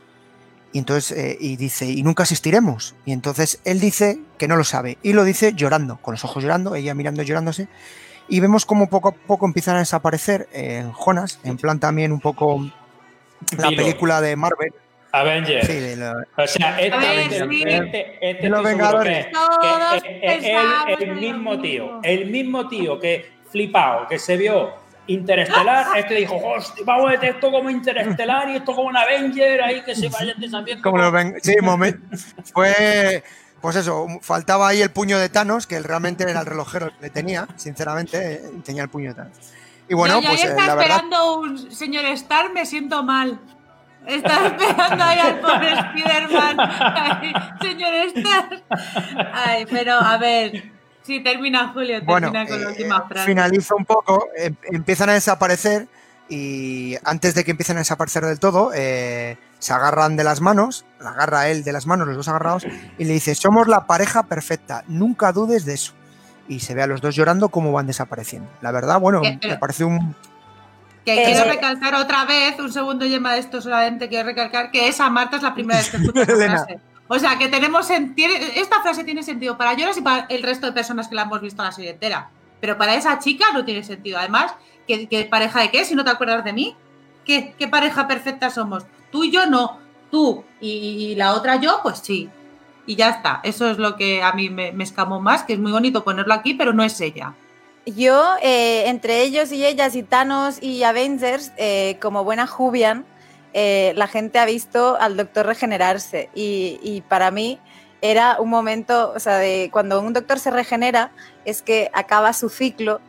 Y entonces, eh, y dice, ¿y nunca existiremos? Y entonces él dice que no lo sabe, y lo dice llorando, con los ojos llorando, ella mirando llorándose. Y vemos cómo poco a poco empiezan a desaparecer en Jonas, en plan también un poco la Dilo. película de Marvel. Avengers. Sí, de la... O sea, este, ver, este, sí. este, este De los Vengadores. que, Todos que, que, que el, el mismo tío, el mismo tío que flipado, que se vio Interestelar, este dijo, hostia, vamos a meter esto como Interestelar y esto como un Avenger, ahí que se vayan deshaciendo. Como lo ven... Sí, momento. Fue... Pues eso, faltaba ahí el puño de Thanos, que él realmente era el relojero que le tenía, sinceramente, tenía el puño de Thanos. Y bueno, yo, pues está eh, la esperando verdad... un señor Stark, me siento mal. Está esperando ahí al pobre Spider-Man. Ay, señor Stark. Ay, pero a ver, sí, termina Julio, termina bueno, con eh, la última frase. Finaliza un poco, eh, empiezan a desaparecer y antes de que empiecen a desaparecer del todo, eh, se agarran de las manos, la agarra él de las manos, los dos agarrados, y le dice, somos la pareja perfecta, nunca dudes de eso. Y se ve a los dos llorando cómo van desapareciendo. La verdad, bueno, ¿Qué? me parece un... Que Eh, quiero eh, recalcar otra vez, un segundo Gemma de esto solamente, quiero recalcar que esa Marta es la primera vez que escucho esa Elena. frase. O sea, que tenemos... En, tiene, esta frase tiene sentido para Jonas y para el resto de personas que la hemos visto la serie entera. Pero para esa chica no tiene sentido. Además, ¿qué, qué pareja de qué? Si no te acuerdas de mí. ¿Qué, qué pareja perfecta somos? Tú y yo no. Tú y, y la otra yo, pues sí. Y ya está. Eso es lo que a mí me, me escamó más, que es muy bonito ponerlo aquí, pero no es ella. Yo, eh, entre ellos y ellas y Thanos y Avengers, eh, como buena Jubian, eh, la gente ha visto al Doctor regenerarse y, y para mí era un momento, o sea, de cuando un Doctor se regenera es que acaba su ciclo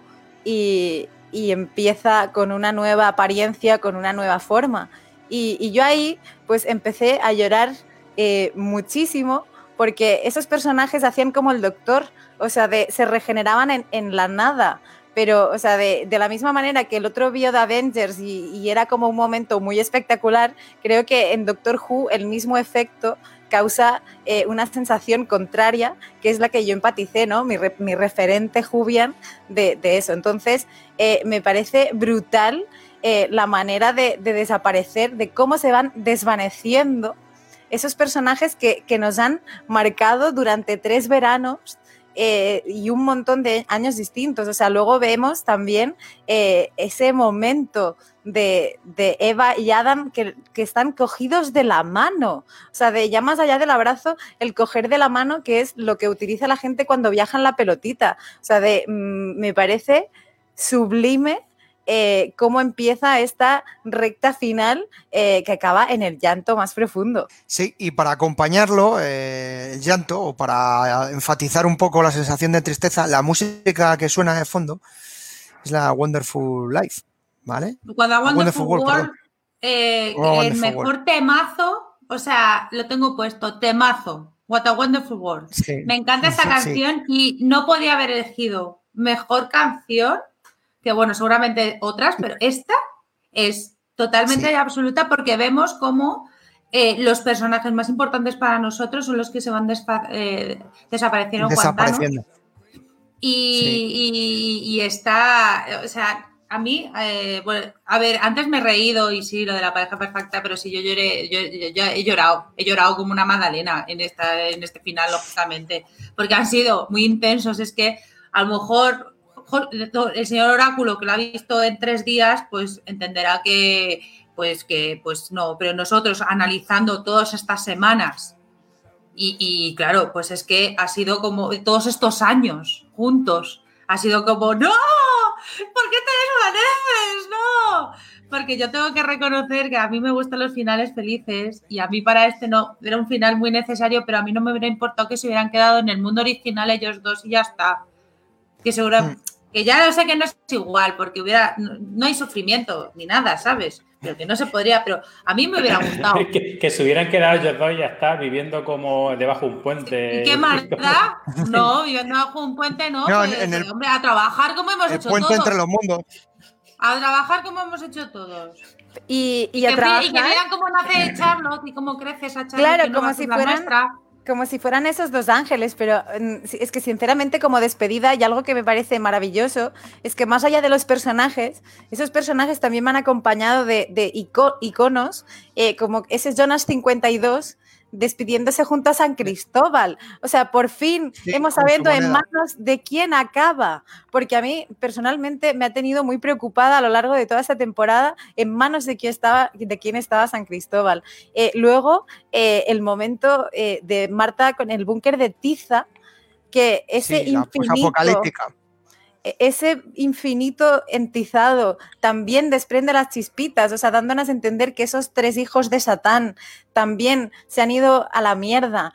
y, y empieza con una nueva apariencia, con una nueva forma. Y, y yo ahí pues empecé a llorar eh, muchísimo porque esos personajes hacían como el Doctor, o sea, de, se regeneraban en, en la nada, pero, o sea, de, de la misma manera que el otro vio de Avengers y, y era como un momento muy espectacular, creo que en Doctor Who el mismo efecto causa eh, una sensación contraria, que es la que yo empaticé, ¿no? Mi, re, mi referente Whovian de, de eso. Entonces, eh, me parece brutal eh, la manera de, de desaparecer, de cómo se van desvaneciendo esos personajes que, que nos han marcado durante tres veranos eh, y un montón de años distintos. O sea, luego vemos también eh, ese momento de, de Eva y Adam que, que están cogidos de la mano. O sea, de ya más allá del abrazo, el coger de la mano, que es lo que utiliza la gente cuando viaja en la pelotita. O sea, de, mmm, me parece sublime Eh, cómo empieza esta recta final eh, que acaba en el llanto más profundo. Sí, y para acompañarlo, eh, el llanto, o para enfatizar un poco la sensación de tristeza, la música que suena de fondo es la Wonderful Life, ¿vale? Cuando a Wonderful, Wonderful World, World eh, oh, Wonderful el mejor World. temazo, o sea, lo tengo puesto, temazo, What a Wonderful World. Sí. Me encanta esta sí. canción y no podía haber elegido mejor canción, que bueno, seguramente otras, pero esta es totalmente sí. absoluta porque vemos cómo eh, los personajes más importantes para nosotros son los que se van desfa- eh, desapareciendo. Desapareciendo. Y, sí. y, y está, o sea, a mí, eh, bueno, a ver, antes me he reído y sí, lo de la pareja perfecta, pero sí, yo lloré, yo, yo, yo he llorado, he llorado como una magdalena en, esta, en este final, lógicamente, porque han sido muy intensos, es que a lo mejor el señor Oráculo, que lo ha visto en tres días, pues entenderá que, pues que, pues no, pero nosotros analizando todas estas semanas y, y claro, pues es que ha sido como todos estos años juntos, ha sido como, ¡no! ¿Por qué te desvaneces? ¡No! Porque yo tengo que reconocer que a mí me gustan los finales felices y a mí para este no, era un final muy necesario, pero a mí no me hubiera importado que se hubieran quedado en el mundo original ellos dos y ya está. Que seguro... Hmm. Que ya lo sé que no es igual, porque hubiera no, no hay sufrimiento ni nada, ¿sabes? Pero que no se podría, pero a mí me hubiera gustado. que, que se hubieran quedado ellos dos y ya está, viviendo como debajo de un puente. ¿Y qué más da? No, viviendo debajo de un puente no, no pues, en el, hombre, a trabajar como hemos el hecho puente todos. Entre los mundos. A trabajar como hemos hecho todos. Y, y, a que, trabajar... y que vean cómo nace Charlotte y cómo crece esa Charlotte. Claro, no como si fueran... Como si fueran esos dos ángeles, pero es que sinceramente como despedida y algo que me parece maravilloso es que más allá de los personajes, esos personajes también van acompañados de, de ico- iconos, eh, como ese Jonas cincuenta y dos despidiéndose junto a San Cristóbal. O sea, por fin sí, hemos sabido en manos de quién acaba, porque a mí personalmente me ha tenido muy preocupada a lo largo de toda esta temporada en manos de quién estaba, de quién estaba San Cristóbal. Eh, luego, eh, el momento eh, de Marta con el búnker de Tiza, que ese sí, la infinito... apocalíptica. Ese infinito entizado también desprende las chispitas, o sea, dándonos a entender que esos tres hijos de Satán también se han ido a la mierda.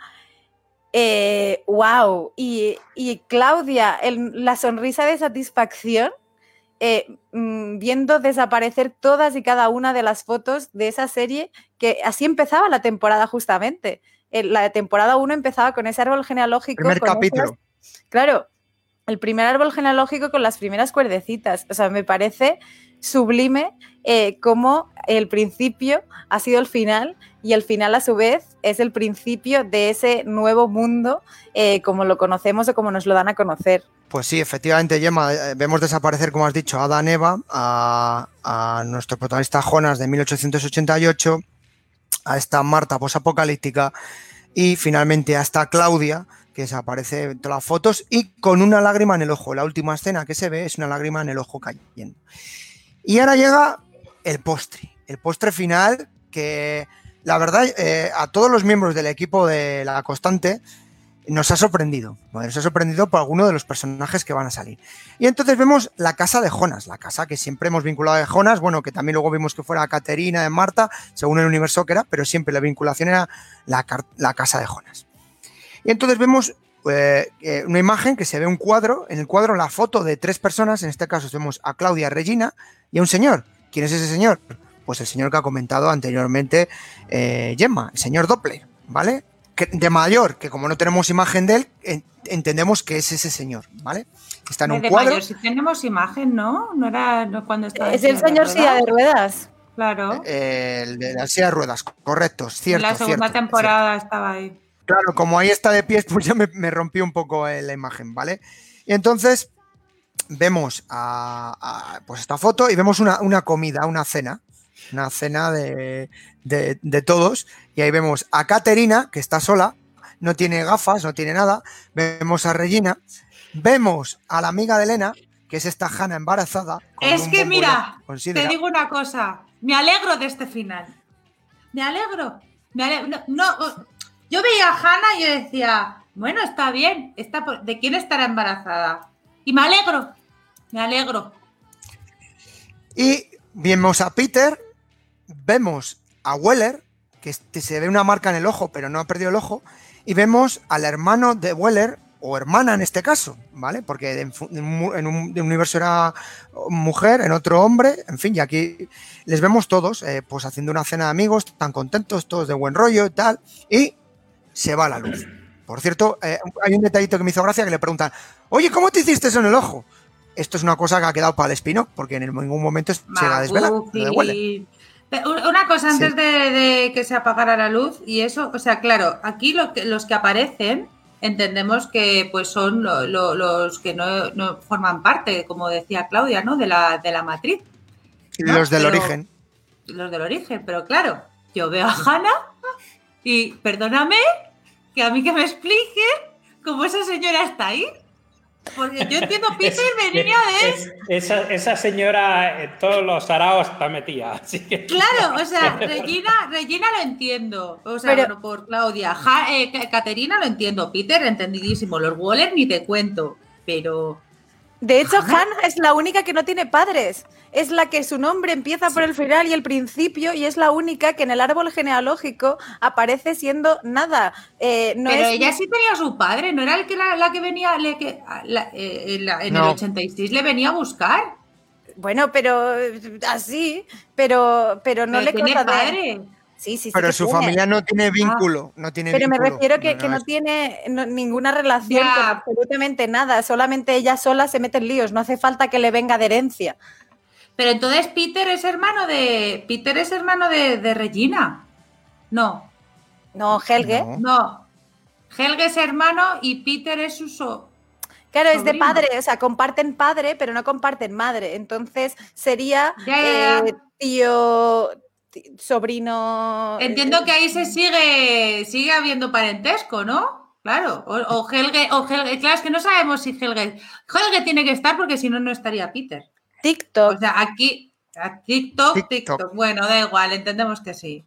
Eh, ¡Wow! Y, y Claudia, el, la sonrisa de satisfacción, eh, mmm, viendo desaparecer todas y cada una de las fotos de esa serie, que así empezaba la temporada justamente. La temporada uno empezaba con ese árbol genealógico. Primer con capítulo. Esas, claro. El primer árbol genealógico con las primeras cuerdecitas. O sea, me parece sublime eh, cómo el principio ha sido el final y el final a su vez es el principio de ese nuevo mundo eh, como lo conocemos o como nos lo dan a conocer. Pues sí, efectivamente, Gemma, eh, vemos desaparecer, como has dicho, a Adán Eva, a, a nuestro protagonista Jonas de mil ochocientos ochenta y ocho, a esta Marta posapocalíptica y finalmente a esta Claudia, que desaparece en todas las fotos y con una lágrima en el ojo. La última escena que se ve es una lágrima en el ojo cayendo. Y ahora llega el postre, el postre final que la verdad eh, a todos los miembros del equipo de La Constante nos ha sorprendido. Bueno, nos ha sorprendido por alguno de los personajes que van a salir. Y entonces vemos la casa de Jonas, la casa que siempre hemos vinculado a Jonas, bueno, que también luego vimos que fuera a Caterina de Marta, según el universo que era, pero siempre la vinculación era la, la casa de Jonas. Y entonces vemos eh, una imagen que se ve un cuadro, en el cuadro la foto de tres personas, en este caso vemos a Claudia, Regina y a un señor. ¿Quién es ese señor? Pues el señor que ha comentado anteriormente eh, Gemma, el señor Doppler, ¿vale? que- de mayor, que como no tenemos imagen de él, en- entendemos que es ese señor, ¿vale? Está en un De cuadro. mayor, si tenemos imagen, ¿no? No era no cuando estaba en Es el silla de señor silla de ruedas. ruedas. Claro. eh, el de la silla de ruedas, correcto, en cierto, la segunda cierto, temporada estaba ahí. cierto. Claro, como ahí está de pies, pues ya me, me rompí un poco eh, la imagen, ¿vale? Y entonces vemos a, a, pues esta foto y vemos una, una comida, una cena, una cena de, de, de todos, y ahí vemos a Caterina, que está sola, no tiene gafas, no tiene nada, vemos a Regina, vemos a la amiga de Elena, que es esta Hannah embarazada. con Es un que bombo mira, ya, considera. te digo una cosa, me alegro de este final. Me alegro. Me alegro. No, no, yo veía a Hannah y yo decía, bueno, está bien, está por- ¿de quién estará embarazada? Y me alegro, me alegro. Y vemos a Peter, vemos a Weller, que este- se ve una marca en el ojo, pero no ha perdido el ojo, y vemos al hermano de Weller, o hermana en este caso, ¿vale? Porque en, fu- en un, en un- de un universo era mujer, en otro hombre, en fin, y aquí les vemos todos, eh, pues haciendo una cena de amigos, tan contentos, todos de buen rollo y tal, y se va la luz. Por cierto, eh, hay un detallito que me hizo gracia que le preguntan, oye, ¿cómo te hiciste eso en el ojo? Esto es una cosa que ha quedado para el spin-off, porque en ningún momento se llega a desvelar. Lo de Weller. Magufi. Una cosa antes Sí. de, de que se apagara la luz y eso, o sea, claro, aquí lo que, los que aparecen entendemos que pues son lo- lo- los que no, no forman parte, como decía Claudia, ¿no? De la, de la matriz, Y ¿no? los del Pero- origen. los del origen, pero claro, yo veo a Hannah y perdóname que a mí que me explique cómo esa señora está ahí. Porque yo entiendo Peter de niña de... Es- esa, esa señora en todos los saraos está metida. Así que... Claro, o sea, Regina, Regina lo entiendo. O sea, Pero- bueno, por Claudia. Ja- eh, Ca- Caterina lo entiendo. Peter, entendidísimo. Los Waller ni te cuento. Pero. De hecho, ¿Hannah? Hannah es la única que no tiene padres. Es la que su nombre empieza por el final y el principio y es la única que en el árbol genealógico aparece siendo nada. Eh, no pero es- ella sí tenía a su padre, ¿no era el que la, la que venía, le que, la- eh, en, la- en No. el ochenta y seis le venía a buscar? Bueno, pero eh, así, pero, pero no Pero le tiene consta de- padre. Sí, sí, sí Pero que su tiene. familia no tiene vínculo. No tiene Pero me vínculo. refiero que, que no es- tiene no- ninguna relación Ya. con absolutamente nada. Solamente ella sola se mete en líos. No hace falta que le venga de herencia. Pero entonces Peter es hermano de. Peter es hermano de, de Regina. No, No, Helge. No. no. Helge es hermano y Peter es su so- Claro, es de sobrino. padre, o sea, comparten padre, pero no comparten madre. Entonces sería Ya, ya, ya. eh, tío, ti- sobrino. Entiendo que ahí se sigue, sigue habiendo parentesco, ¿no? Claro. O, o Helge, o Helge, claro, es que no sabemos si Helge. Helge tiene que estar porque si no, no estaría Peter. TikTok. O sea, aquí, a TikTok, TikTok. TikTok. Bueno, da igual, entendemos que sí.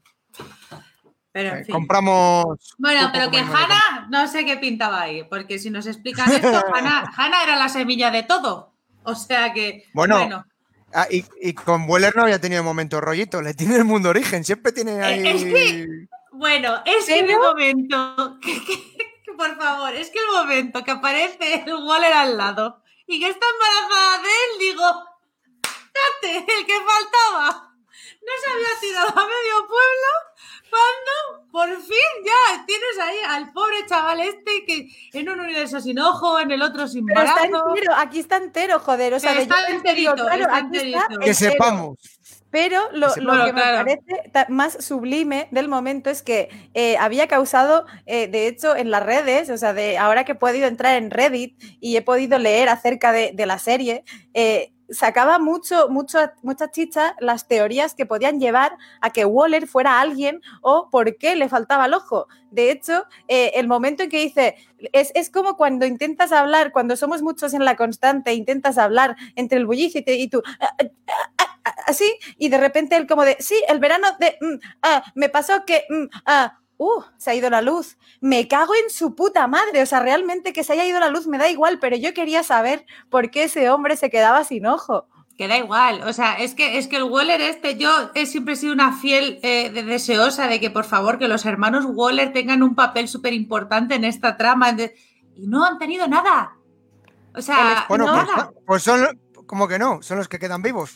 Pero en Eh, fin. compramos. Bueno, un pero poco que más de- Hannah, no sé qué pintaba ahí, porque si nos explican esto, Hannah, Hannah era la semilla de todo. O sea que, Bueno, bueno. Ah, y, y con Weller no había tenido momento rollito. Le tiene el mundo origen. Siempre tiene ahí. es que- Bueno, es que en el Pero- momento, que, que- que, por favor, es que el momento que aparece el Waller al lado y que está embarazada de él, digo, ¡cate, el que faltaba! No se había tirado a medio pueblo cuando, por fin, ya tienes ahí al pobre chaval este que en un universo sin ojo, en el otro sin Pero está brazo. entero, aquí está entero, joder. O sea, Pero de está yo en serio, enterito, claro, está aquí enterito. está Que entero. sepamos. Pero lo, Que lo sepamos. que me Claro. parece ta- más sublime del momento es que eh, había causado, eh, de hecho, en las redes, o sea, de ahora que he podido entrar en Reddit y he podido leer acerca de, de la serie, eh, sacaba mucho, mucho, muchas chichas las teorías que podían llevar a que Waller fuera alguien o por qué le faltaba el ojo. De hecho, eh, el momento en que dice, es, es como cuando intentas hablar, cuando somos muchos en la constante, intentas hablar entre el bullicio y, te- y tú... "Ah, ah, ah, ah", así, y de repente él como de, sí, el verano de, mm, ah, me pasó que, mm, ah, uh, se ha ido la luz, me cago en su puta madre, o sea, realmente que se haya ido la luz me da igual, pero yo quería saber por qué ese hombre se quedaba sin ojo. Que da igual, o sea, es que, es que el Waller este, yo he siempre sido una fiel eh, de- deseosa de que por favor que los hermanos Waller tengan un papel súper importante en esta trama de- y no han tenido nada. O sea, Bueno, pues, nada. pues son. Como que no, son los que quedan vivos.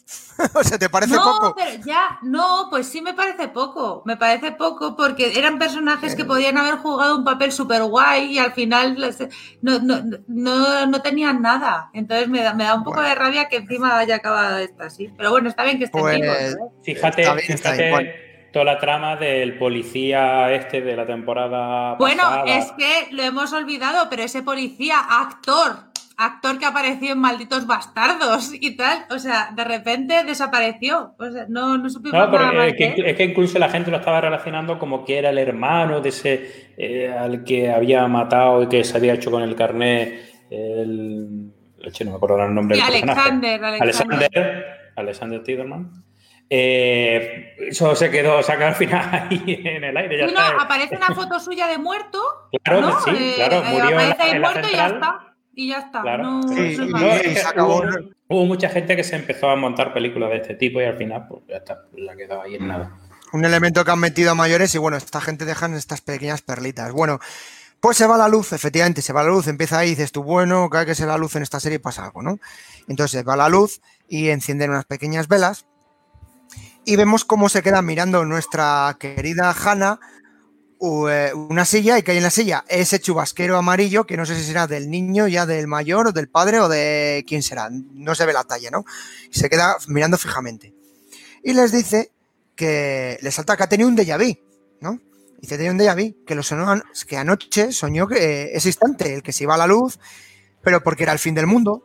O sea, ¿te parece no, poco? pero ya, no, pues sí me parece poco. Me parece poco porque eran personajes que podían haber jugado un papel súper guay y al final les- no, no, no, no tenían nada. Entonces me da, me da un poco Bueno. de rabia que encima haya acabado esta así. Pero bueno, está bien que estén Pues vivos, ¿eh? Fíjate, está bien, está fíjate bien. Bueno, toda la trama del policía este de la temporada Bueno, pasada. es que lo hemos olvidado, pero ese policía, actor, actor que apareció en Malditos Bastardos y tal, o sea, de repente desapareció. O sea, no, no supimos No, pero nada más eh, de que, él. es que incluso la gente lo estaba relacionando como que era el hermano de ese eh, al que había matado y que se había hecho con el carnet. El, leche, no me acuerdo el nombre Sí, del personaje. Alexander, Alexander. Alexander, Alexander Tiderman. Eh, eso se quedó, saca al final ahí en el aire. Ya Sí, no, está. aparece una foto suya de muerto, Claro, ¿no? sí, Eh, claro, eh, murió en la, aparece ahí en la muerto y ya central. está. Y ya está. Claro, No, pero- sí, no es y, más. no, y es que se acabó. hubo, hubo mucha gente que se empezó a montar películas de este tipo y al final, pues ya está, la quedó ahí en nada. Un elemento que han metido a mayores y bueno, esta gente dejan estas pequeñas perlitas. Bueno, pues se va la luz, efectivamente, se va la luz, empieza ahí y dices tú, bueno, cada que se va la luz en esta serie pasa algo, ¿no? Entonces va la luz y encienden unas pequeñas velas y vemos cómo se queda mirando nuestra querida Hannah una silla y que hay en la silla ese chubasquero amarillo que no sé si será del niño, ya del mayor o del padre o de quién será, no se ve la talla, ¿no? Y se queda mirando fijamente. Y les dice que le salta que ha tenido un déjà vu, ¿no? Dice, tenía un déjà vu, que, lo sonó, que anoche soñó que ese instante, el que se iba a la luz, pero porque era el fin del mundo,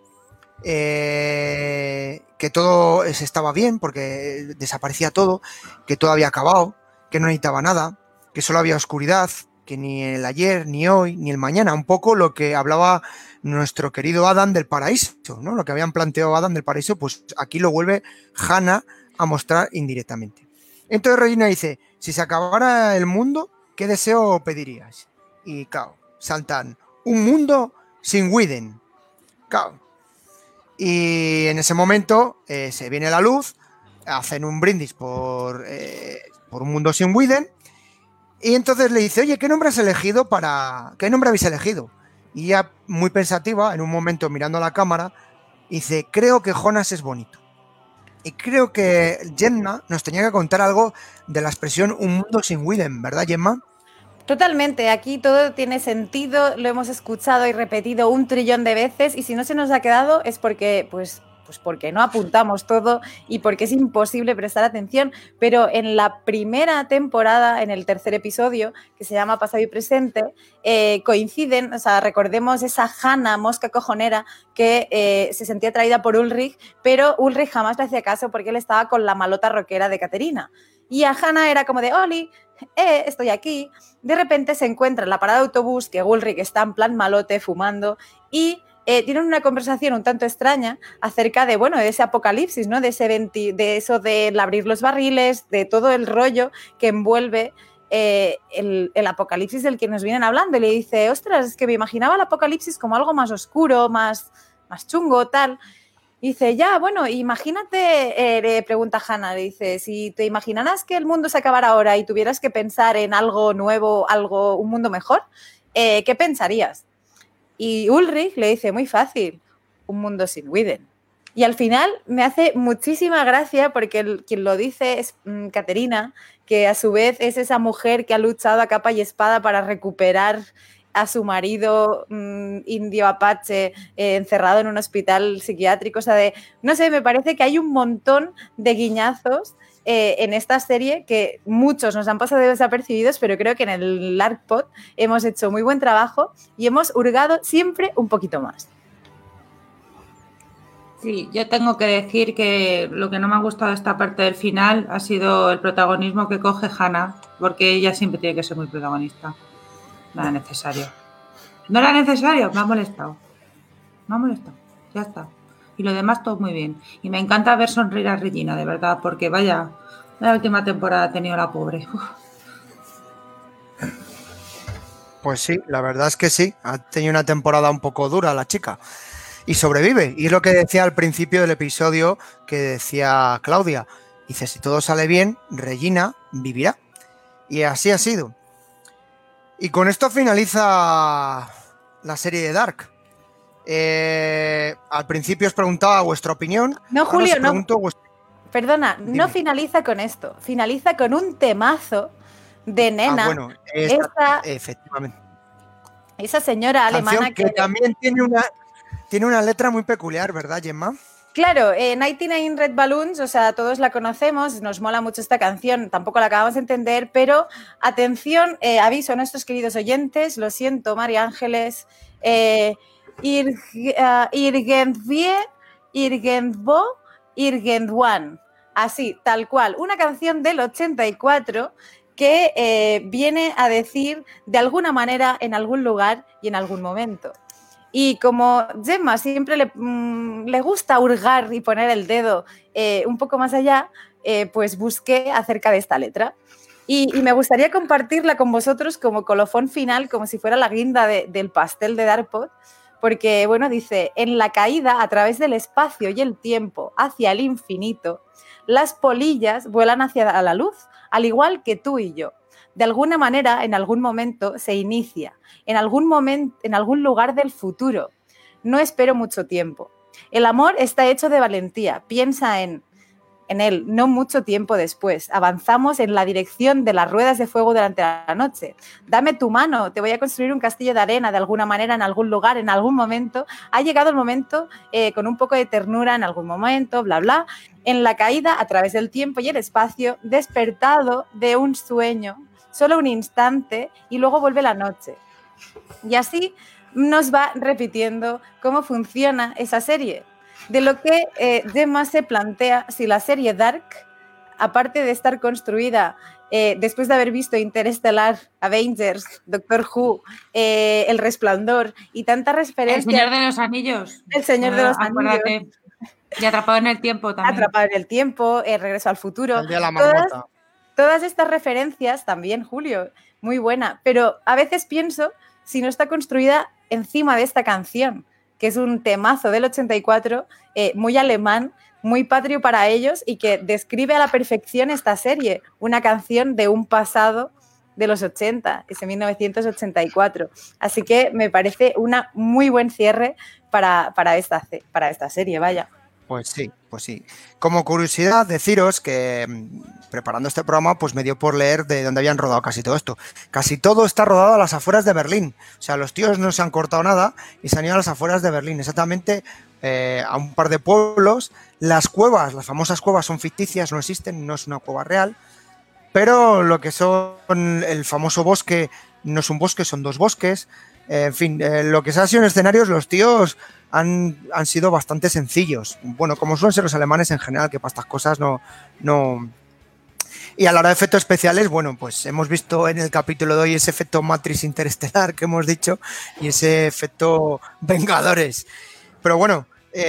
eh, que todo estaba bien, porque desaparecía todo, que todo había acabado, que no necesitaba nada, que solo había oscuridad, que ni el ayer, ni hoy, ni el mañana, un poco lo que hablaba nuestro querido Adam del paraíso, ¿no? Lo que habían planteado Adam del paraíso, pues aquí lo vuelve Hannah a mostrar indirectamente. Entonces Regina dice, si se acabara el mundo, ¿qué deseo pedirías? Y claro, saltan, un mundo sin Whedon. Claro. Y en ese momento eh, se viene la luz, hacen un brindis por, eh, por un mundo sin Whedon, y entonces le dice, oye, ¿qué nombre has elegido para... ¿Qué nombre habéis elegido? Y ella, muy pensativa, en un momento mirando a la cámara, dice, creo que Jonas es bonito. Y creo que Gemma nos tenía que contar algo de la expresión un mundo sin Whedon, ¿verdad, Gemma? Totalmente, aquí todo tiene sentido, lo hemos escuchado y repetido un trillón de veces y si no se nos ha quedado es porque, pues, pues porque no apuntamos todo y porque es imposible prestar atención, pero en la primera temporada, en el tercer episodio, que se llama Pasado y Presente, eh, coinciden, o sea, recordemos esa Hannah mosca cojonera que eh, se sentía atraída por Ulrich, pero Ulrich jamás le hacía caso porque él estaba con la malota rockera de Caterina. Y a Hannah era como de, Oli, eh, estoy aquí. De repente se encuentra en la parada de autobús que Ulrich está en plan malote, fumando, y eh, tienen una conversación un tanto extraña acerca de, bueno, de ese apocalipsis, ¿no? De, ese venti, de eso del abrir los barriles, de todo el rollo que envuelve eh, el, el apocalipsis del que nos vienen hablando. Y le dice, ostras, es que me imaginaba el apocalipsis como algo más oscuro, más, más chungo, tal. Y dice, ya, bueno, imagínate, eh, le pregunta Hannah, le dice, si te imaginaras que el mundo se acabara ahora y tuvieras que pensar en algo nuevo, algo, un mundo mejor, eh, ¿qué pensarías? Y Ulrich le dice, muy fácil, un mundo sin Whedon. Y al final me hace muchísima gracia porque el, quien lo dice es mmm, Caterina, que a su vez es esa mujer que ha luchado a capa y espada para recuperar a su marido mmm, indio apache eh, encerrado en un hospital psiquiátrico. O sea, de, no sé, me parece que hay un montón de guiñazos eh, en esta serie que muchos nos han pasado desapercibidos, pero creo que en el ArcPod hemos hecho muy buen trabajo y hemos hurgado siempre un poquito más. Sí, yo tengo que decir que lo que no me ha gustado de esta parte del final ha sido el protagonismo que coge Hannah, porque ella siempre tiene que ser muy protagonista. No era necesario. No era necesario, me ha molestado. Me ha molestado, ya está. Y lo demás todo muy bien. Y me encanta ver sonreír a Regina, de verdad, porque vaya, la última temporada ha tenido la pobre. Uf. Pues sí, la verdad es que sí. Ha tenido una temporada un poco dura la chica. Y sobrevive. Y es lo que decía al principio del episodio que decía Claudia. Dice, si todo sale bien, Regina vivirá. Y así ha sido. Y con esto finaliza la serie de Dark. Eh, al principio os preguntaba vuestra opinión. No, Julio, no. Vuestra... Perdona, Dime. no finaliza con esto, finaliza con un temazo de Nena, Ah, bueno, esta, esa, efectivamente. esa señora alemana Canción que, que... también tiene una, tiene una letra muy peculiar, ¿verdad, Gemma? Claro, eh, noventa y nueve Red Balloons, o sea, todos la conocemos, nos mola mucho esta canción, tampoco la acabamos de entender, pero atención, eh, aviso a nuestros queridos oyentes, lo siento, María Ángeles, eh, ir, uh, Irgendwie, Irgendwo, Irgendwann, así, tal cual, una canción del ochenta y cuatro que eh, viene a decir de alguna manera, en algún lugar y en algún momento. Y como Gemma siempre le, mmm, le gusta hurgar y poner el dedo eh, un poco más allá, eh, pues busqué acerca de esta letra. Y, y me gustaría compartirla con vosotros como colofón final, como si fuera la guinda de, del pastel de Darkpod, porque, bueno, dice, en la caída a través del espacio y el tiempo hacia el infinito, las polillas vuelan hacia la luz, al igual que tú y yo. De alguna manera, en algún momento, se inicia, en algún momento, en algún lugar del futuro. No espero mucho tiempo. El amor está hecho de valentía. Piensa en, en él, no mucho tiempo después. Avanzamos en la dirección de las ruedas de fuego durante la noche. Dame tu mano, te voy a construir un castillo de arena de alguna manera, en algún lugar, en algún momento. Ha llegado el momento, eh, con un poco de ternura en algún momento, bla, bla. En la caída, a través del tiempo y el espacio, despertado de un sueño, solo un instante, y luego vuelve la noche. Y así nos va repitiendo cómo funciona esa serie. De lo que eh, Gemma se plantea si la serie Dark, aparte de estar construida eh, después de haber visto Interestelar, Avengers, Doctor Who, eh, El Resplandor y tantas referencias... El Señor de los Anillos. El Señor de los Acuérdate. Anillos. Y Atrapado en el Tiempo también. Atrapado en el Tiempo, El Regreso al Futuro. El de la Todas, marmota. todas estas referencias también, Julio, muy buena. Pero a veces pienso si no está construida encima de esta canción, que es un temazo del ochenta y cuatro, eh, muy alemán, muy patrio para ellos y que describe a la perfección esta serie, una canción de un pasado de los ochenta, ese mil novecientos ochenta y cuatro. Así que me parece una muy buen cierre para, para, esta, para esta serie, vaya. Pues sí, pues sí. Como curiosidad, deciros que preparando este programa, pues me dio por leer de dónde habían rodado casi todo esto. Casi todo está rodado a las afueras de Berlín. O sea, los tíos no se han cortado nada y se han ido a las afueras de Berlín. Exactamente eh, a un par de pueblos. Las cuevas, las famosas cuevas son ficticias, no existen, no es una cueva real. Pero lo que son el famoso bosque, no es un bosque, son dos bosques. Eh, en fin, eh, lo que se ha sido en escenarios, los tíos han, han sido bastante sencillos. Bueno, como suelen ser los alemanes en general, que para estas cosas no, no... Y a la hora de efectos especiales, bueno, pues hemos visto en el capítulo de hoy ese efecto Matrix Interestelar que hemos dicho y ese efecto Vengadores. Pero bueno,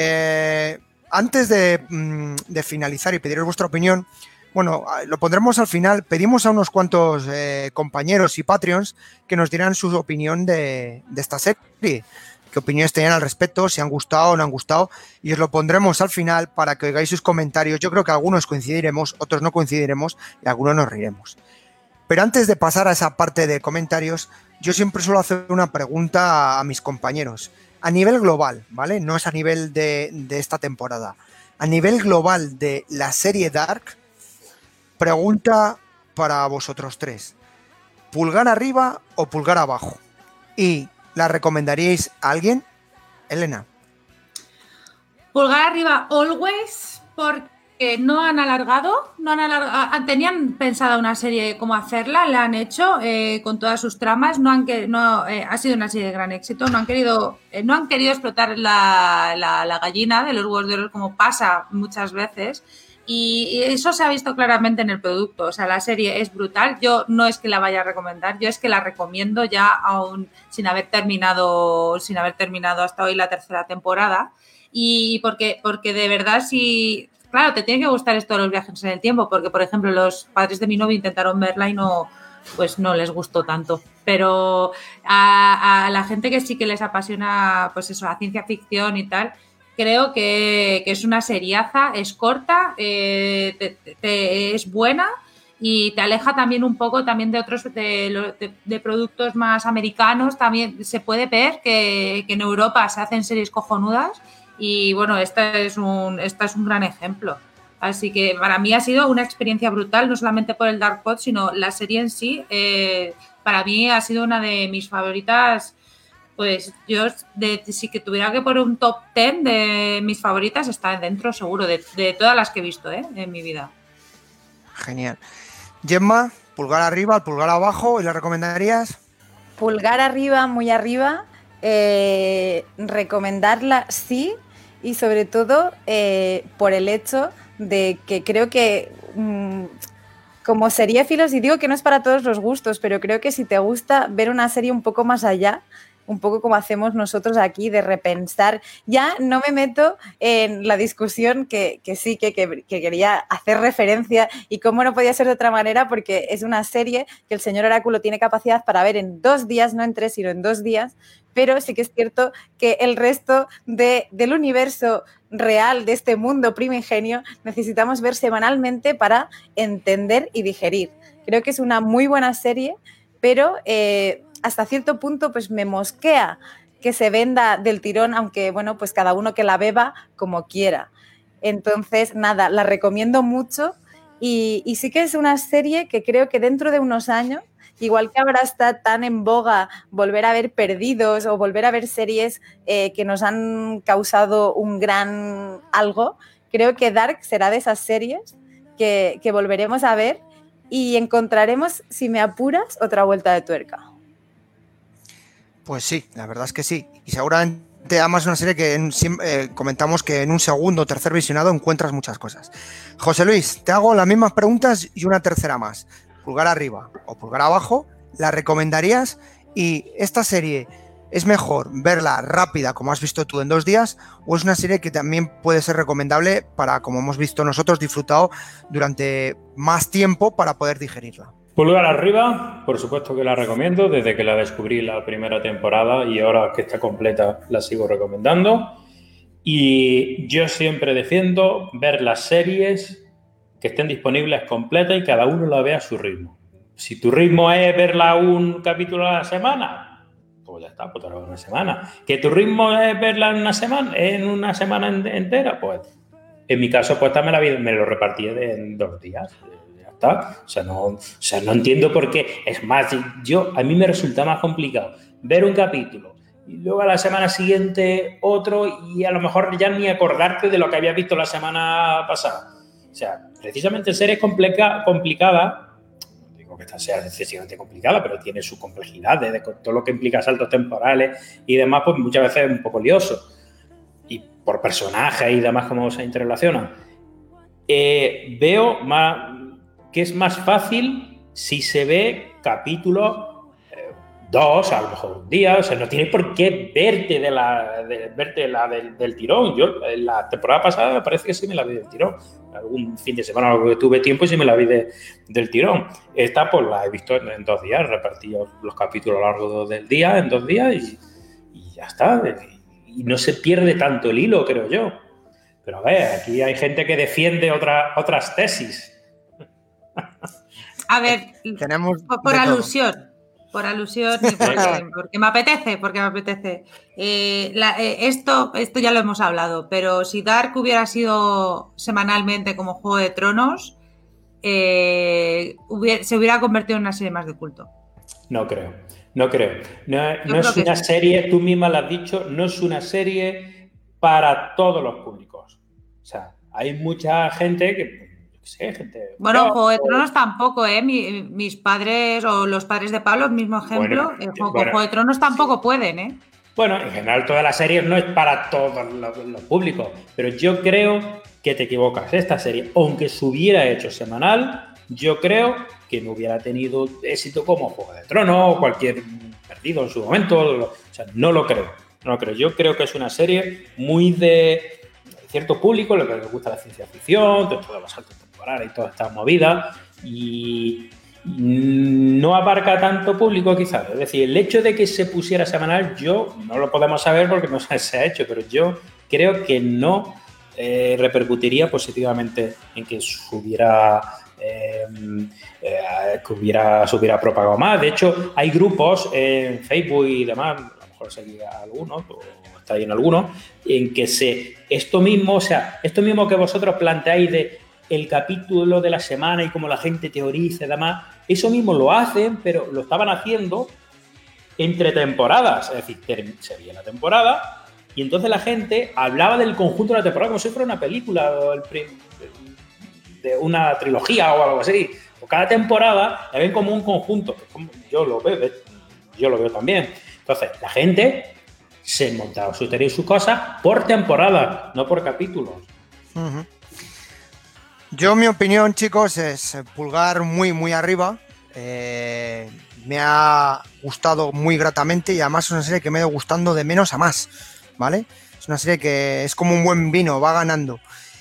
eh, antes de, de finalizar y pediros vuestra opinión, bueno, lo pondremos al final. Pedimos a unos cuantos eh, compañeros y Patreons que nos dieran su opinión de, de esta serie. Qué opiniones tenían al respecto, si han gustado o no han gustado. Y os lo pondremos al final para que oigáis sus comentarios. Yo creo que algunos coincidiremos, otros no coincidiremos y algunos nos riremos. Pero antes de pasar a esa parte de comentarios, yo siempre suelo hacer una pregunta a, a mis compañeros. A nivel global, ¿vale? No es a nivel de, de esta temporada. A nivel global de la serie Dark... Pregunta para vosotros tres. ¿Pulgar arriba o pulgar abajo? ¿Y la recomendaríais a alguien? Elena. Pulgar arriba always, porque no han alargado, no han alargado, tenían pensado una serie cómo hacerla, la han hecho eh, con todas sus tramas, no han que, no eh, ha sido una serie de gran éxito, no han querido, eh, no han querido explotar la, la, la gallina de los huevos de oro como pasa muchas veces. Y eso se ha visto claramente en el producto. O sea, la serie es brutal. Yo no es que la vaya a recomendar, yo es que la recomiendo ya aún sin haber terminado, sin haber terminado hasta hoy la tercera temporada. Y porque, porque de verdad sí, claro, te tiene que gustar esto de los viajes en el tiempo, porque por ejemplo los padres de mi novio intentaron verla y no, pues no les gustó tanto. Pero a, a la gente que sí que les apasiona, pues eso, la ciencia ficción y tal, creo que, que es una seriaza, es corta, eh, te, te, es buena y te aleja también un poco también de otros de, de, de productos más americanos. También se puede ver que, que en Europa se hacen series cojonudas y bueno, esta es un, esta es un gran ejemplo. Así que para mí ha sido una experiencia brutal, no solamente por el Dark Pod, sino la serie en sí. Eh, para mí ha sido una de mis favoritas. Pues yo, de, si que tuviera que poner un top ten de mis favoritas, está dentro seguro, de, de todas las que he visto, ¿eh? En mi vida. Genial. Gemma, pulgar arriba, pulgar abajo, ¿y le recomendarías? Pulgar arriba, muy arriba. Eh, recomendarla sí, y sobre todo eh, por el hecho de que creo que mmm, como seriéfilos, y digo que no es para todos los gustos, pero creo que si te gusta ver una serie un poco más allá, un poco como hacemos nosotros aquí, de repensar. Ya no me meto en la discusión que, que sí, que, que, que quería hacer referencia, y cómo no podía ser de otra manera, porque es una serie que el señor Oráculo tiene capacidad para ver en dos días, no en tres, sino en dos días, pero sí que es cierto que el resto de, del universo real, de este mundo primigenio, necesitamos ver semanalmente para entender y digerir. Creo que es una muy buena serie, pero eh, hasta cierto punto pues me mosquea que se venda del tirón, aunque bueno, pues cada uno que la beba como quiera. Entonces, nada, la recomiendo mucho, y, y sí que es una serie que creo que dentro de unos años, igual que ahora está tan en boga volver a ver Perdidos o volver a ver series eh, que nos han causado un gran algo, creo que Dark será de esas series que, que volveremos a ver y encontraremos, si me apuras, otra vuelta de tuerca. Pues sí, la verdad es que sí. Y seguramente además es una serie que en, eh, comentamos que en un segundo o tercer visionado encuentras muchas cosas. José Luis, te hago las mismas preguntas y una tercera más. Pulgar arriba o pulgar abajo, ¿la recomendarías? Y esta serie, ¿es mejor verla rápida, como has visto tú, en dos días? ¿O es una serie que también puede ser recomendable para, como hemos visto nosotros, disfrutado durante más tiempo para poder digerirla? Pulgar arriba, por supuesto que la recomiendo, desde que la descubrí la primera temporada, y ahora que está completa la sigo recomendando. Y yo siempre defiendo ver las series que estén disponibles completas y cada uno la vea a su ritmo. Si tu ritmo es verla un capítulo a la semana, pues ya está, pues te la ves una semana. Que tu ritmo es verla en una semana, en una semana entera, pues en mi caso pues también la vi, me lo repartí en dos días. Ya está. O sea, no, o sea, no entiendo por qué. Es más, yo a mí me resulta más complicado ver un capítulo y luego a la semana siguiente otro, y a lo mejor ya ni acordarte de lo que habías visto la semana pasada. O sea, precisamente series complica, complicadas, no digo que esta sea excesivamente complicada, pero tiene su complejidad, de, de todo lo que implica saltos temporales y demás, pues muchas veces es un poco lioso. Y por personajes y demás, cómo se interrelacionan. Eh, veo más, que es más fácil si se ve capítulos eh, dos, a lo mejor un día. O sea, no tienes por qué verte de la, de, verte la del, del tirón. Yo la temporada pasada me parece que sí me la vi del tirón. Algún fin de semana algo que tuve tiempo y sí me la vi de, del tirón. Esta pues la he visto en, en dos días, repartido los capítulos a lo largo del día, en dos días, y, y ya está. Y no se pierde tanto el hilo, creo yo. Pero a ver, aquí hay gente que defiende otra, otras tesis. A ver, tenemos por, por alusión, todo. por alusión, y porque, porque me apetece, porque me apetece. Eh, la, eh, esto, esto ya lo hemos hablado, pero si Dark hubiera sido semanalmente como Juego de Tronos, eh, hubiera, se hubiera convertido en una serie más de culto. No creo, no creo. No, no es una serie, tú misma lo has dicho, no es una serie para todos los públicos. O sea, hay mucha gente que... Sí, gente. Bueno, Juego de Tronos tampoco, ¿eh? Mi, mis padres o los padres de Pablo, el mismo ejemplo, bueno, el Juego, bueno, Juego de Tronos tampoco sí. pueden, ¿eh? Bueno, en general todas las series no es para todos los, los públicos, pero yo creo que te equivocas. Esta serie, aunque se hubiera hecho semanal, yo creo que no hubiera tenido éxito como Juego de Tronos o cualquier Perdido en su momento. O sea, no lo creo, no lo creo. Yo creo que es una serie muy de cierto público, lo que les gusta la ciencia ficción, de todos los saltos temporales y todas estas movidas, y no abarca tanto público quizás. Es decir, el hecho de que se pusiera semanal, yo no lo podemos saber porque no se ha hecho, pero yo creo que no eh, repercutiría positivamente en que se hubiera, eh, eh, que hubiera, se hubiera propagado más. De hecho, hay grupos en Facebook y demás, a lo mejor seguía algunos, o está ahí en algunos, en que se, esto mismo, o sea, esto mismo que vosotros planteáis de el capítulo de la semana y cómo la gente teoriza y demás. Eso mismo lo hacen, pero lo estaban haciendo entre temporadas. Es decir, se veía la temporada y entonces la gente hablaba del conjunto de la temporada como si fuera una película o el, de una trilogía o algo así. O cada temporada la ven como un conjunto. Yo lo veo, yo lo veo también. Entonces, la gente se montaba su teoría y sus cosas por temporada, no por capítulos. Uh-huh. Yo, mi opinión, chicos, es pulgar muy, muy arriba. Eh, me ha gustado muy gratamente y además es una serie que me ha ido gustando de menos a más, ¿vale? Es una serie que es como un buen vino, va ganando.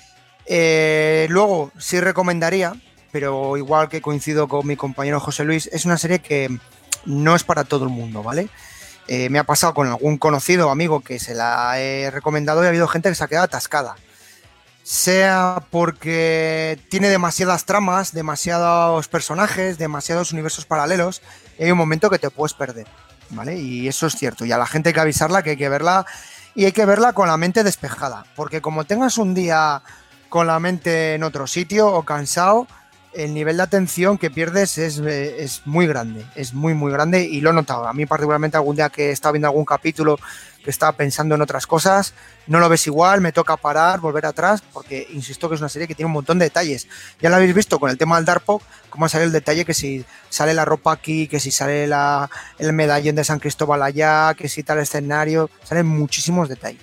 Eh, luego, sí recomendaría, pero igual que coincido con mi compañero José Luis, es una serie que no es para todo el mundo, ¿vale? Eh, me ha pasado con algún conocido o amigo que se la he recomendado y ha habido gente que se ha quedado atascada. Sea porque tiene demasiadas tramas, demasiados personajes, demasiados universos paralelos, y hay un momento que te puedes perder, ¿vale? Y eso es cierto, y a la gente hay que avisarla que hay que verla, y hay que verla con la mente despejada, porque como tengas un día con la mente en otro sitio o cansado, el nivel de atención que pierdes es, es muy grande, es muy muy grande y lo he notado. A mí particularmente algún día que he estado viendo algún capítulo que estaba pensando en otras cosas, no lo ves igual, me toca parar, volver atrás, porque insisto que es una serie que tiene un montón de detalles. Ya lo habéis visto con el tema del Dark Pod, cómo sale el detalle que si sale la ropa aquí, que si sale la, el medallón de San Cristóbal allá, que si tal escenario, salen muchísimos detalles.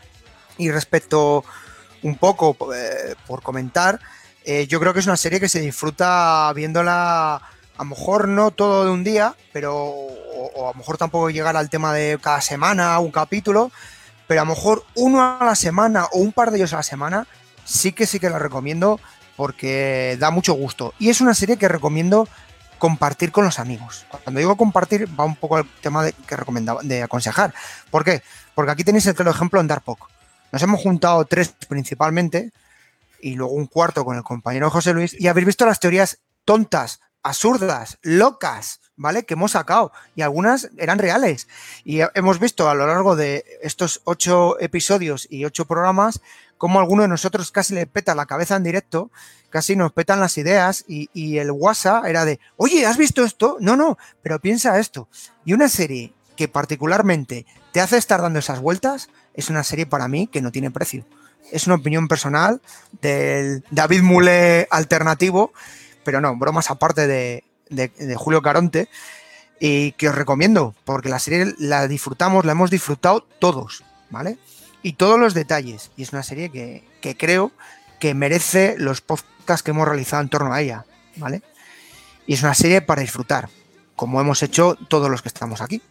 Y respecto un poco, eh, por comentar, Eh, yo creo que es una serie que se disfruta viéndola, a lo mejor no todo de un día, pero o, o a lo mejor tampoco llegar al tema de cada semana, un capítulo, pero a lo mejor uno a la semana o un par de ellos a la semana, sí que sí que la recomiendo porque da mucho gusto. Y es una serie que recomiendo compartir con los amigos. Cuando digo compartir, va un poco al tema de, que recomendaba, de aconsejar. ¿Por qué? Porque aquí tenéis el claro ejemplo en Dark Pod. Nos hemos juntado tres principalmente, y luego un cuarto con el compañero José Luis, y habéis visto las teorías tontas, absurdas, locas, ¿vale? Que hemos sacado, y algunas eran reales. Y hemos visto a lo largo de estos ocho episodios y ocho programas cómo a alguno de nosotros casi le peta la cabeza en directo, casi nos petan las ideas, y, y el WhatsApp era de, oye, ¿has visto esto? No, no, pero piensa esto. Y una serie que particularmente te hace estar dando esas vueltas, es una serie para mí que no tiene precio. Es una opinión personal del David Mulé alternativo, pero no, bromas aparte de, de, de Julio Caronte, y que os recomiendo, porque la serie la disfrutamos, la hemos disfrutado todos, ¿vale? Y todos los detalles, y es una serie que, que creo que merece los podcasts que hemos realizado en torno a ella, ¿vale? Y es una serie para disfrutar, como hemos hecho todos los que estamos aquí.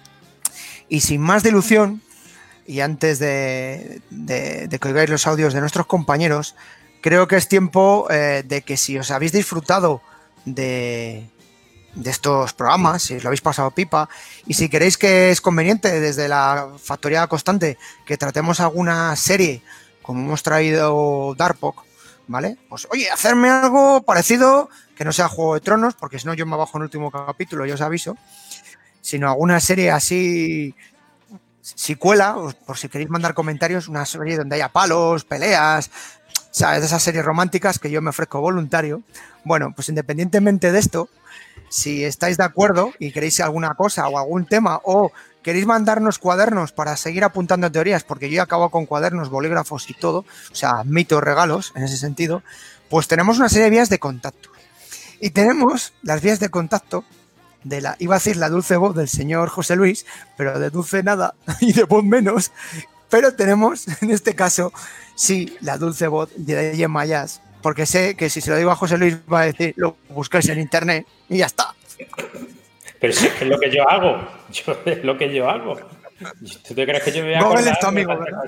Y sin más dilución, y antes de, de, de que oigáis los audios de nuestros compañeros, creo que es tiempo eh, de que si os habéis disfrutado de, de estos programas, si os lo habéis pasado pipa, y si queréis que es conveniente desde la Factoría Constante que tratemos alguna serie, como hemos traído Dark Pod, ¿vale? Pues oye, hacerme algo parecido, que no sea Juego de Tronos, porque si no yo me bajo en el último capítulo, yo os aviso, sino alguna serie así... Si cuela, por si queréis mandar comentarios, una serie donde haya palos, peleas, ¿sabes? De esas series románticas que yo me ofrezco voluntario. Bueno, pues independientemente de esto, si estáis de acuerdo y queréis alguna cosa o algún tema, o queréis mandarnos cuadernos para seguir apuntando teorías, porque yo acabo con cuadernos, bolígrafos y todo, o sea, admito regalos en ese sentido, pues tenemos una serie de vías de contacto. Y tenemos las vías de contacto de la, iba a decir la dulce voz del señor José Luis, pero de dulce nada y de voz menos, pero tenemos en este caso sí la dulce voz de Gemma Jazz, porque sé que si se lo digo a José Luis va a decir, lo buscáis en internet y ya está. Pero si es que es lo que yo hago, yo, es lo que yo hago. ¿Tú te crees que yo me voy a acordar? Google es tu amigo, ¿verdad?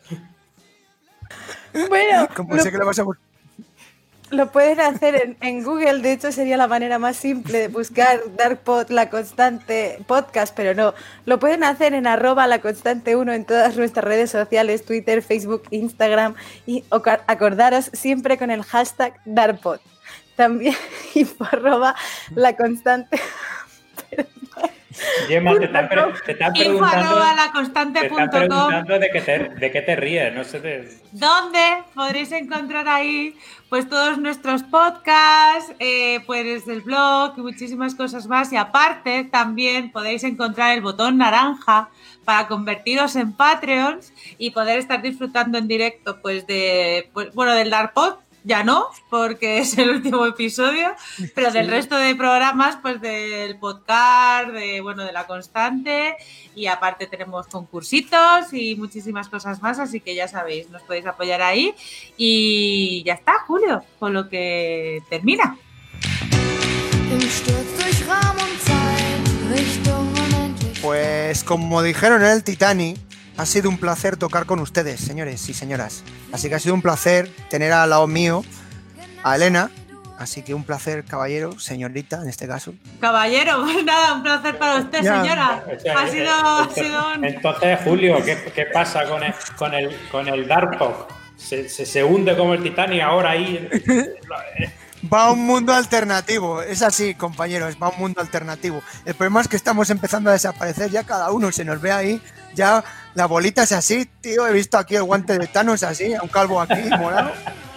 Bueno, como lo, sé que lo vas a buscar. Lo pueden hacer en, en Google, de hecho sería la manera más simple de buscar Dark Pod, La Constante Podcast, pero no, lo pueden hacer en arroba La Constante uno en todas nuestras redes sociales, Twitter, Facebook, Instagram, y acordaros siempre con el hashtag DarkPod. También info arroba La Constante. Gemma, te están, pre- te están info preguntando, arroba laconstante te están punto com. preguntando de qué te, de qué te ríes. No sé de... Donde podréis encontrar ahí pues todos nuestros podcasts, eh, pues el blog y muchísimas cosas más. Y aparte también podéis encontrar el botón naranja para convertiros en Patreons y poder estar disfrutando en directo pues de pues, bueno del Darkpod. Ya no, porque es el último episodio, pero del resto de programas, pues del podcast, de bueno, de La Constante, y aparte tenemos concursitos y muchísimas cosas más, así que ya sabéis, nos podéis apoyar ahí. Y ya está, Julio, con lo que termina. Pues como dijeron en el Titanic, ha sido un placer tocar con ustedes, señores y señoras. Así que ha sido un placer tener al lado mío a Elena. Así que un placer, caballero, señorita, en este caso. Caballero, pues nada, un placer para usted, Ya. señora. O sea, Ha sido, ha entonces, sido un... entonces, Julio, ¿qué, qué pasa con el, con el, con el Darkpod? ¿Se, se, se hunde como el Titanic ahora ahí? Va a un mundo alternativo, es así, compañeros, va a un mundo alternativo. El problema es que estamos empezando a desaparecer, ya cada uno se nos ve ahí, ya la bolita es así, tío, he visto aquí el guante de Thanos así, un calvo aquí, morado.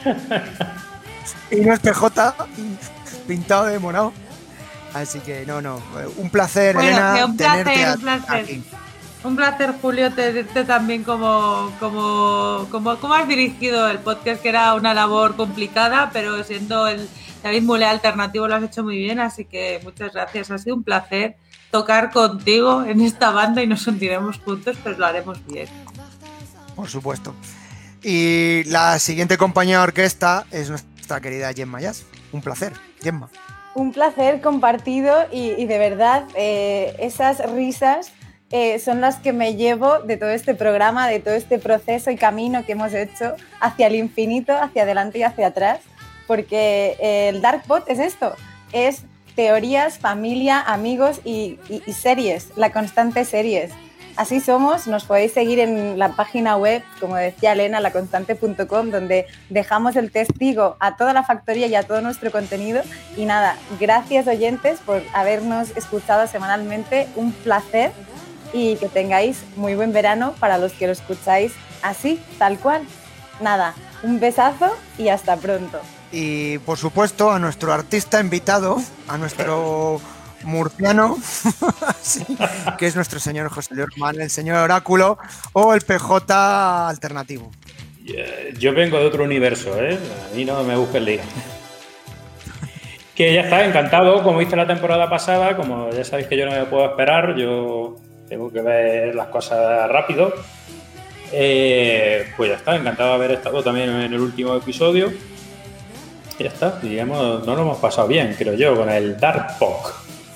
Y no es P J, pintado de morado. Así que no, no, un placer, Bueno, Elena, que un placer, tenerte un placer. aquí. Un placer, Julio, tenerte también como, como, como, como has dirigido el podcast, que era una labor complicada, pero siendo el David Mulé alternativo lo has hecho muy bien, así que muchas gracias. Ha sido un placer tocar contigo en esta banda y nos hundiremos juntos, pero lo haremos bien. Por supuesto. Y la siguiente compañía de orquesta es nuestra querida Gemma Jazz. Un placer, Gemma. Un placer compartido y, y de verdad eh, esas risas eh, son las que me llevo de todo este programa, de todo este proceso y camino que hemos hecho hacia el infinito, hacia adelante y hacia atrás, porque eh, el Darkpod es esto, es teorías, familia, amigos y, y, y series, La Constante series. Así somos, nos podéis seguir en la página web, como decía Elena, la constante punto com, donde dejamos el testigo a toda la factoría y a todo nuestro contenido. Y nada, gracias oyentes por habernos escuchado semanalmente, un placer y que tengáis muy buen verano para los que lo escucháis así, tal cual. Nada, un besazo y hasta pronto. Y por supuesto a nuestro artista invitado, a nuestro murciano, sí, que es nuestro señor José Luis Román, el señor Oráculo o el P J alternativo. Yo vengo de otro universo, ¿eh? A mí no me busques lío. Que ya está, encantado, como hice la temporada pasada, como ya sabéis que yo no me puedo esperar, yo tengo que ver las cosas rápido. Eh, pues ya está, encantado de haber estado también en el último episodio. Y ya está, digamos, no lo hemos pasado bien, creo yo, con el Darkpod.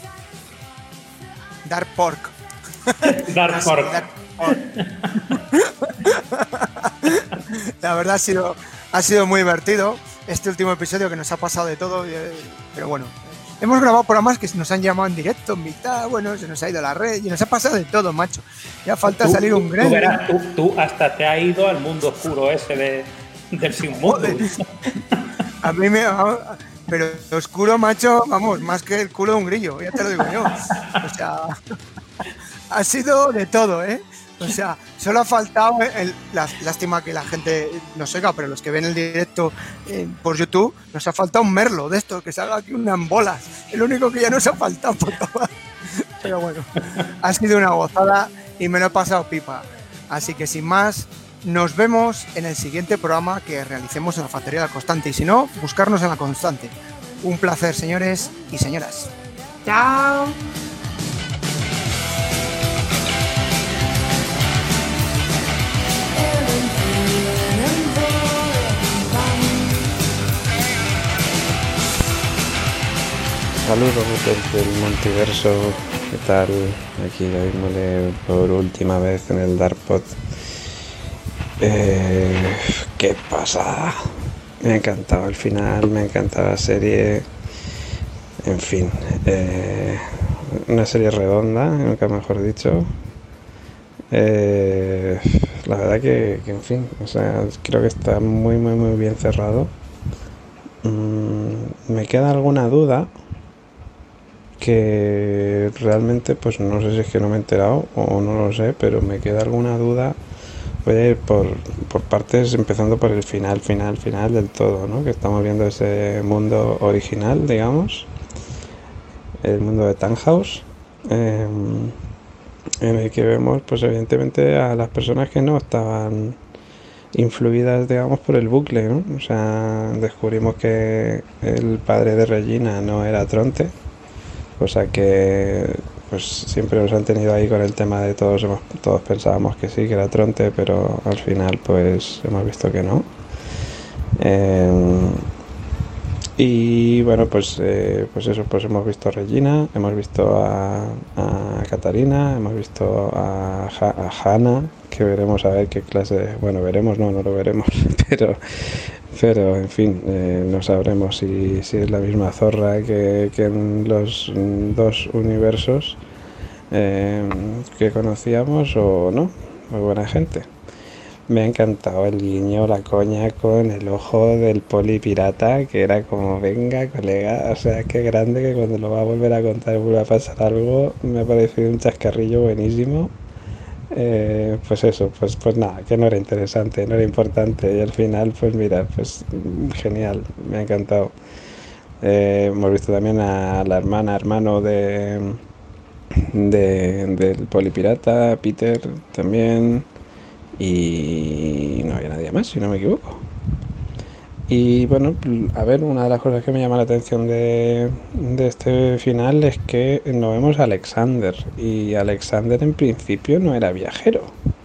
Dark Pork. Dark Pork. Dark Pork. La verdad ha sido, ha sido muy divertido este último episodio, que nos ha pasado de todo, pero bueno, hemos grabado programas que nos han llamado en directo, en mitad, bueno, se nos ha ido la red y nos ha pasado de todo, macho. Ya falta Tú- salir tú- un tú gremlin. verás, tú, tú hasta te has ido al mundo oscuro ese de, del sin mundo. Joder. A mí me... Pero oscuro, macho, vamos, más que el culo de un grillo, ya te lo digo yo. O sea, ha sido de todo, ¿eh? O sea, solo ha faltado el, la, lástima que la gente nos oiga, pero los que ven el directo eh, por YouTube, nos ha faltado un merlo de esto, que salga aquí unas bolas. El único que ya nos ha faltado por todo. Pero bueno, ha sido una gozada y me lo he pasado pipa. Así que sin más, nos vemos en el siguiente programa que realicemos en la Factoría de La Constante. Y si no, buscarnos en La Constante. Un placer, señores y señoras. Chao. Saludos desde el multiverso, ¿qué tal? Aquí David Mulé por última vez en el Darkpod. Eh, ¡Qué pasada! Me ha encantado el final, me ha encantado la serie, en fin, eh, una serie redonda, nunca mejor dicho. Eh, la verdad que, que, en fin, o sea, creo que está muy, muy, muy bien cerrado. Mm, me queda alguna duda. que realmente pues no sé si es que no me he enterado o no lo sé, pero me queda alguna duda. Voy a ir por, por partes, empezando por el final, final, final del todo, ¿no? Que estamos viendo ese mundo original, digamos, el mundo de Tannhaus, eh, en el que vemos, pues evidentemente, a las personas que no estaban influidas, digamos, por el bucle, ¿no? O sea, descubrimos que el padre de Regina no era Tronte, cosa que pues siempre nos han tenido ahí con el tema de todos, hemos, todos pensábamos que sí, que era Tronte, pero al final pues hemos visto que no. Eh, y bueno, pues, eh, pues eso, pues hemos visto a Regina, hemos visto a, a Katarina, hemos visto a, a Hannah, que veremos a ver qué clase de, bueno, veremos, no, no lo veremos, pero pero en fin, eh, no sabremos si, si es la misma zorra que, que en los dos universos eh, que conocíamos o no. Muy buena gente. Me ha encantado el guiño, la coña con el ojo del polipirata, que era como, venga colega, o sea, qué grande, que cuando lo va a volver a contar vuelva a pasar algo. Me ha parecido un chascarrillo buenísimo. Eh, pues eso, pues, pues nada, que no era interesante, no era importante, y al final pues mira, pues genial, me ha encantado. Eh, hemos visto también a la hermana, hermano de, de del polipirata, Peter también, y no había nadie más, si no me equivoco. Y bueno, a ver, una de las cosas que me llama la atención de, de este final es que no vemos a Alexander, y Alexander en principio no era viajero.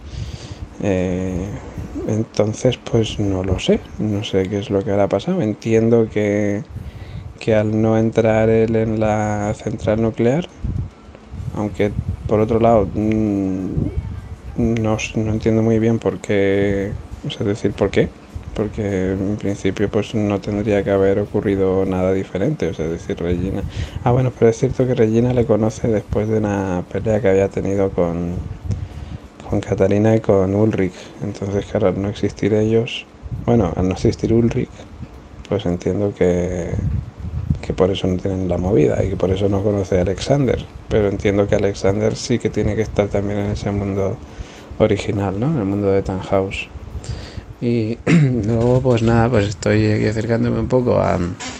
Eh, entonces pues no lo sé, no sé qué es lo que habrá pasado. Entiendo que, que al no entrar él en la central nuclear, aunque por otro lado mmm, no, no entiendo muy bien por qué, o sea, es decir, por qué. Porque en principio pues no tendría que haber ocurrido nada diferente, o sea, es decir, Regina... Ah, bueno, pero es cierto que Regina le conoce después de una pelea que había tenido con, con Katarina y con Ulrich, entonces claro, al no existir ellos, bueno, al no existir Ulrich, pues entiendo que, que por eso no tienen la movida y que por eso no conoce a Alexander, pero entiendo que Alexander sí que tiene que estar también en ese mundo original, ¿no? En el mundo de Tannhaus. Y luego pues nada, pues estoy aquí acercándome un poco a,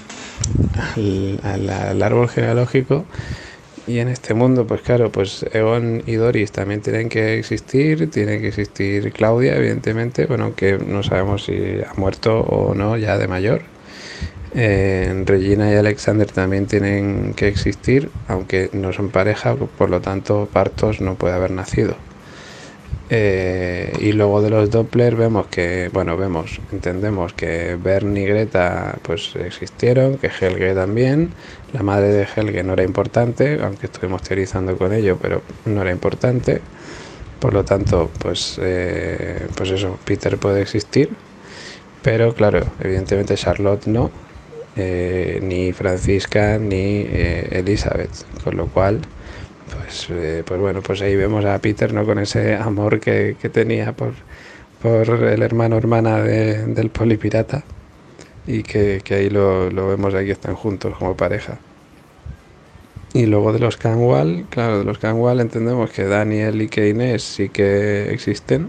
al, al, al árbol genealógico, y en este mundo pues claro, pues Egon y Doris también tienen que existir, tiene que existir Claudia evidentemente, bueno, aunque no sabemos si ha muerto o no ya de mayor. eh, Regina y Alexander también tienen que existir, aunque no son pareja, por lo tanto Partos no puede haber nacido. Eh, y luego de los Doppler vemos que, bueno, vemos, entendemos que Bernd y Greta pues existieron, que Helge también, la madre de Helge no era importante, aunque estuvimos teorizando con ello, pero no era importante, por lo tanto, pues, eh, pues eso, Peter puede existir, pero claro, evidentemente Charlotte no, eh, ni Francisca ni eh, Elizabeth, con lo cual Pues, eh, pues bueno, pues ahí vemos a Peter, ¿no? Con ese amor que, que tenía por, por el hermano o hermana de, del polipirata, y que, que ahí lo, lo vemos, aquí están juntos como pareja. Y luego de los Canwall, claro, de los Canwall entendemos que Daniel y que Inés sí que existen,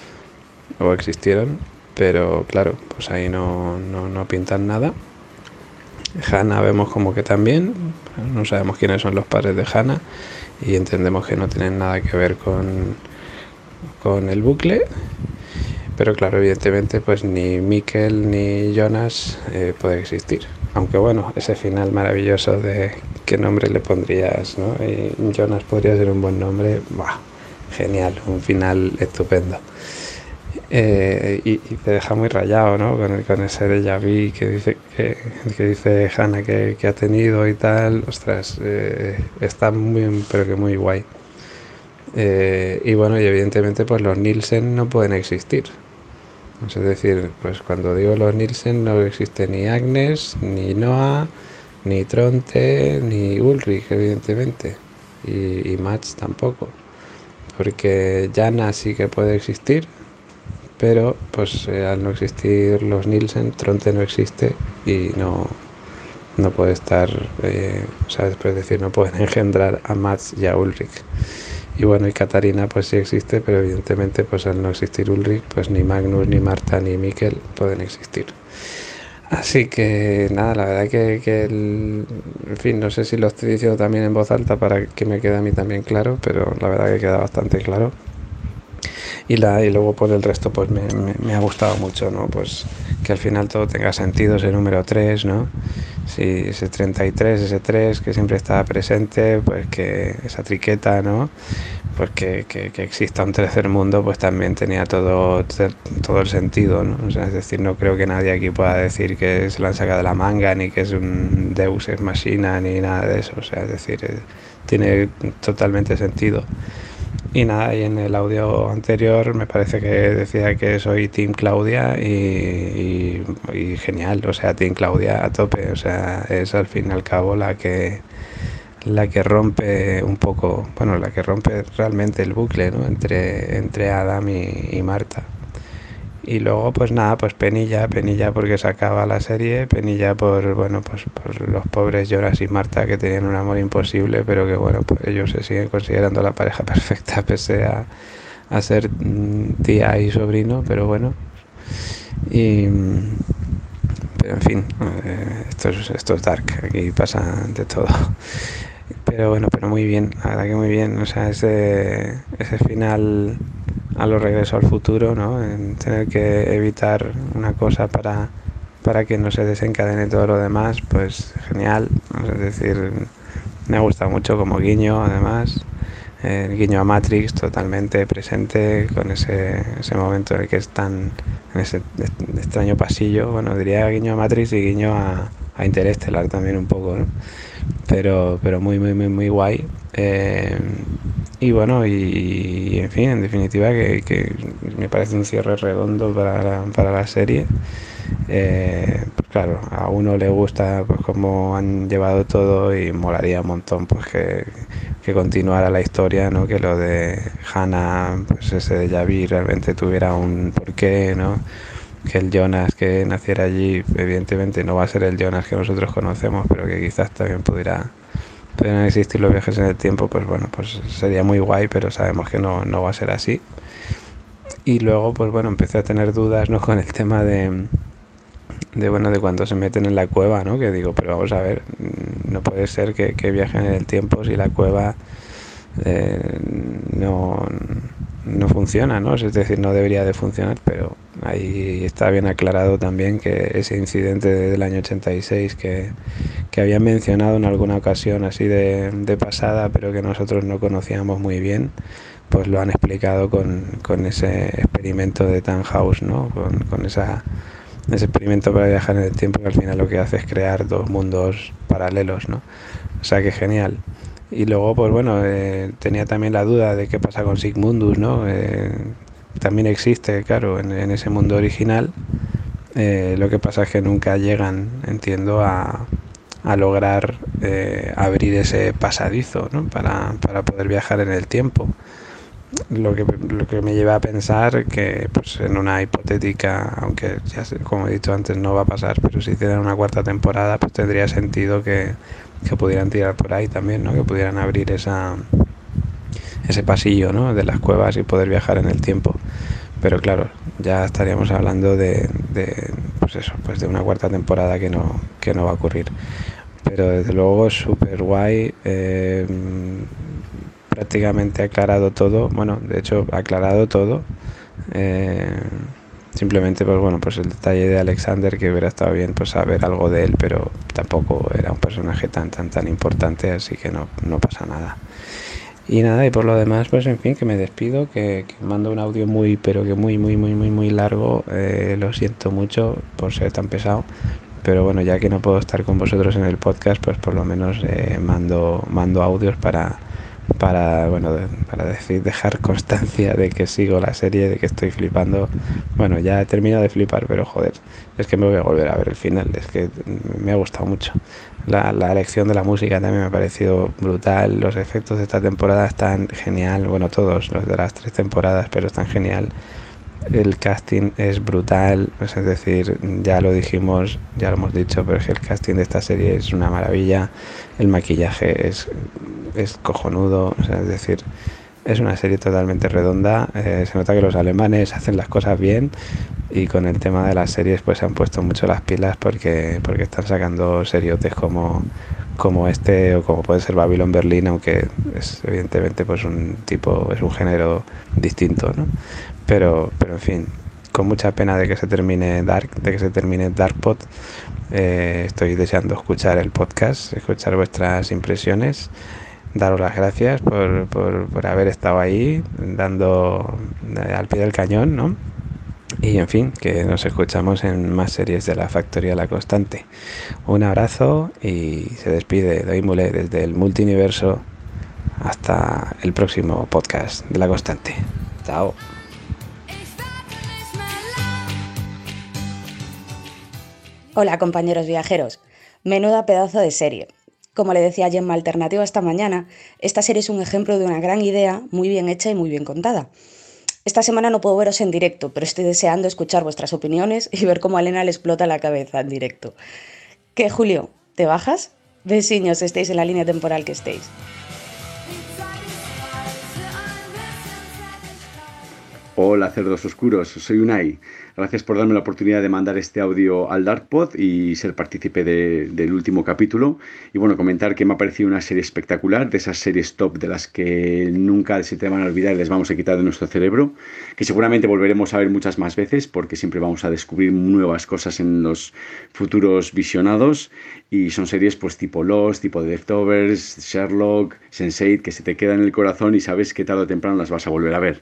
o existieron, pero claro, pues ahí no, no, no pintan nada. Hannah vemos como que también, no sabemos quiénes son los padres de Hannah, y entendemos que no tienen nada que ver con, con el bucle, pero claro, evidentemente pues ni Mikkel ni Jonas eh, puede existir, aunque bueno, ese final maravilloso de qué nombre le pondrías, ¿no? Y Jonas podría ser un buen nombre, ¡buah! Genial, un final estupendo. Eh, y, y te deja muy rayado, ¿no? Con, el, con ese déjà vu que dice que, que dice Hannah que, que ha tenido y tal. Ostras, eh, está muy, pero que muy guay. Eh, y bueno, y evidentemente pues los Nielsen no pueden existir. Es decir, pues cuando digo los Nielsen no existe ni Agnes, ni Noah, ni Tronte, ni Ulrich, evidentemente. Y, y Mats tampoco. Porque Jana sí que puede existir, pero pues eh, al no existir los Nielsen, Tronte no existe y no, no puede estar, eh, o sea, después de decir, no pueden engendrar a Mads y a Ulrich. Y bueno, y Katarina pues sí existe, pero evidentemente pues al no existir Ulrich, pues ni Magnus, ni Marta, ni Mikkel pueden existir. Así que nada, la verdad que, que el, en fin, no sé si lo estoy diciendo también en voz alta para que me quede a mí también claro, pero la verdad que queda bastante claro. Y, la, y luego por el resto pues me, me, me ha gustado mucho, ¿no? Pues que al final todo tenga sentido, ese número tres, ¿no? Sí, ese treinta y tres, ese tres que siempre estaba presente, pues que esa triqueta, ¿no? Pues que, que, que exista un tercer mundo, pues también tenía todo, todo el sentido, ¿no? O sea, es decir, no creo que nadie aquí pueda decir que se lo han sacado de la manga, ni que es un Deus Ex Machina, ni nada de eso. O sea, es decir, eh, tiene totalmente sentido. Y nada, y en el audio anterior me parece que decía que soy Team Claudia y, y, y genial, o sea, Team Claudia a tope, o sea, es al fin y al cabo la que la que rompe un poco, bueno, la que rompe realmente el bucle, ¿no? entre, entre Adam y, y Marta. Y luego pues nada, pues penilla, penilla porque se acaba la serie, penilla por, bueno, pues por los pobres Jonas y Marta que tenían un amor imposible, pero que bueno, pues ellos se siguen considerando la pareja perfecta pese a, a ser tía y sobrino, pero bueno. Y pero en fin, eh, esto es, esto es dark, aquí pasa de todo. Pero bueno, pero muy bien, la verdad que muy bien, o sea, ese, ese final a lo Regreso al Futuro, ¿no? En tener que evitar una cosa para, para que no se desencadene todo lo demás, pues genial, es decir, me ha gustado mucho como guiño, además, el guiño a Matrix totalmente presente con ese, ese momento en el que están en ese extraño pasillo, bueno, diría guiño a Matrix y guiño a, a Interestelar también un poco, ¿no? Pero, pero muy, muy, muy, muy guay. Eh, y bueno, y, y en fin, en definitiva, que, que me parece un cierre redondo para la, para la serie. Eh, pues claro, a uno le gusta pues cómo han llevado todo y molaría un montón pues que, que continuara la historia, ¿no? Que lo de Hannah, pues ese de Javi realmente tuviera un porqué, ¿no? Que el Jonas que naciera allí evidentemente no va a ser el Jonas que nosotros conocemos, pero que quizás también pudiera pudieran existir los viajes en el tiempo, pues bueno, pues sería muy guay, pero sabemos que no, no va a ser así. Y luego pues bueno, empecé a tener dudas, ¿no? Con el tema de de bueno, de cuando se meten en la cueva, ¿no? Que digo, pero vamos a ver, no puede ser que, que viajen en el tiempo si la cueva eh, no no funciona, ¿no? Es decir, no debería de funcionar, pero ahí está bien aclarado también que ese incidente del año ochenta y seis que, que habían mencionado en alguna ocasión así de, de pasada, pero que nosotros no conocíamos muy bien, pues lo han explicado con, con ese experimento de Tannhaus, ¿no? Con, con esa, ese experimento para viajar en el tiempo que al final lo que hace es crear dos mundos paralelos, ¿no? O sea que genial. Y luego, pues bueno, eh, tenía también la duda de qué pasa con Sigmundus, ¿no? Eh, también existe, claro, en, en ese mundo original. Eh, lo que pasa es que nunca llegan, entiendo, a, a lograr eh, abrir ese pasadizo, ¿no? Para, para poder viajar en el tiempo. Lo que, lo que me lleva a pensar que pues en una hipotética, aunque ya sé, como he dicho antes no va a pasar, pero si hicieran una cuarta temporada pues tendría sentido que, que pudieran tirar por ahí también, ¿no? Que pudieran abrir esa ese pasillo, ¿no? De las cuevas y poder viajar en el tiempo. Pero claro, ya estaríamos hablando de, de pues eso, pues de una cuarta temporada que no, que no va a ocurrir. Pero desde luego es súper guay. Eh, prácticamente aclarado todo, bueno, de hecho aclarado todo, eh, simplemente pues bueno, pues el detalle de Alexander, que hubiera estado bien pues saber algo de él, pero tampoco era un personaje tan tan tan importante, así que no, no pasa nada. Y nada, y por lo demás, pues en fin, que me despido, que, que mando un audio muy, pero que muy, muy, muy, muy, muy largo, eh, lo siento mucho por ser tan pesado, pero bueno, ya que no puedo estar con vosotros en el podcast, pues por lo menos eh, mando, mando audios para para bueno para decir dejar constancia de que sigo la serie, de que estoy flipando. Bueno, ya he terminado de flipar, pero joder, es que me voy a volver a ver el final, es que me ha gustado mucho. La, la elección de la música también me ha parecido brutal, los efectos de esta temporada están genial, bueno, todos los de las tres temporadas, pero están genial. El casting es brutal, pues es decir, ya lo dijimos, ya lo hemos dicho, pero es que el casting de esta serie es una maravilla. El maquillaje es, es cojonudo, o sea, es decir, es una serie totalmente redonda. Eh, se nota que los alemanes hacen las cosas bien y con el tema de las series pues se han puesto mucho las pilas porque, porque están sacando seriotes como, como este o como puede ser Babylon Berlin, aunque es evidentemente pues un tipo, es un género distinto, ¿no? Pero, pero en fin, con mucha pena de que se termine Dark, de que se termine Darkpod. Eh, estoy deseando escuchar el podcast, escuchar vuestras impresiones. Daros las gracias por, por, por haber estado ahí, dando al pie del cañón, ¿no? Y en fin, que nos escuchamos en más series de la Factoría La Constante. Un abrazo y se despide Doimule desde el multiuniverso hasta el próximo podcast de La Constante. Chao. Hola compañeros viajeros, menuda pedazo de serie. Como le decía Gemma Alternativa esta mañana, esta serie es un ejemplo de una gran idea muy bien hecha y muy bien contada. Esta semana no puedo veros en directo, pero estoy deseando escuchar vuestras opiniones y ver cómo a Elena le explota la cabeza en directo. ¿Qué, Julio? ¿Te bajas? Besiños, estéis en la línea temporal que estéis. Hola cerdos oscuros, soy Unai. Gracias por darme la oportunidad de mandar este audio al Darkpod y ser partícipe de, del último capítulo. Y bueno, comentar que me ha parecido una serie espectacular, de esas series top de las que nunca se te van a olvidar y les vamos a quitar de nuestro cerebro, que seguramente volveremos a ver muchas más veces porque siempre vamos a descubrir nuevas cosas en los futuros visionados. Y son series pues tipo Lost, tipo The Leftovers, Sherlock, sense eight, que se te quedan en el corazón y sabes que tarde o temprano las vas a volver a ver.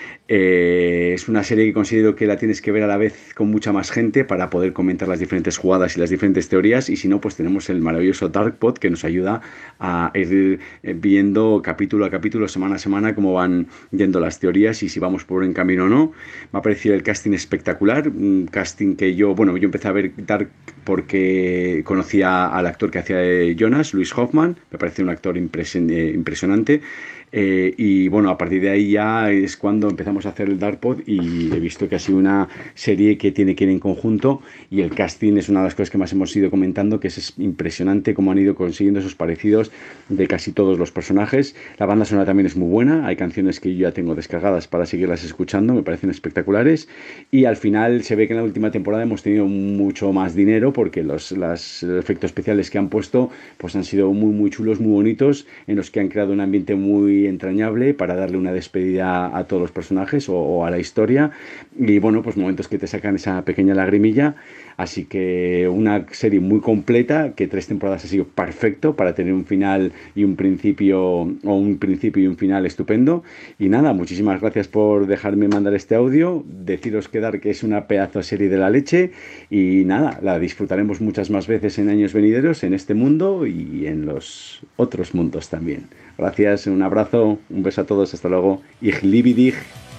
Eh, es una serie que considero que la tienes que ver a la vez con mucha más gente para poder comentar las diferentes jugadas y las diferentes teorías, y si no, pues tenemos el maravilloso Darkpod que nos ayuda a ir viendo capítulo a capítulo, semana a semana, cómo van yendo las teorías y si vamos por buen camino o no. Me ha parecido el casting espectacular, un casting que yo, bueno, yo empecé a ver Dark porque conocía al actor que hacía de Jonas, Luis Hoffman, me parece un actor impresen- eh, impresionante. Eh, y bueno, a partir de ahí ya es cuando empezamos a hacer el Darkpod y he visto que ha sido una serie que tiene que ir en conjunto y el casting es una de las cosas que más hemos ido comentando, que es impresionante cómo han ido consiguiendo esos parecidos de casi todos los personajes. La banda sonora también es muy buena, hay canciones que yo ya tengo descargadas para seguirlas escuchando, me parecen espectaculares, y al final se ve que en la última temporada hemos tenido mucho más dinero porque los, los efectos especiales que han puesto pues han sido muy muy chulos, muy bonitos, en los que han creado un ambiente muy entrañable para darle una despedida a todos los personajes o, o a la historia, y bueno, pues momentos que te sacan esa pequeña lagrimilla. Así que una serie muy completa, que tres temporadas ha sido perfecto para tener un final y un principio, o un principio y un final estupendo. Y nada, muchísimas gracias por dejarme mandar este audio, deciros quedar que es una pedazo de serie de la leche, y nada, la disfrutaremos muchas más veces en años venideros en este mundo y en los otros mundos también. Gracias, un abrazo, un beso a todos, hasta luego. Ich liebe dich.